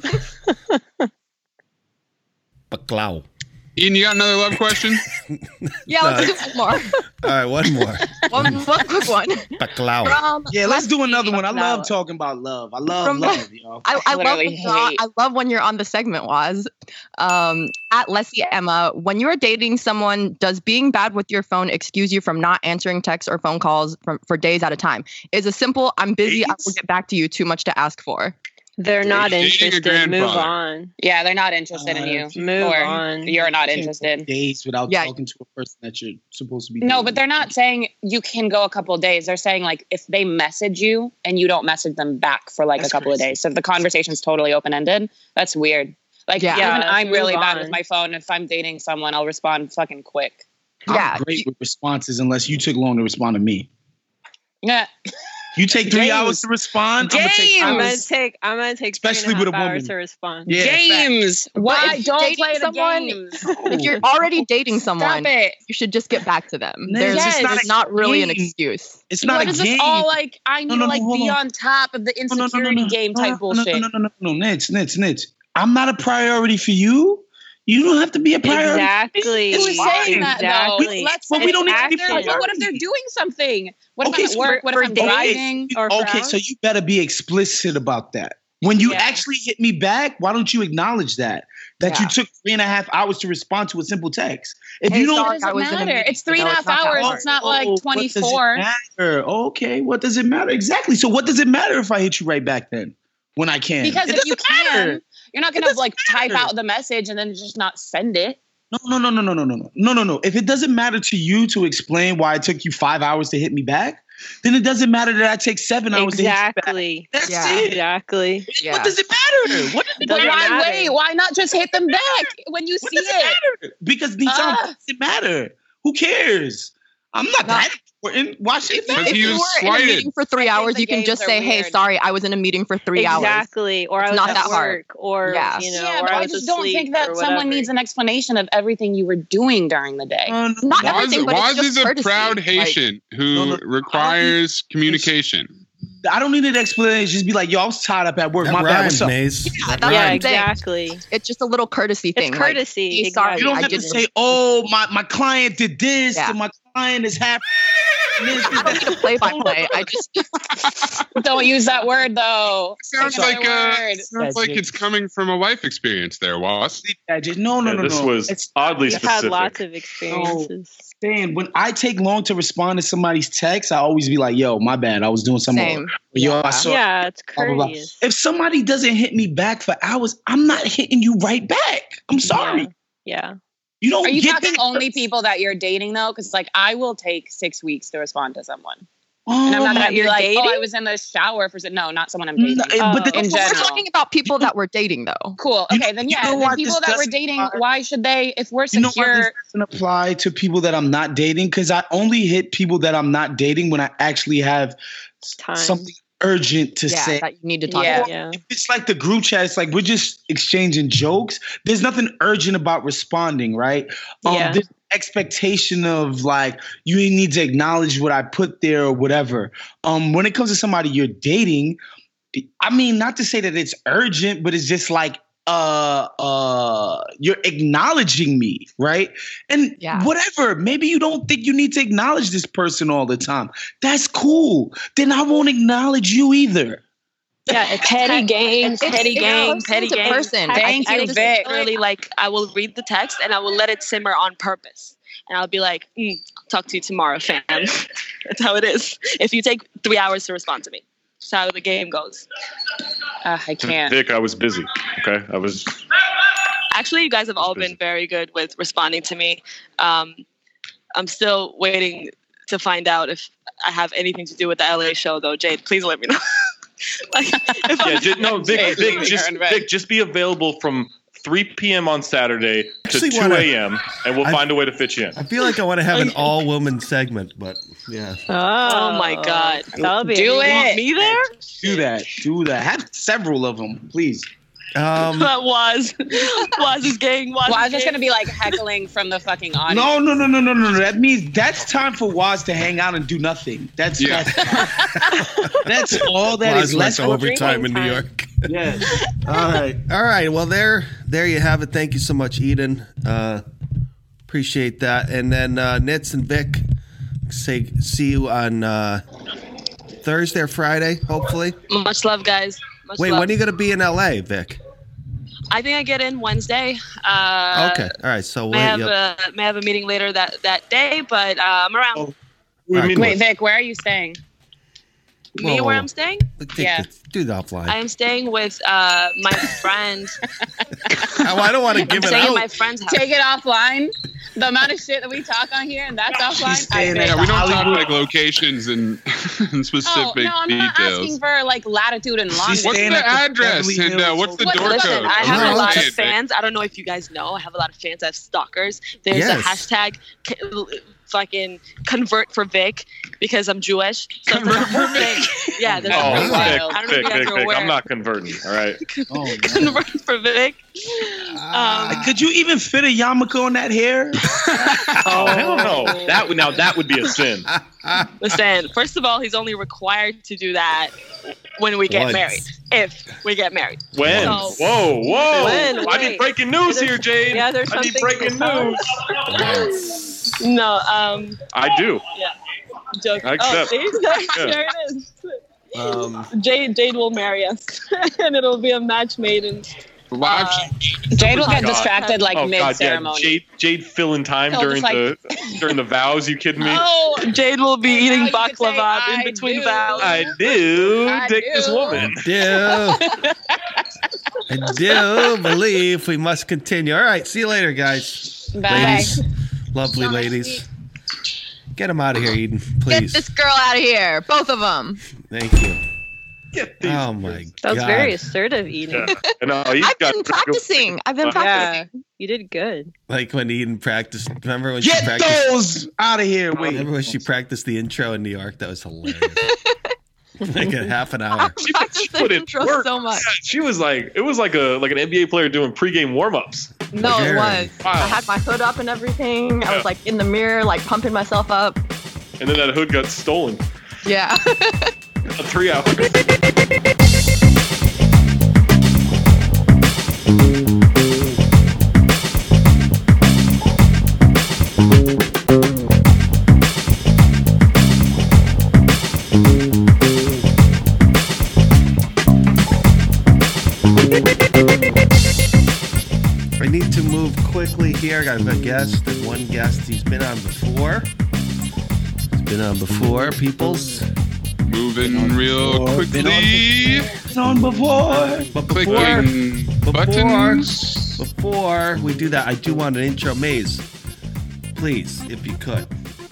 Speaker 4: Baklava.
Speaker 5: Ian, you got another love question?
Speaker 10: Yeah, let's do one more.
Speaker 4: All right, one more.
Speaker 10: One, one quick one.
Speaker 4: Baklava.
Speaker 10: From,
Speaker 9: Yeah, let's do another one. I
Speaker 10: Baklava.
Speaker 9: love talking about love. I love
Speaker 10: From-
Speaker 9: love, yo.
Speaker 10: I, I love
Speaker 8: literally
Speaker 10: when you're on,
Speaker 8: hate-
Speaker 10: I love when you're on the segment, Waz. Um, at Leslie Emma, when you're dating someone, does being bad with your phone excuse you from not answering texts or phone calls from, for days at a time? Is a simple "I'm busy, I will get back to you" too much to ask for?
Speaker 13: They're not
Speaker 5: Dating a
Speaker 13: interested. Move
Speaker 5: grandfather.
Speaker 13: on.
Speaker 8: Yeah, they're not interested in
Speaker 9: Uh,
Speaker 8: you.
Speaker 13: Move
Speaker 8: or
Speaker 13: on.
Speaker 8: you're not
Speaker 9: Can't go
Speaker 8: interested.
Speaker 9: days without
Speaker 10: Yeah.
Speaker 9: talking to a person that you're supposed to be.
Speaker 8: No,
Speaker 9: dating.
Speaker 8: but they're not saying you can go a couple of days. They're saying like if they message you and you don't message them back for like
Speaker 9: That's
Speaker 8: a couple
Speaker 9: crazy.
Speaker 8: of days. So if the conversation's totally open ended, that's weird. Like
Speaker 10: Yeah.
Speaker 8: even
Speaker 13: Yeah,
Speaker 8: I'm really
Speaker 13: move
Speaker 8: bad
Speaker 13: on.
Speaker 8: with my phone. If I'm dating someone, I'll respond fucking quick.
Speaker 9: I'm
Speaker 10: Yeah,
Speaker 9: great with responses unless you took long to respond to me.
Speaker 8: Yeah.
Speaker 9: You take three
Speaker 8: Games.
Speaker 9: hours to respond. I'm gonna take
Speaker 13: I'm gonna
Speaker 9: hours.
Speaker 13: take. I'm gonna take.
Speaker 9: Especially
Speaker 13: three and
Speaker 9: with
Speaker 13: a
Speaker 9: a
Speaker 13: half
Speaker 9: woman.
Speaker 13: hours to respond.
Speaker 9: Yeah,
Speaker 8: Games. Why
Speaker 10: if you're
Speaker 8: don't
Speaker 10: dating
Speaker 8: play the
Speaker 10: someone-
Speaker 8: games?
Speaker 10: If you're already dating someone,
Speaker 8: Stop it.
Speaker 10: you should just get back to them.
Speaker 9: No,
Speaker 10: There's,
Speaker 8: it's just not
Speaker 10: there's
Speaker 9: a
Speaker 10: not really an
Speaker 9: game.
Speaker 10: excuse.
Speaker 9: It's not
Speaker 8: What
Speaker 9: a
Speaker 8: is
Speaker 9: game.
Speaker 8: this all like? I need
Speaker 9: No, no,
Speaker 8: to
Speaker 9: no,
Speaker 8: like
Speaker 9: hold
Speaker 8: be
Speaker 9: on.
Speaker 8: on top of the
Speaker 9: No, no, no, no,
Speaker 8: insecurity
Speaker 9: no.
Speaker 8: game
Speaker 9: No,
Speaker 8: type
Speaker 9: no,
Speaker 8: bullshit.
Speaker 9: No, no, no, no, no, Nitch, Nitch, Nitch. I'm not a priority for you. You don't have to be a priority.
Speaker 13: Exactly.
Speaker 8: Who's saying that though?
Speaker 13: Exactly.
Speaker 8: Let's
Speaker 9: But
Speaker 8: say
Speaker 9: we don't need to be
Speaker 8: if they're-
Speaker 9: priority.
Speaker 8: What if they're doing something? What if
Speaker 9: Okay,
Speaker 8: I'm at
Speaker 9: so
Speaker 8: work? What if
Speaker 10: for
Speaker 8: I'm
Speaker 10: dating-
Speaker 8: driving?
Speaker 13: Or for
Speaker 9: Okay,
Speaker 13: hours?
Speaker 9: so you better be explicit about that. When you
Speaker 8: Yeah.
Speaker 9: actually hit me back, why don't you acknowledge that? That you
Speaker 10: Yeah.
Speaker 9: took three and a half hours to respond to a simple text. If
Speaker 10: Hey,
Speaker 9: you don't,
Speaker 10: sorry,
Speaker 8: It doesn't
Speaker 10: I was in a
Speaker 8: matter.
Speaker 10: meeting,
Speaker 8: It's three and a
Speaker 10: so
Speaker 8: half
Speaker 10: it's not that
Speaker 8: hours.
Speaker 10: hard.
Speaker 8: It's not like
Speaker 9: Oh, what does it
Speaker 8: twenty-four.
Speaker 9: matter? Okay, what does it matter? Exactly. So what does it matter if I hit you right back then when I can?
Speaker 8: Because
Speaker 9: it
Speaker 8: if you
Speaker 9: doesn't
Speaker 8: can,
Speaker 9: matter.
Speaker 8: you're not
Speaker 9: It
Speaker 8: gonna
Speaker 9: doesn't
Speaker 8: like type
Speaker 9: matter.
Speaker 8: out the message and then just not send it.
Speaker 9: No, no, no, no, no, no, no, no, no, no, no. If it doesn't matter to you to explain why it took you five hours to hit me back, then it doesn't matter that I take seven hours to hit you back.
Speaker 13: Exactly.
Speaker 9: That's
Speaker 10: Yeah.
Speaker 9: it.
Speaker 13: Exactly.
Speaker 10: Yeah.
Speaker 9: What does it matter? What does it
Speaker 13: Doesn't
Speaker 8: Why
Speaker 9: matter?
Speaker 13: matter.
Speaker 8: wait? Why not just hit them back when you
Speaker 9: What
Speaker 8: see
Speaker 9: does it
Speaker 8: it?
Speaker 9: matter? Because Nissan,
Speaker 8: Ah.
Speaker 9: what does it matter? Who cares? I'm not that important. Why should it
Speaker 5: Because
Speaker 9: matter?
Speaker 5: he
Speaker 10: If you
Speaker 5: was
Speaker 10: were in a
Speaker 5: slighted.
Speaker 10: meeting for three
Speaker 8: I think
Speaker 10: hours,
Speaker 8: the
Speaker 10: you can
Speaker 8: games
Speaker 10: just
Speaker 8: are
Speaker 10: say, "Hey,
Speaker 8: weird.
Speaker 10: sorry, I was in a meeting for three hours."
Speaker 13: Exactly. Or I
Speaker 10: It's
Speaker 13: was
Speaker 10: not
Speaker 13: at
Speaker 10: that
Speaker 13: work.
Speaker 10: hard.
Speaker 13: Or
Speaker 10: Yeah.
Speaker 13: you know,
Speaker 8: Yeah,
Speaker 13: or
Speaker 8: but
Speaker 13: I
Speaker 8: I
Speaker 13: was
Speaker 8: just don't
Speaker 13: asleep
Speaker 8: think that
Speaker 13: or
Speaker 8: someone
Speaker 13: whatever.
Speaker 8: needs an explanation of everything you were doing during the day.
Speaker 9: No, no,
Speaker 10: Not
Speaker 9: no.
Speaker 5: Waz,
Speaker 10: everything, but
Speaker 5: Waz
Speaker 10: it's just
Speaker 5: is a
Speaker 10: courtesy.
Speaker 5: proud
Speaker 10: Like-
Speaker 5: Haitian who
Speaker 9: No, no, I don't
Speaker 5: requires communication.
Speaker 9: I don't need an explanation. Just be like, yo, I was tied up at work.
Speaker 4: That
Speaker 9: My bad.
Speaker 4: rhymes,
Speaker 9: What's up?
Speaker 4: Maze.
Speaker 10: Yeah,
Speaker 4: That
Speaker 10: that's
Speaker 13: Yeah,
Speaker 10: what I'm
Speaker 4: rhymes.
Speaker 10: saying.
Speaker 13: exactly.
Speaker 10: It's just a little courtesy thing.
Speaker 13: It's
Speaker 10: like,
Speaker 13: courtesy.
Speaker 10: "Hey, sorry,
Speaker 9: You don't
Speaker 10: I
Speaker 9: have to
Speaker 10: didn't."
Speaker 9: say, oh, my, my client did this
Speaker 10: Yeah.
Speaker 9: and my client is half.
Speaker 10: I don't need a play-by-play. I just
Speaker 8: don't use that word though.
Speaker 5: Sounds
Speaker 8: That's
Speaker 5: like
Speaker 8: my
Speaker 5: uh,
Speaker 8: word.
Speaker 5: sounds like it's coming from a life experience there, Was.
Speaker 9: No, no,
Speaker 6: Yeah,
Speaker 9: no,
Speaker 6: this
Speaker 9: no.
Speaker 6: was
Speaker 9: It's
Speaker 6: oddly
Speaker 13: You've
Speaker 6: specific.
Speaker 13: had lots of experiences.
Speaker 9: saying when I take long to respond to somebody's text, I always be like, "Yo, my bad. I was doing something."
Speaker 10: Same.
Speaker 9: Yo, I saw.
Speaker 13: Yeah, it's
Speaker 9: blah, blah, blah.
Speaker 13: courteous.
Speaker 9: If somebody doesn't hit me back for hours, I'm not hitting you right back. I'm sorry.
Speaker 13: Yeah.
Speaker 9: You don't
Speaker 8: Are you
Speaker 9: get
Speaker 8: talking
Speaker 9: that-
Speaker 8: only people that you're dating though? Because like I will take six weeks to respond to someone.
Speaker 9: Oh,
Speaker 8: And I'm not
Speaker 13: that
Speaker 8: gonna be
Speaker 13: you're
Speaker 8: like,
Speaker 13: dating?
Speaker 8: oh, I was in the shower for some. No, not someone I'm dating.
Speaker 9: No, but the-
Speaker 8: in
Speaker 10: We're
Speaker 8: general.
Speaker 10: talking about people that we're dating, though.
Speaker 8: Cool.
Speaker 9: You
Speaker 8: Okay,
Speaker 9: know-
Speaker 8: then
Speaker 9: you
Speaker 8: yeah,
Speaker 9: know
Speaker 8: the
Speaker 9: why
Speaker 8: people
Speaker 9: this
Speaker 8: that we're
Speaker 9: doesn't
Speaker 8: dating,
Speaker 9: apply?
Speaker 8: why should they? If we're
Speaker 9: You know why this
Speaker 8: secure,
Speaker 9: doesn't apply to people that I'm not dating? Because I only hit people that I'm not dating when I actually have
Speaker 13: Time.
Speaker 9: something urgent to
Speaker 10: Yeah,
Speaker 9: say.
Speaker 10: that you need to talk
Speaker 8: Yeah.
Speaker 10: about.
Speaker 13: Yeah.
Speaker 9: It's like the group chat. It's like we're just exchanging jokes. There's nothing urgent about responding, right? Um,
Speaker 13: Yeah.
Speaker 9: This expectation of like you need to acknowledge what I put there or whatever. Um, when it comes to somebody you're dating, I mean, not to say that it's urgent, but it's just like uh uh you're acknowledging me, right? And
Speaker 10: Yeah.
Speaker 9: whatever, maybe you don't think you need to acknowledge this person all the time. That's cool. Then I won't acknowledge you either.
Speaker 7: Yeah, it's petty games,
Speaker 10: It's-
Speaker 7: petty
Speaker 10: it's
Speaker 7: games,
Speaker 10: person
Speaker 7: petty
Speaker 10: to
Speaker 7: games.
Speaker 10: person.
Speaker 7: I-
Speaker 8: Thank
Speaker 7: I
Speaker 8: you,
Speaker 7: just
Speaker 8: Vic.
Speaker 7: Literally, like, I will read the text and I will let it simmer on purpose. And I'll be like, mm, talk to you tomorrow, fam. That's how it is. If you take three hours to respond to me. That's how the game goes.
Speaker 8: uh, I can't.
Speaker 6: Vic, I was busy. Okay, I was.
Speaker 7: Actually, you guys have all been very good with responding to me. Um, I'm still waiting to find out if I have anything to do with the L A show, though. Jade, please let me know. like, if
Speaker 6: Yeah,
Speaker 7: I'm-
Speaker 6: just, no, Vic,
Speaker 8: Okay,
Speaker 6: Vic,
Speaker 8: you're
Speaker 6: just
Speaker 8: in red.
Speaker 6: Vic, just be available from three p.m. on Saturday to
Speaker 4: Actually
Speaker 6: two
Speaker 4: wanna-
Speaker 6: a.m. and we'll
Speaker 4: I-
Speaker 6: find a way to fit you in.
Speaker 4: I feel like I want to have an all-woman segment, but yeah.
Speaker 7: Oh my God.
Speaker 13: That'll be
Speaker 8: Do
Speaker 13: amazing.
Speaker 8: it.
Speaker 7: Me there?
Speaker 9: Do that. Do that. Have several of them, please.
Speaker 4: Um,
Speaker 7: That was. Was is gang. Was
Speaker 8: Well, I was
Speaker 7: is
Speaker 8: just
Speaker 7: gang.
Speaker 8: gonna be like heckling from the fucking audience.
Speaker 9: No, no, no, no, no, no, no. That means that's time for Waz to hang out and do nothing. That's
Speaker 5: Yeah.
Speaker 9: that's, that's all that
Speaker 4: Waz
Speaker 9: is.
Speaker 4: went
Speaker 9: Less
Speaker 4: to overtime in New
Speaker 13: time.
Speaker 4: York.
Speaker 9: Yes. All right.
Speaker 4: All right. Well, there, there you have it. Thank you so much, Eden. Uh, appreciate that. And then uh, Nitz and Vic, say see you on uh, Thursday or Friday, hopefully.
Speaker 7: Much love, guys. Much
Speaker 4: Wait,
Speaker 7: love.
Speaker 4: when are you going to be in L A, Vic?
Speaker 7: I think I get in Wednesday. Uh,
Speaker 4: Okay. All right. So
Speaker 7: May
Speaker 4: wait.
Speaker 7: have
Speaker 4: Yep.
Speaker 7: a may have a meeting later that, that day, but uh, I'm around.
Speaker 9: Oh,
Speaker 4: All right,
Speaker 8: Wait, Vic, where are you staying?
Speaker 7: Me
Speaker 4: whoa,
Speaker 7: where
Speaker 4: whoa.
Speaker 7: I'm staying?
Speaker 4: Take
Speaker 8: Yeah.
Speaker 4: this- do the offline.
Speaker 7: I am staying with uh, my friend.
Speaker 4: Oh, I don't want to
Speaker 7: I'm
Speaker 4: give it
Speaker 7: staying at
Speaker 4: out.
Speaker 7: my friend's house.
Speaker 8: Take it offline. The amount of shit that we talk on here and that's offline.
Speaker 9: staying
Speaker 8: I
Speaker 9: at
Speaker 8: think-
Speaker 5: Yeah, we don't talk
Speaker 9: Hollywood.
Speaker 5: like locations and, and specific
Speaker 8: Oh no, I'm not
Speaker 5: details.
Speaker 8: asking for like latitude and
Speaker 9: She's
Speaker 8: longitude.
Speaker 5: What's
Speaker 9: staying
Speaker 5: the
Speaker 9: at the
Speaker 5: address
Speaker 9: Beverly
Speaker 5: and uh,
Speaker 9: Hills
Speaker 5: what's the
Speaker 8: What-
Speaker 5: door
Speaker 7: Listen,
Speaker 5: code?
Speaker 7: I have
Speaker 4: No,
Speaker 7: a lot
Speaker 4: okay.
Speaker 7: of fans. I don't know if you guys know. I have a lot of fans. I have stalkers. There's
Speaker 4: Yes.
Speaker 7: a hashtag c- fucking convert for Vic because I'm Jewish. So it's like a whole thing. Yeah, there's
Speaker 6: Oh,
Speaker 7: a whole
Speaker 6: Vic,
Speaker 7: thing. I don't know if
Speaker 6: Vic,
Speaker 7: you guys
Speaker 6: Vic,
Speaker 7: are
Speaker 6: Vic,
Speaker 7: aware.
Speaker 6: I'm not converting. All right.
Speaker 9: Oh, man.
Speaker 7: Convert for Vic.
Speaker 4: Ah.
Speaker 7: Um,
Speaker 9: Could you even fit a yarmulke on that hair?
Speaker 6: Oh hell no! That would now that would be a sin.
Speaker 7: Listen, first of all, he's only required to do that when we get
Speaker 4: Once.
Speaker 7: married. If we get married.
Speaker 6: When?
Speaker 7: So-
Speaker 6: whoa, whoa!
Speaker 13: When?
Speaker 6: I need
Speaker 13: Wait.
Speaker 6: breaking news
Speaker 13: There's-
Speaker 6: here, Jade.
Speaker 13: yeah, there's
Speaker 6: I need
Speaker 13: something
Speaker 6: breaking
Speaker 13: to
Speaker 6: news.
Speaker 7: No, um,
Speaker 6: I do.
Speaker 7: yeah. Joke.
Speaker 6: I accept.
Speaker 7: Oh, see? There,
Speaker 6: Yeah.
Speaker 7: there it is.
Speaker 4: Um,
Speaker 7: Jade, Jade will marry us, and it'll be a match made in.
Speaker 5: Live
Speaker 7: Uh,
Speaker 8: Jade will get
Speaker 6: God.
Speaker 8: distracted like
Speaker 6: Oh
Speaker 8: mid
Speaker 6: God, yeah.
Speaker 8: ceremony.
Speaker 6: Jade, Jade filling time
Speaker 8: He'll
Speaker 6: during
Speaker 8: just,
Speaker 6: the during the vows. You kidding me?
Speaker 8: Oh,
Speaker 7: Jade will be
Speaker 8: And now
Speaker 7: eating
Speaker 8: you could say,
Speaker 7: baklava in
Speaker 8: "I
Speaker 7: between
Speaker 8: do."
Speaker 7: vows.
Speaker 6: I do
Speaker 8: I
Speaker 6: dig this
Speaker 8: do.
Speaker 6: woman.
Speaker 4: do. I do believe we must continue. All right. See you later, guys.
Speaker 8: Bye.
Speaker 4: Ladies. Lovely ladies. Get them out of here, Eden,
Speaker 10: Get
Speaker 4: please.
Speaker 10: this girl out of here. Both of them.
Speaker 4: Thank you.
Speaker 6: Get these.
Speaker 4: Oh, my
Speaker 13: That was
Speaker 4: God.
Speaker 13: very assertive, Eden.
Speaker 6: Yeah. And, uh, he's
Speaker 10: I've
Speaker 6: got
Speaker 10: been practicing. I've been practicing.
Speaker 13: Yeah, you did good.
Speaker 4: Like when Eden practiced. Remember when she
Speaker 9: Get
Speaker 4: practiced?
Speaker 9: those out of here. Wait.
Speaker 4: Remember when she practiced the intro in New York? That was hilarious. Like a half an hour.
Speaker 6: She,
Speaker 10: practiced
Speaker 6: she
Speaker 10: the
Speaker 6: put in
Speaker 10: intro
Speaker 6: work.
Speaker 10: so much.
Speaker 6: Yeah, she was like, it was like a like an N B A player doing pregame warm-ups.
Speaker 10: No, it
Speaker 4: Very.
Speaker 10: was.
Speaker 6: Wow.
Speaker 10: I had my hood up and everything. I
Speaker 6: Yeah.
Speaker 10: was like in the mirror, like pumping myself up.
Speaker 6: And then that hood got stolen.
Speaker 10: Yeah.
Speaker 6: Three hours.
Speaker 4: I need to move quickly here. I've got a guest and one guest he's been on before. He's been on before, peoples.
Speaker 5: Moving real quickly.
Speaker 9: Been on before.
Speaker 4: But before,
Speaker 5: Clicking
Speaker 4: before,
Speaker 5: buttons.
Speaker 4: before we do that, I do want an intro, Maze. Please, if you could.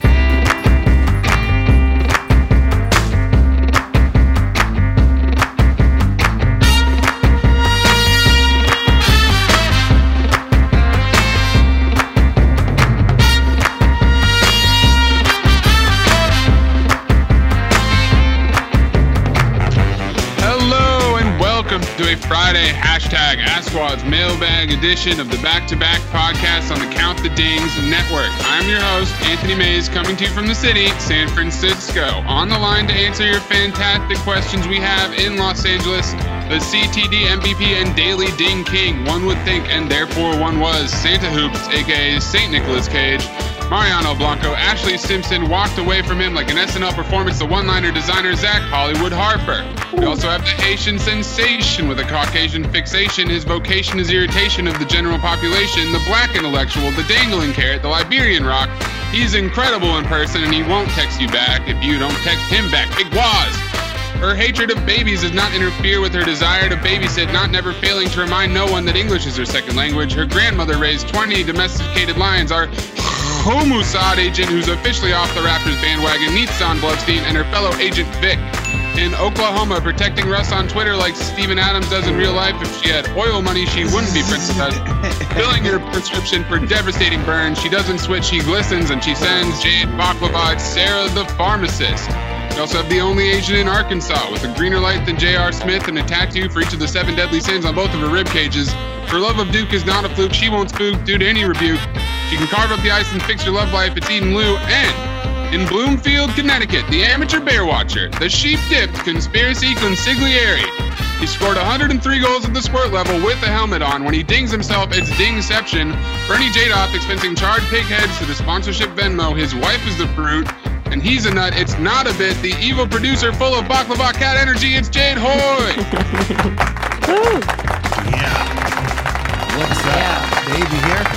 Speaker 5: To a Friday hashtag AskWad's mailbag edition of the back-to-back podcast on the Count the Dings network. I'm your host, Anthony Mays, coming to you from the city, San Francisco. On the line to answer your fantastic questions we have in Los Angeles, the C T D M V P and Daily Ding King, one would think, and therefore one was, Santa Hoops, aka Saint Nicolas Cage. Mariano Blanco, Ashley Simpson walked away from him like an S N L performance, the one-liner designer Zach Hollywood Harper. We also have the Haitian sensation with a Caucasian fixation. His vocation is irritation of the general population, the black intellectual, the dangling carrot, the Liberian rock. He's incredible in person and he won't text you back if you don't text him back. Big Waz. Her hatred of babies does not interfere with her desire to babysit, not never failing to remind no one that English is her second language. Her grandmother raised twenty domesticated lions. Our Homusad agent, who's officially off the Raptors bandwagon, Neatson Bloodstein, and her fellow agent Vic. In Oklahoma, protecting Russ on Twitter like Steven Adams does in real life. If she had oil money, she wouldn't be Princess. Filling her prescription for devastating burns. She doesn't switch, she glistens, and she sends Jade Baklava, Sarah the pharmacist. We also have the only Asian in Arkansas with a greener light than J R. Smith and a tattoo for each of the seven deadly sins on both of her rib cages. Her love of Duke is not a fluke. She won't spook due to any rebuke. She can carve up the ice and fix your love life. It's Eden Lou. And in Bloomfield, Connecticut, the amateur bear watcher, the sheep-dipped conspiracy consigliere. He scored one hundred three goals at the squirt level with a helmet on. When he dings himself, it's dingception. Bernie Jadoff expensing charred pig heads to the sponsorship Venmo. His wife is the fruit, and he's a nut. It's not a bit. The evil producer full of baklava cat energy. It's Jade Hoy.
Speaker 4: Yeah. What's up? Yeah. Dave,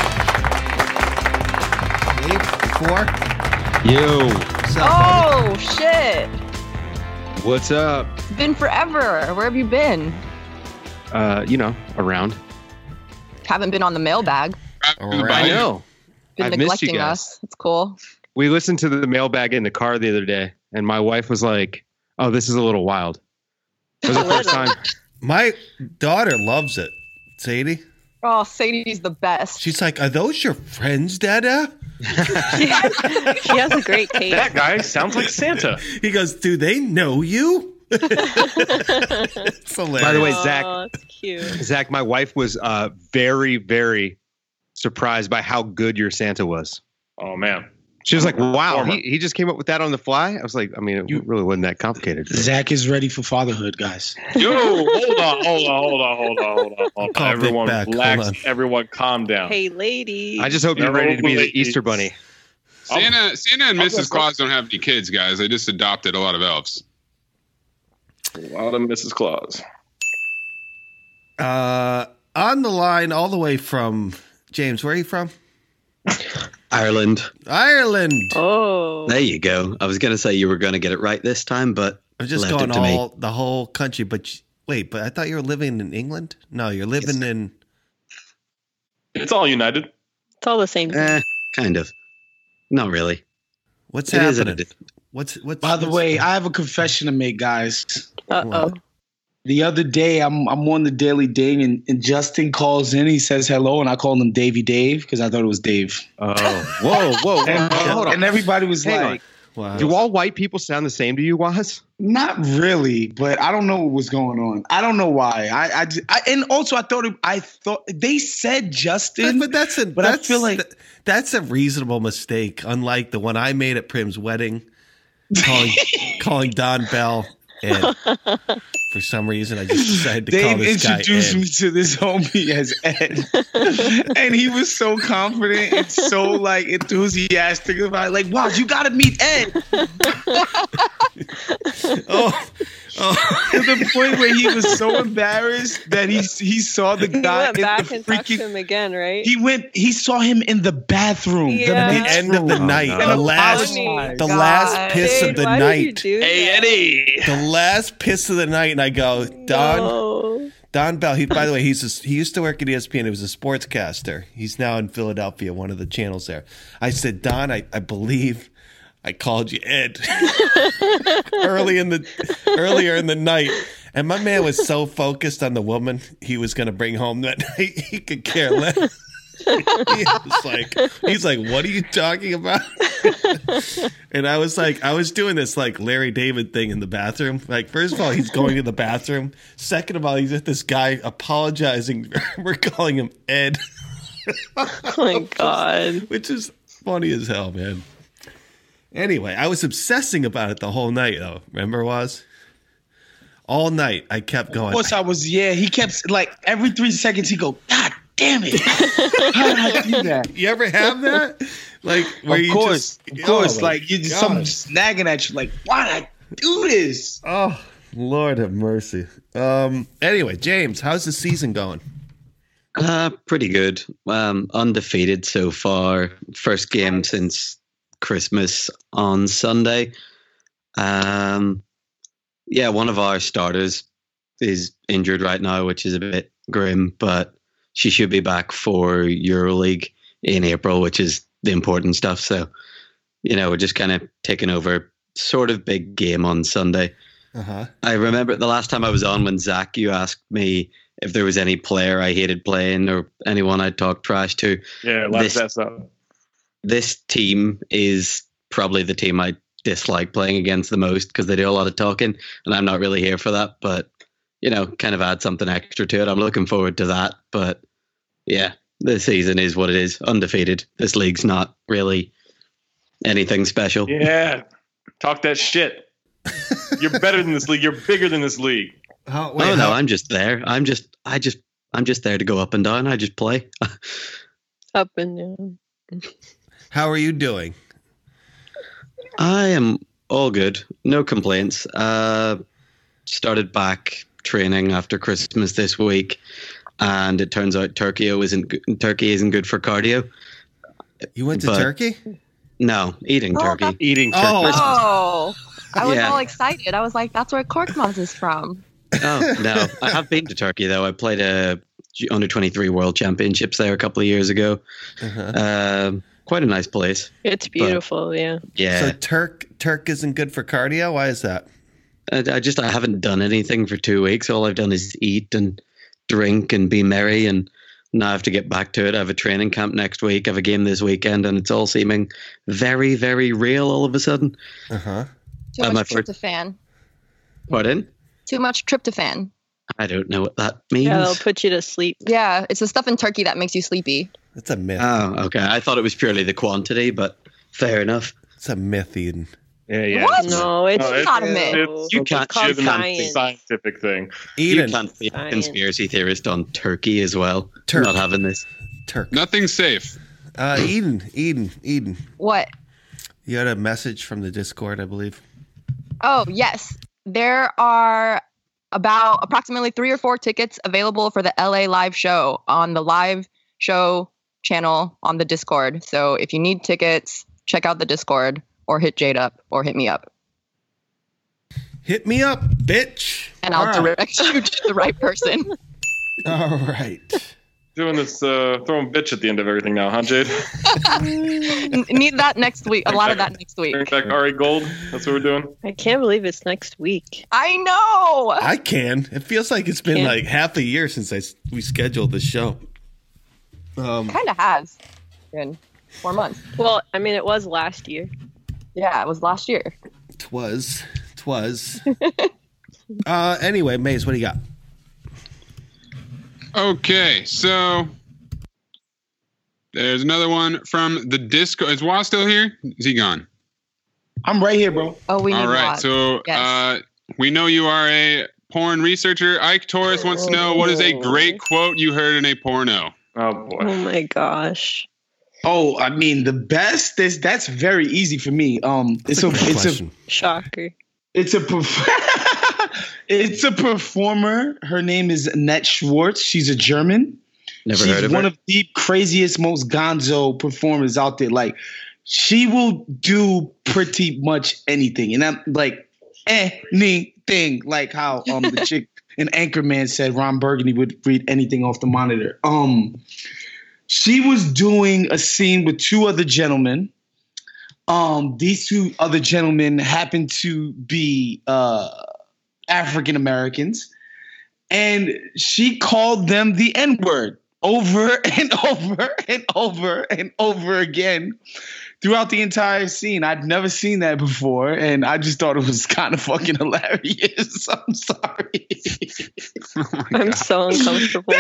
Speaker 4: you here? Dave, four?
Speaker 14: Yo.
Speaker 4: What's up,
Speaker 10: Oh,
Speaker 4: buddy?
Speaker 10: shit.
Speaker 14: What's up?
Speaker 10: Been forever. Where have you been?
Speaker 14: Uh, you know, around.
Speaker 10: Haven't been on the mailbag.
Speaker 14: I know.
Speaker 10: Been
Speaker 14: I've missed you
Speaker 10: neglecting
Speaker 14: guys.
Speaker 10: us. It's cool.
Speaker 14: We listened to the mailbag in the car the other day, and my wife was like, "Oh, this is a little wild." It was the first time.
Speaker 4: My daughter loves it. Sadie?
Speaker 10: Oh, Sadie's the best.
Speaker 4: She's like, are those your friends, Dada?
Speaker 13: She has a great taste.
Speaker 6: That guy sounds like Santa.
Speaker 4: He goes, do they know you? It's hilarious.
Speaker 14: By the way, Zach,
Speaker 13: Oh, that's cute.
Speaker 14: Zach, my wife was uh, very, very surprised by how good your Santa was.
Speaker 6: Oh man.
Speaker 14: She was like, wow,
Speaker 6: Former.
Speaker 14: he, he just came up with that on the fly? I was like, I mean, it
Speaker 9: You-
Speaker 14: really wasn't that complicated.
Speaker 9: Zach is ready for fatherhood, guys.
Speaker 6: Yo, hold on, hold on, hold on, hold on, hold on, hold
Speaker 4: Call
Speaker 6: on.
Speaker 4: Vic
Speaker 6: Everyone
Speaker 4: back, hold
Speaker 6: relax.
Speaker 4: on.
Speaker 6: Everyone calm down.
Speaker 13: Hey, lady.
Speaker 14: I just hope you're ready to be the
Speaker 6: Ladies.
Speaker 14: Easter Bunny.
Speaker 5: Santa, Santa and
Speaker 6: I'll
Speaker 5: Missus
Speaker 6: go
Speaker 5: Claus don't have any kids, guys. They just adopted a lot of elves.
Speaker 6: A lot of Missus Claus.
Speaker 4: Uh, on the line, all the way from James. Where are you from?
Speaker 15: Ireland.
Speaker 4: Ireland.
Speaker 13: Oh.
Speaker 15: There you go. I was going to say you were going to get it right this time, but
Speaker 4: I'm just
Speaker 15: left
Speaker 4: going
Speaker 15: it to
Speaker 4: all
Speaker 15: me.
Speaker 4: the whole country. But you- wait, but I thought you were living in England. No, you're living
Speaker 15: Yes.
Speaker 4: in.
Speaker 6: It's all united.
Speaker 13: It's all the same thing.
Speaker 15: Eh, kind of. Not really.
Speaker 4: What's
Speaker 15: It is and
Speaker 4: happening?
Speaker 15: it is.
Speaker 4: What's what's?
Speaker 9: By the
Speaker 4: what's-
Speaker 9: way, I have a confession to make, guys.
Speaker 13: Uh oh.
Speaker 9: The other day, I'm I'm on the Daily Ding, and, and Justin calls in. He says hello, and I call him Davey Dave because I thought it was Dave.
Speaker 14: Oh, whoa, whoa,
Speaker 9: And,
Speaker 14: whoa, hold on.
Speaker 9: and everybody was
Speaker 14: Hang
Speaker 9: like,
Speaker 4: Wow.
Speaker 14: Do all white people sound the same to you, Waz?
Speaker 9: not really, but I don't know what was going on. I don't know why. I I, just, I and also I thought it, I thought they said Justin,
Speaker 4: But that's a.
Speaker 9: but I
Speaker 4: that's,
Speaker 9: feel like
Speaker 4: th- that's a reasonable mistake. Unlike the one I made at Prim's wedding, calling calling Don Bell. And For some reason, I just decided to
Speaker 9: Dave
Speaker 4: call this guy
Speaker 9: introduced
Speaker 4: Ed.
Speaker 9: me to this homie as Ed, and he was so confident and so like enthusiastic about it. Like, wow, you got to meet Ed.
Speaker 4: oh, oh.
Speaker 9: To the point where he was so embarrassed that he he saw the
Speaker 13: He
Speaker 9: guy
Speaker 13: went
Speaker 9: in
Speaker 13: back
Speaker 9: the
Speaker 13: and talked to
Speaker 9: freaking.
Speaker 13: him again, right?
Speaker 9: He went. He saw him in the bathroom.
Speaker 13: Yeah.
Speaker 4: The end of the night,
Speaker 9: no.
Speaker 4: the
Speaker 9: And
Speaker 4: last,
Speaker 9: apologized.
Speaker 4: the
Speaker 10: God.
Speaker 4: last piss
Speaker 13: Dude,
Speaker 4: of the
Speaker 13: why
Speaker 4: night.
Speaker 13: Did you do
Speaker 6: Hey,
Speaker 13: that?
Speaker 6: Eddie.
Speaker 4: The last piss of the night, and I go, Don,
Speaker 13: No.
Speaker 4: Don Bell. He, by the way, he's a, he used to work at E S P N. He was a sportscaster. He's now in Philadelphia, one of the channels there. I said, Don, I, I believe I called you Ed early in the earlier in the night, and my man was so focused on the woman he was going to bring home that night, he could care less. He was like, he's like, what are you talking about? And I was like, I was doing this like Larry David thing in the bathroom. Like, first of all, he's going to the bathroom. Second of all, he's with this guy apologizing. We're calling him Ed.
Speaker 13: Oh my God.
Speaker 4: Which is funny as hell, man. Anyway, I was obsessing about it the whole night, though. Remember, was all night I kept going.
Speaker 9: Of course, I was. Yeah, he kept like every three seconds he go, God damn it! How did I do that?
Speaker 4: You ever have that? Like, where
Speaker 9: Of
Speaker 4: you
Speaker 9: course,
Speaker 4: just,
Speaker 9: of course.
Speaker 4: oh my
Speaker 9: like you just
Speaker 4: God.
Speaker 9: something snagging at you. Like, why did I do this?
Speaker 4: Oh, Lord have mercy. Um. Anyway, James, how's the season going?
Speaker 15: Uh, pretty good. Um, undefeated so far. First game since Christmas on Sunday. Um, yeah, one of our starters is injured right now, which is a bit grim, but she should be back for EuroLeague in April, which is the important stuff. So, you know, we're just kind of taking over sort of big game on Sunday.
Speaker 4: Uh-huh.
Speaker 15: I remember the last time I was on when Zach, you asked me if there was any player I hated playing or anyone I'd talk trash to.
Speaker 6: Yeah, laugh
Speaker 15: This-
Speaker 6: that up.
Speaker 15: This team is probably the team I dislike playing against the most because they do a lot of talking, and I'm not really here for that. But, you know, kind of add something extra to it. I'm looking forward to that. But, yeah, the season is what it is. Undefeated. This league's not really anything special.
Speaker 6: Yeah, talk that shit. You're better than this league. You're bigger than this league.
Speaker 4: How,
Speaker 15: oh no, I'm just there. I'm just, I just, I'm just there to go up and down. I just play.
Speaker 13: Up and down.
Speaker 4: How are you doing?
Speaker 15: I am all good. No complaints. Uh, started back training after Christmas this week, and it turns out Turkey isn't good- Turkey isn't good for cardio.
Speaker 4: You went to
Speaker 15: But-
Speaker 4: Turkey?
Speaker 15: No, eating
Speaker 10: Oh,
Speaker 15: turkey.
Speaker 10: that's-
Speaker 14: Eating turkey.
Speaker 4: Oh.
Speaker 10: Oh, I was
Speaker 15: Yeah.
Speaker 10: all excited. I was like, that's where Cork Moms is from.
Speaker 15: Oh no, I have been to Turkey though. I played a under twenty-three World Championships there a couple of years ago.
Speaker 4: Uh-huh.
Speaker 15: Um, quite a nice place.
Speaker 13: It's beautiful, yeah.
Speaker 15: Yeah.
Speaker 4: So Turk Turk isn't good for cardio? Why is that?
Speaker 15: I, I just I haven't done anything for two weeks. All I've done is eat and drink and be merry, and now I have to get back to it. I have a training camp next week. I have a game this weekend, and it's all seeming very, very real all of a sudden.
Speaker 4: Uh-huh.
Speaker 10: Too
Speaker 15: Uh,
Speaker 10: much
Speaker 15: my first-
Speaker 10: tryptophan.
Speaker 15: Pardon?
Speaker 10: Too much tryptophan.
Speaker 15: I don't know what that means.
Speaker 13: Yeah, they'll put you to sleep.
Speaker 10: Yeah, it's the stuff in turkey that makes you sleepy.
Speaker 4: That's a myth.
Speaker 15: Oh, okay. I thought it was purely the quantity, but fair enough.
Speaker 4: It's a myth, Eden.
Speaker 14: Yeah, yeah.
Speaker 10: What?
Speaker 13: No, it's
Speaker 6: No,
Speaker 10: not a myth.
Speaker 6: It's,
Speaker 15: You
Speaker 6: it's
Speaker 15: can't-
Speaker 6: called
Speaker 15: you can't
Speaker 6: science. scientific thing.
Speaker 15: You
Speaker 4: Eden.
Speaker 15: can't be a
Speaker 13: Science.
Speaker 15: conspiracy theorist on Turkey as well.
Speaker 4: Turk.
Speaker 15: Not having this.
Speaker 4: Turk.
Speaker 5: Nothing's safe.
Speaker 4: Uh, Eden, Eden, Eden.
Speaker 10: What?
Speaker 4: You had a message from the Discord, I believe.
Speaker 10: Oh, yes. There are about approximately three or four tickets available for the L A live show on the live show channel on the Discord. So if you need tickets, check out the Discord or hit Jade up or hit me up.
Speaker 4: Hit me up, bitch.
Speaker 10: And I'll
Speaker 4: All right.
Speaker 10: direct you to the right person.
Speaker 4: All right.
Speaker 6: Doing this, uh, throwing bitch at the end of everything now, huh, Jade?
Speaker 10: N- Need that next week. A lot of that next week.
Speaker 6: Bring back Ari Gold. That's what we're doing.
Speaker 13: I can't believe it's next week.
Speaker 10: I know.
Speaker 4: I can. It feels like it's been
Speaker 13: Can't-
Speaker 4: like half a year since I s- we scheduled the show. Um,
Speaker 10: Kind of has. Been four months.
Speaker 13: Well, I mean, it was last year.
Speaker 10: Yeah, it was last year.
Speaker 4: twas, twas. uh, anyway, Maze, what do you got?
Speaker 5: Okay, so there's another one from the Discord. Is Waz still here? Is he gone?
Speaker 9: I'm right here, bro.
Speaker 10: Oh, we need
Speaker 5: All right,
Speaker 10: Waz.
Speaker 5: so
Speaker 10: Yes.
Speaker 5: uh, we know you are a porn researcher. Ike Torres wants to know, what is a great quote you heard in a porno?
Speaker 6: Oh boy.
Speaker 13: Oh my gosh.
Speaker 9: Oh, I mean the best. This that's very easy for me. Um, it's a, it's a
Speaker 13: Shocker.
Speaker 9: it's a perf- it's a performer. Her name is Annette Schwartz. She's a German.
Speaker 15: Never
Speaker 9: She's
Speaker 15: heard of
Speaker 9: one
Speaker 15: her.
Speaker 9: of the craziest, most gonzo performers out there. Like, she will do pretty much anything, and I'm like anything. Like how um the chick in Anchorman said Ron Burgundy would read anything off the monitor. Um, she was doing a scene with two other gentlemen. Um, these two other gentlemen happened to be uh African Americans, and she called them the N-word over and over and over and over again throughout the entire scene. I'd never seen that before, and I just thought it was kind of fucking hilarious. I'm sorry.
Speaker 5: Oh
Speaker 13: I'm so uncomfortable.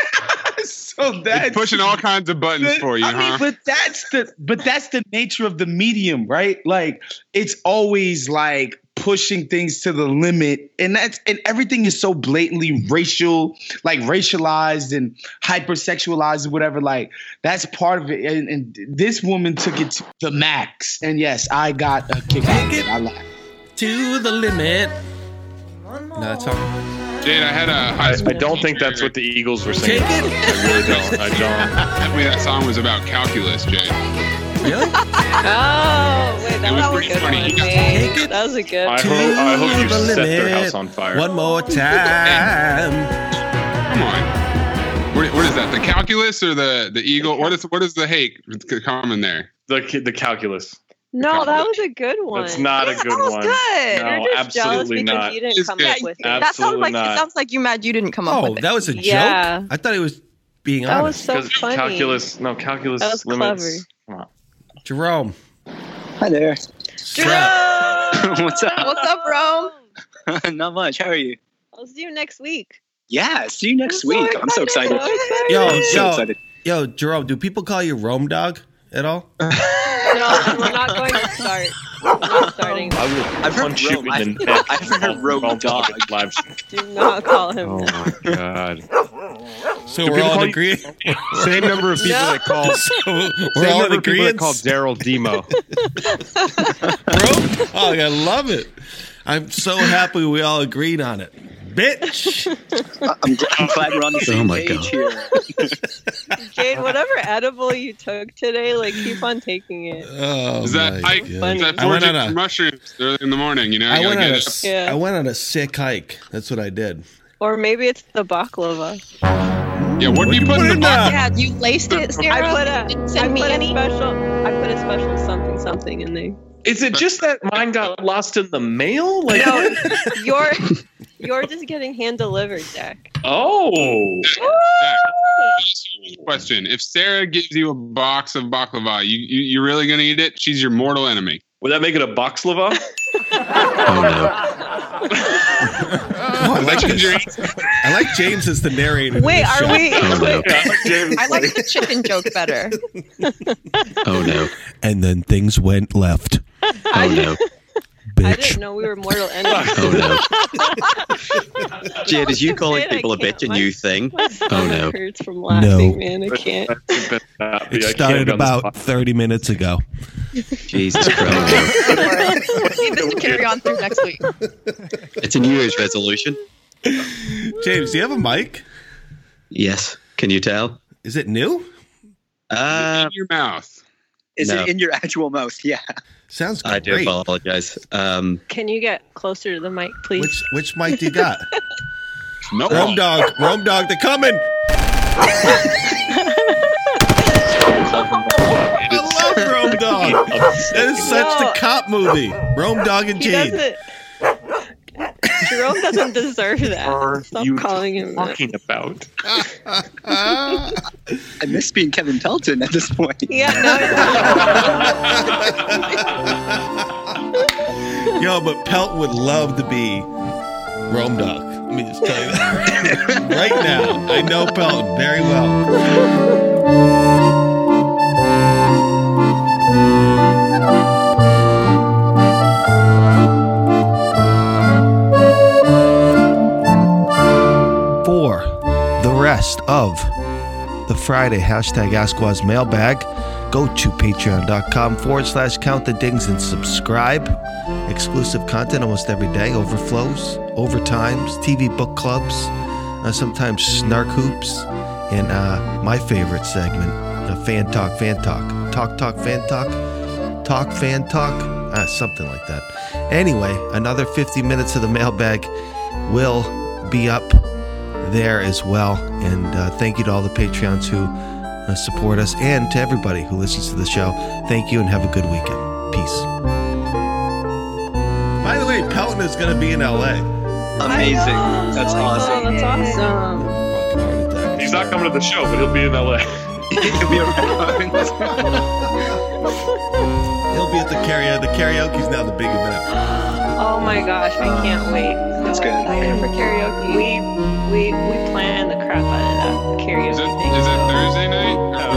Speaker 9: So that's
Speaker 5: It's pushing all kinds of buttons for you,
Speaker 9: I mean,
Speaker 5: huh?
Speaker 9: but that's the but that's the nature of the medium, right? Like, it's always like pushing things to the limit, and that's and everything is so blatantly racial, like racialized and hypersexualized or whatever. Like, that's part of it. And, and this woman took it to the max. And yes, I got a kick out of it. I laughed.
Speaker 4: To the limit. No, that's all.
Speaker 5: Jade, I had a high
Speaker 6: I,
Speaker 5: school
Speaker 6: I don't think
Speaker 5: teacher-
Speaker 6: that's what the Eagles were saying. I really don't. I don't.
Speaker 5: Tell me that song was about calculus, Jade.
Speaker 4: Really?
Speaker 13: Oh, wait, that
Speaker 5: It was
Speaker 13: was, a
Speaker 5: pretty
Speaker 13: good
Speaker 5: funny.
Speaker 13: one.
Speaker 5: You got-
Speaker 13: Nate. That was a good
Speaker 6: I
Speaker 13: one.
Speaker 6: hope, I hope you
Speaker 4: To the
Speaker 6: set their
Speaker 4: limit.
Speaker 6: house on fire.
Speaker 4: One more time.
Speaker 5: Come on. What, what is that? The calculus or the the eagle? What is what is the hate common there?
Speaker 6: The the calculus.
Speaker 13: No, that was a good one.
Speaker 6: That's not
Speaker 10: Yeah,
Speaker 6: a good
Speaker 10: that was
Speaker 6: one.
Speaker 10: good.
Speaker 6: No,
Speaker 13: You're just jealous
Speaker 6: absolutely
Speaker 13: because
Speaker 6: not.
Speaker 13: you didn't
Speaker 5: It's
Speaker 13: come
Speaker 5: good.
Speaker 13: up with it.
Speaker 10: That sounds
Speaker 6: Absolutely
Speaker 10: like
Speaker 6: not.
Speaker 10: it sounds like you mad you didn't come up
Speaker 4: Oh,
Speaker 10: with it.
Speaker 4: that was a
Speaker 13: Yeah.
Speaker 4: joke? I thought he was being
Speaker 13: That was
Speaker 4: honest.
Speaker 13: so
Speaker 6: Because
Speaker 13: funny.
Speaker 6: calculus, no calculus
Speaker 13: That was
Speaker 6: limits.
Speaker 13: clever.
Speaker 6: Come on.
Speaker 4: Jerome.
Speaker 16: Hi there.
Speaker 4: Strap.
Speaker 16: What's up?
Speaker 10: What's up, Rome?
Speaker 16: Not much. How are you?
Speaker 13: I'll see you next week.
Speaker 16: Yeah, see you next
Speaker 13: I'm so
Speaker 16: week. I'm so excited.
Speaker 13: So excited.
Speaker 4: Yo,
Speaker 16: I'm so
Speaker 4: yo,
Speaker 16: excited.
Speaker 4: yo, Jerome, do people call you Rome Dog at all?
Speaker 13: No, and we're not going to start. We're not starting.
Speaker 6: I will
Speaker 16: I've heard
Speaker 6: punch you
Speaker 16: Rome.
Speaker 6: in
Speaker 16: I-
Speaker 6: the neck.
Speaker 16: I haven't heard Rome
Speaker 6: while
Speaker 16: dog.
Speaker 6: talking live stream.
Speaker 13: Do not call him
Speaker 6: Oh
Speaker 13: that.
Speaker 6: my god.
Speaker 4: So
Speaker 6: Do
Speaker 4: we're
Speaker 6: people
Speaker 4: all
Speaker 6: call
Speaker 4: in
Speaker 6: you-
Speaker 4: agreement.
Speaker 14: Same number of people
Speaker 13: No.
Speaker 14: that call.
Speaker 4: So we're
Speaker 14: Same
Speaker 4: all in
Speaker 14: number of people that
Speaker 4: agreement.
Speaker 14: call Daryl Demo.
Speaker 4: Rome? Oh, I love it. I'm so happy we all agreed on it. Bitch.
Speaker 16: I'm, gl- I'm glad we're on the same
Speaker 15: Oh my
Speaker 16: page
Speaker 15: God.
Speaker 16: here.
Speaker 13: Jade, whatever edible you took today, like keep on taking it.
Speaker 4: Oh,
Speaker 5: Is that
Speaker 4: my
Speaker 5: hike?
Speaker 4: God.
Speaker 5: Is that
Speaker 4: I went
Speaker 5: foraging
Speaker 4: on a-
Speaker 5: for mushrooms early in the morning? You know,
Speaker 4: I
Speaker 5: you
Speaker 4: went,
Speaker 5: gotta
Speaker 4: on a,
Speaker 5: get up.
Speaker 4: s-
Speaker 13: Yeah.
Speaker 4: I went on a sick hike. That's what I did.
Speaker 13: Or maybe it's the baklava.
Speaker 5: Yeah, what do you put in the
Speaker 4: that?
Speaker 5: box?
Speaker 10: Yeah, you laced it, Sarah.
Speaker 13: I put a,
Speaker 10: Didn't
Speaker 13: I
Speaker 10: send me
Speaker 13: put a
Speaker 10: any.
Speaker 13: special, I put a special something something in there.
Speaker 6: Is it just that mine got lost in the mail? Like,
Speaker 13: No, you're you're just getting hand delivered, Jack.
Speaker 6: oh,
Speaker 5: Jack, question: if Sarah gives you a box of baklava, you, you you're really gonna eat it? She's your mortal enemy.
Speaker 6: would that make it a baklava?
Speaker 15: Oh no.
Speaker 4: Oh, I, like this. I like James as the narrator.
Speaker 13: Wait,
Speaker 4: of this
Speaker 13: are
Speaker 4: show.
Speaker 13: we?
Speaker 15: Oh no.
Speaker 6: James,
Speaker 10: I like the chicken joke better.
Speaker 15: Oh no.
Speaker 4: And then things went left.
Speaker 15: Oh no.
Speaker 13: I
Speaker 4: Bitch.
Speaker 13: didn't know we were mortal enemies.
Speaker 15: Oh no. Jade, is you calling
Speaker 13: Jade, I
Speaker 15: people a
Speaker 13: can't.
Speaker 15: bitch a
Speaker 13: My-
Speaker 15: new thing?
Speaker 13: My
Speaker 15: Oh
Speaker 13: stomach
Speaker 15: no.
Speaker 13: hurts from laughing,
Speaker 4: No.
Speaker 13: man. I can't.
Speaker 4: It started about thirty minutes ago.
Speaker 15: Jesus Christ.
Speaker 10: Maybe this can carry on through next week.
Speaker 15: It's a New Year's resolution.
Speaker 4: James, do you have a mic?
Speaker 15: Yes. Can you tell?
Speaker 4: Is it new?
Speaker 15: Uh,
Speaker 5: in your mouth.
Speaker 16: Is
Speaker 15: No.
Speaker 16: it in your actual mouth? Yeah.
Speaker 4: Sounds great.
Speaker 15: I do apologize. Um,
Speaker 13: Can you get closer to the mic, please?
Speaker 4: Which which mic do you got?
Speaker 5: No.
Speaker 4: Rome Dog, Rome Dog, they're coming. I love Rome Dog. That is such
Speaker 13: No.
Speaker 4: the cop movie. Rome Dog and
Speaker 13: He
Speaker 4: Jade.
Speaker 13: doesn't. Jerome doesn't deserve that. Stop
Speaker 6: you
Speaker 13: calling him that.
Speaker 6: talking about?
Speaker 16: I miss being Kevin Pelton at this point.
Speaker 13: Yeah, no.
Speaker 4: Yo, but Pelt would love to be Rome Dog. Let me just tell you that. Right now, I know Pelton very well. the rest of the Friday hashtag AskWaz mailbag, go to patreon.com forward slash count the dings and subscribe. Exclusive content almost every day, overflows, overtimes, T V book clubs, uh, sometimes snark hoops, and uh, my favorite segment, uh, Fan Talk, Fan Talk. Talk, Talk, Fan Talk. Talk, Fan Talk. Uh, something like that. Anyway, another fifty minutes of the mailbag will be up there as well. And uh, thank you to all the Patreons who uh, support us, and to everybody who listens to the show. Thank you and have a good weekend. Peace. By the way, Pelton is going to be in L A.
Speaker 16: Amazing. That's awesome.
Speaker 3: That's awesome.
Speaker 6: He's not coming to the show, but he'll be in L A.
Speaker 16: He'll be around.
Speaker 4: He'll be at the karaoke. The karaoke's now the big event.
Speaker 13: Oh my gosh, I can't wait.
Speaker 16: That's good.
Speaker 13: Excited for karaoke. We we we plan the crap out of that karaoke
Speaker 5: Is it,
Speaker 13: thing.
Speaker 5: is it Thursday night? Or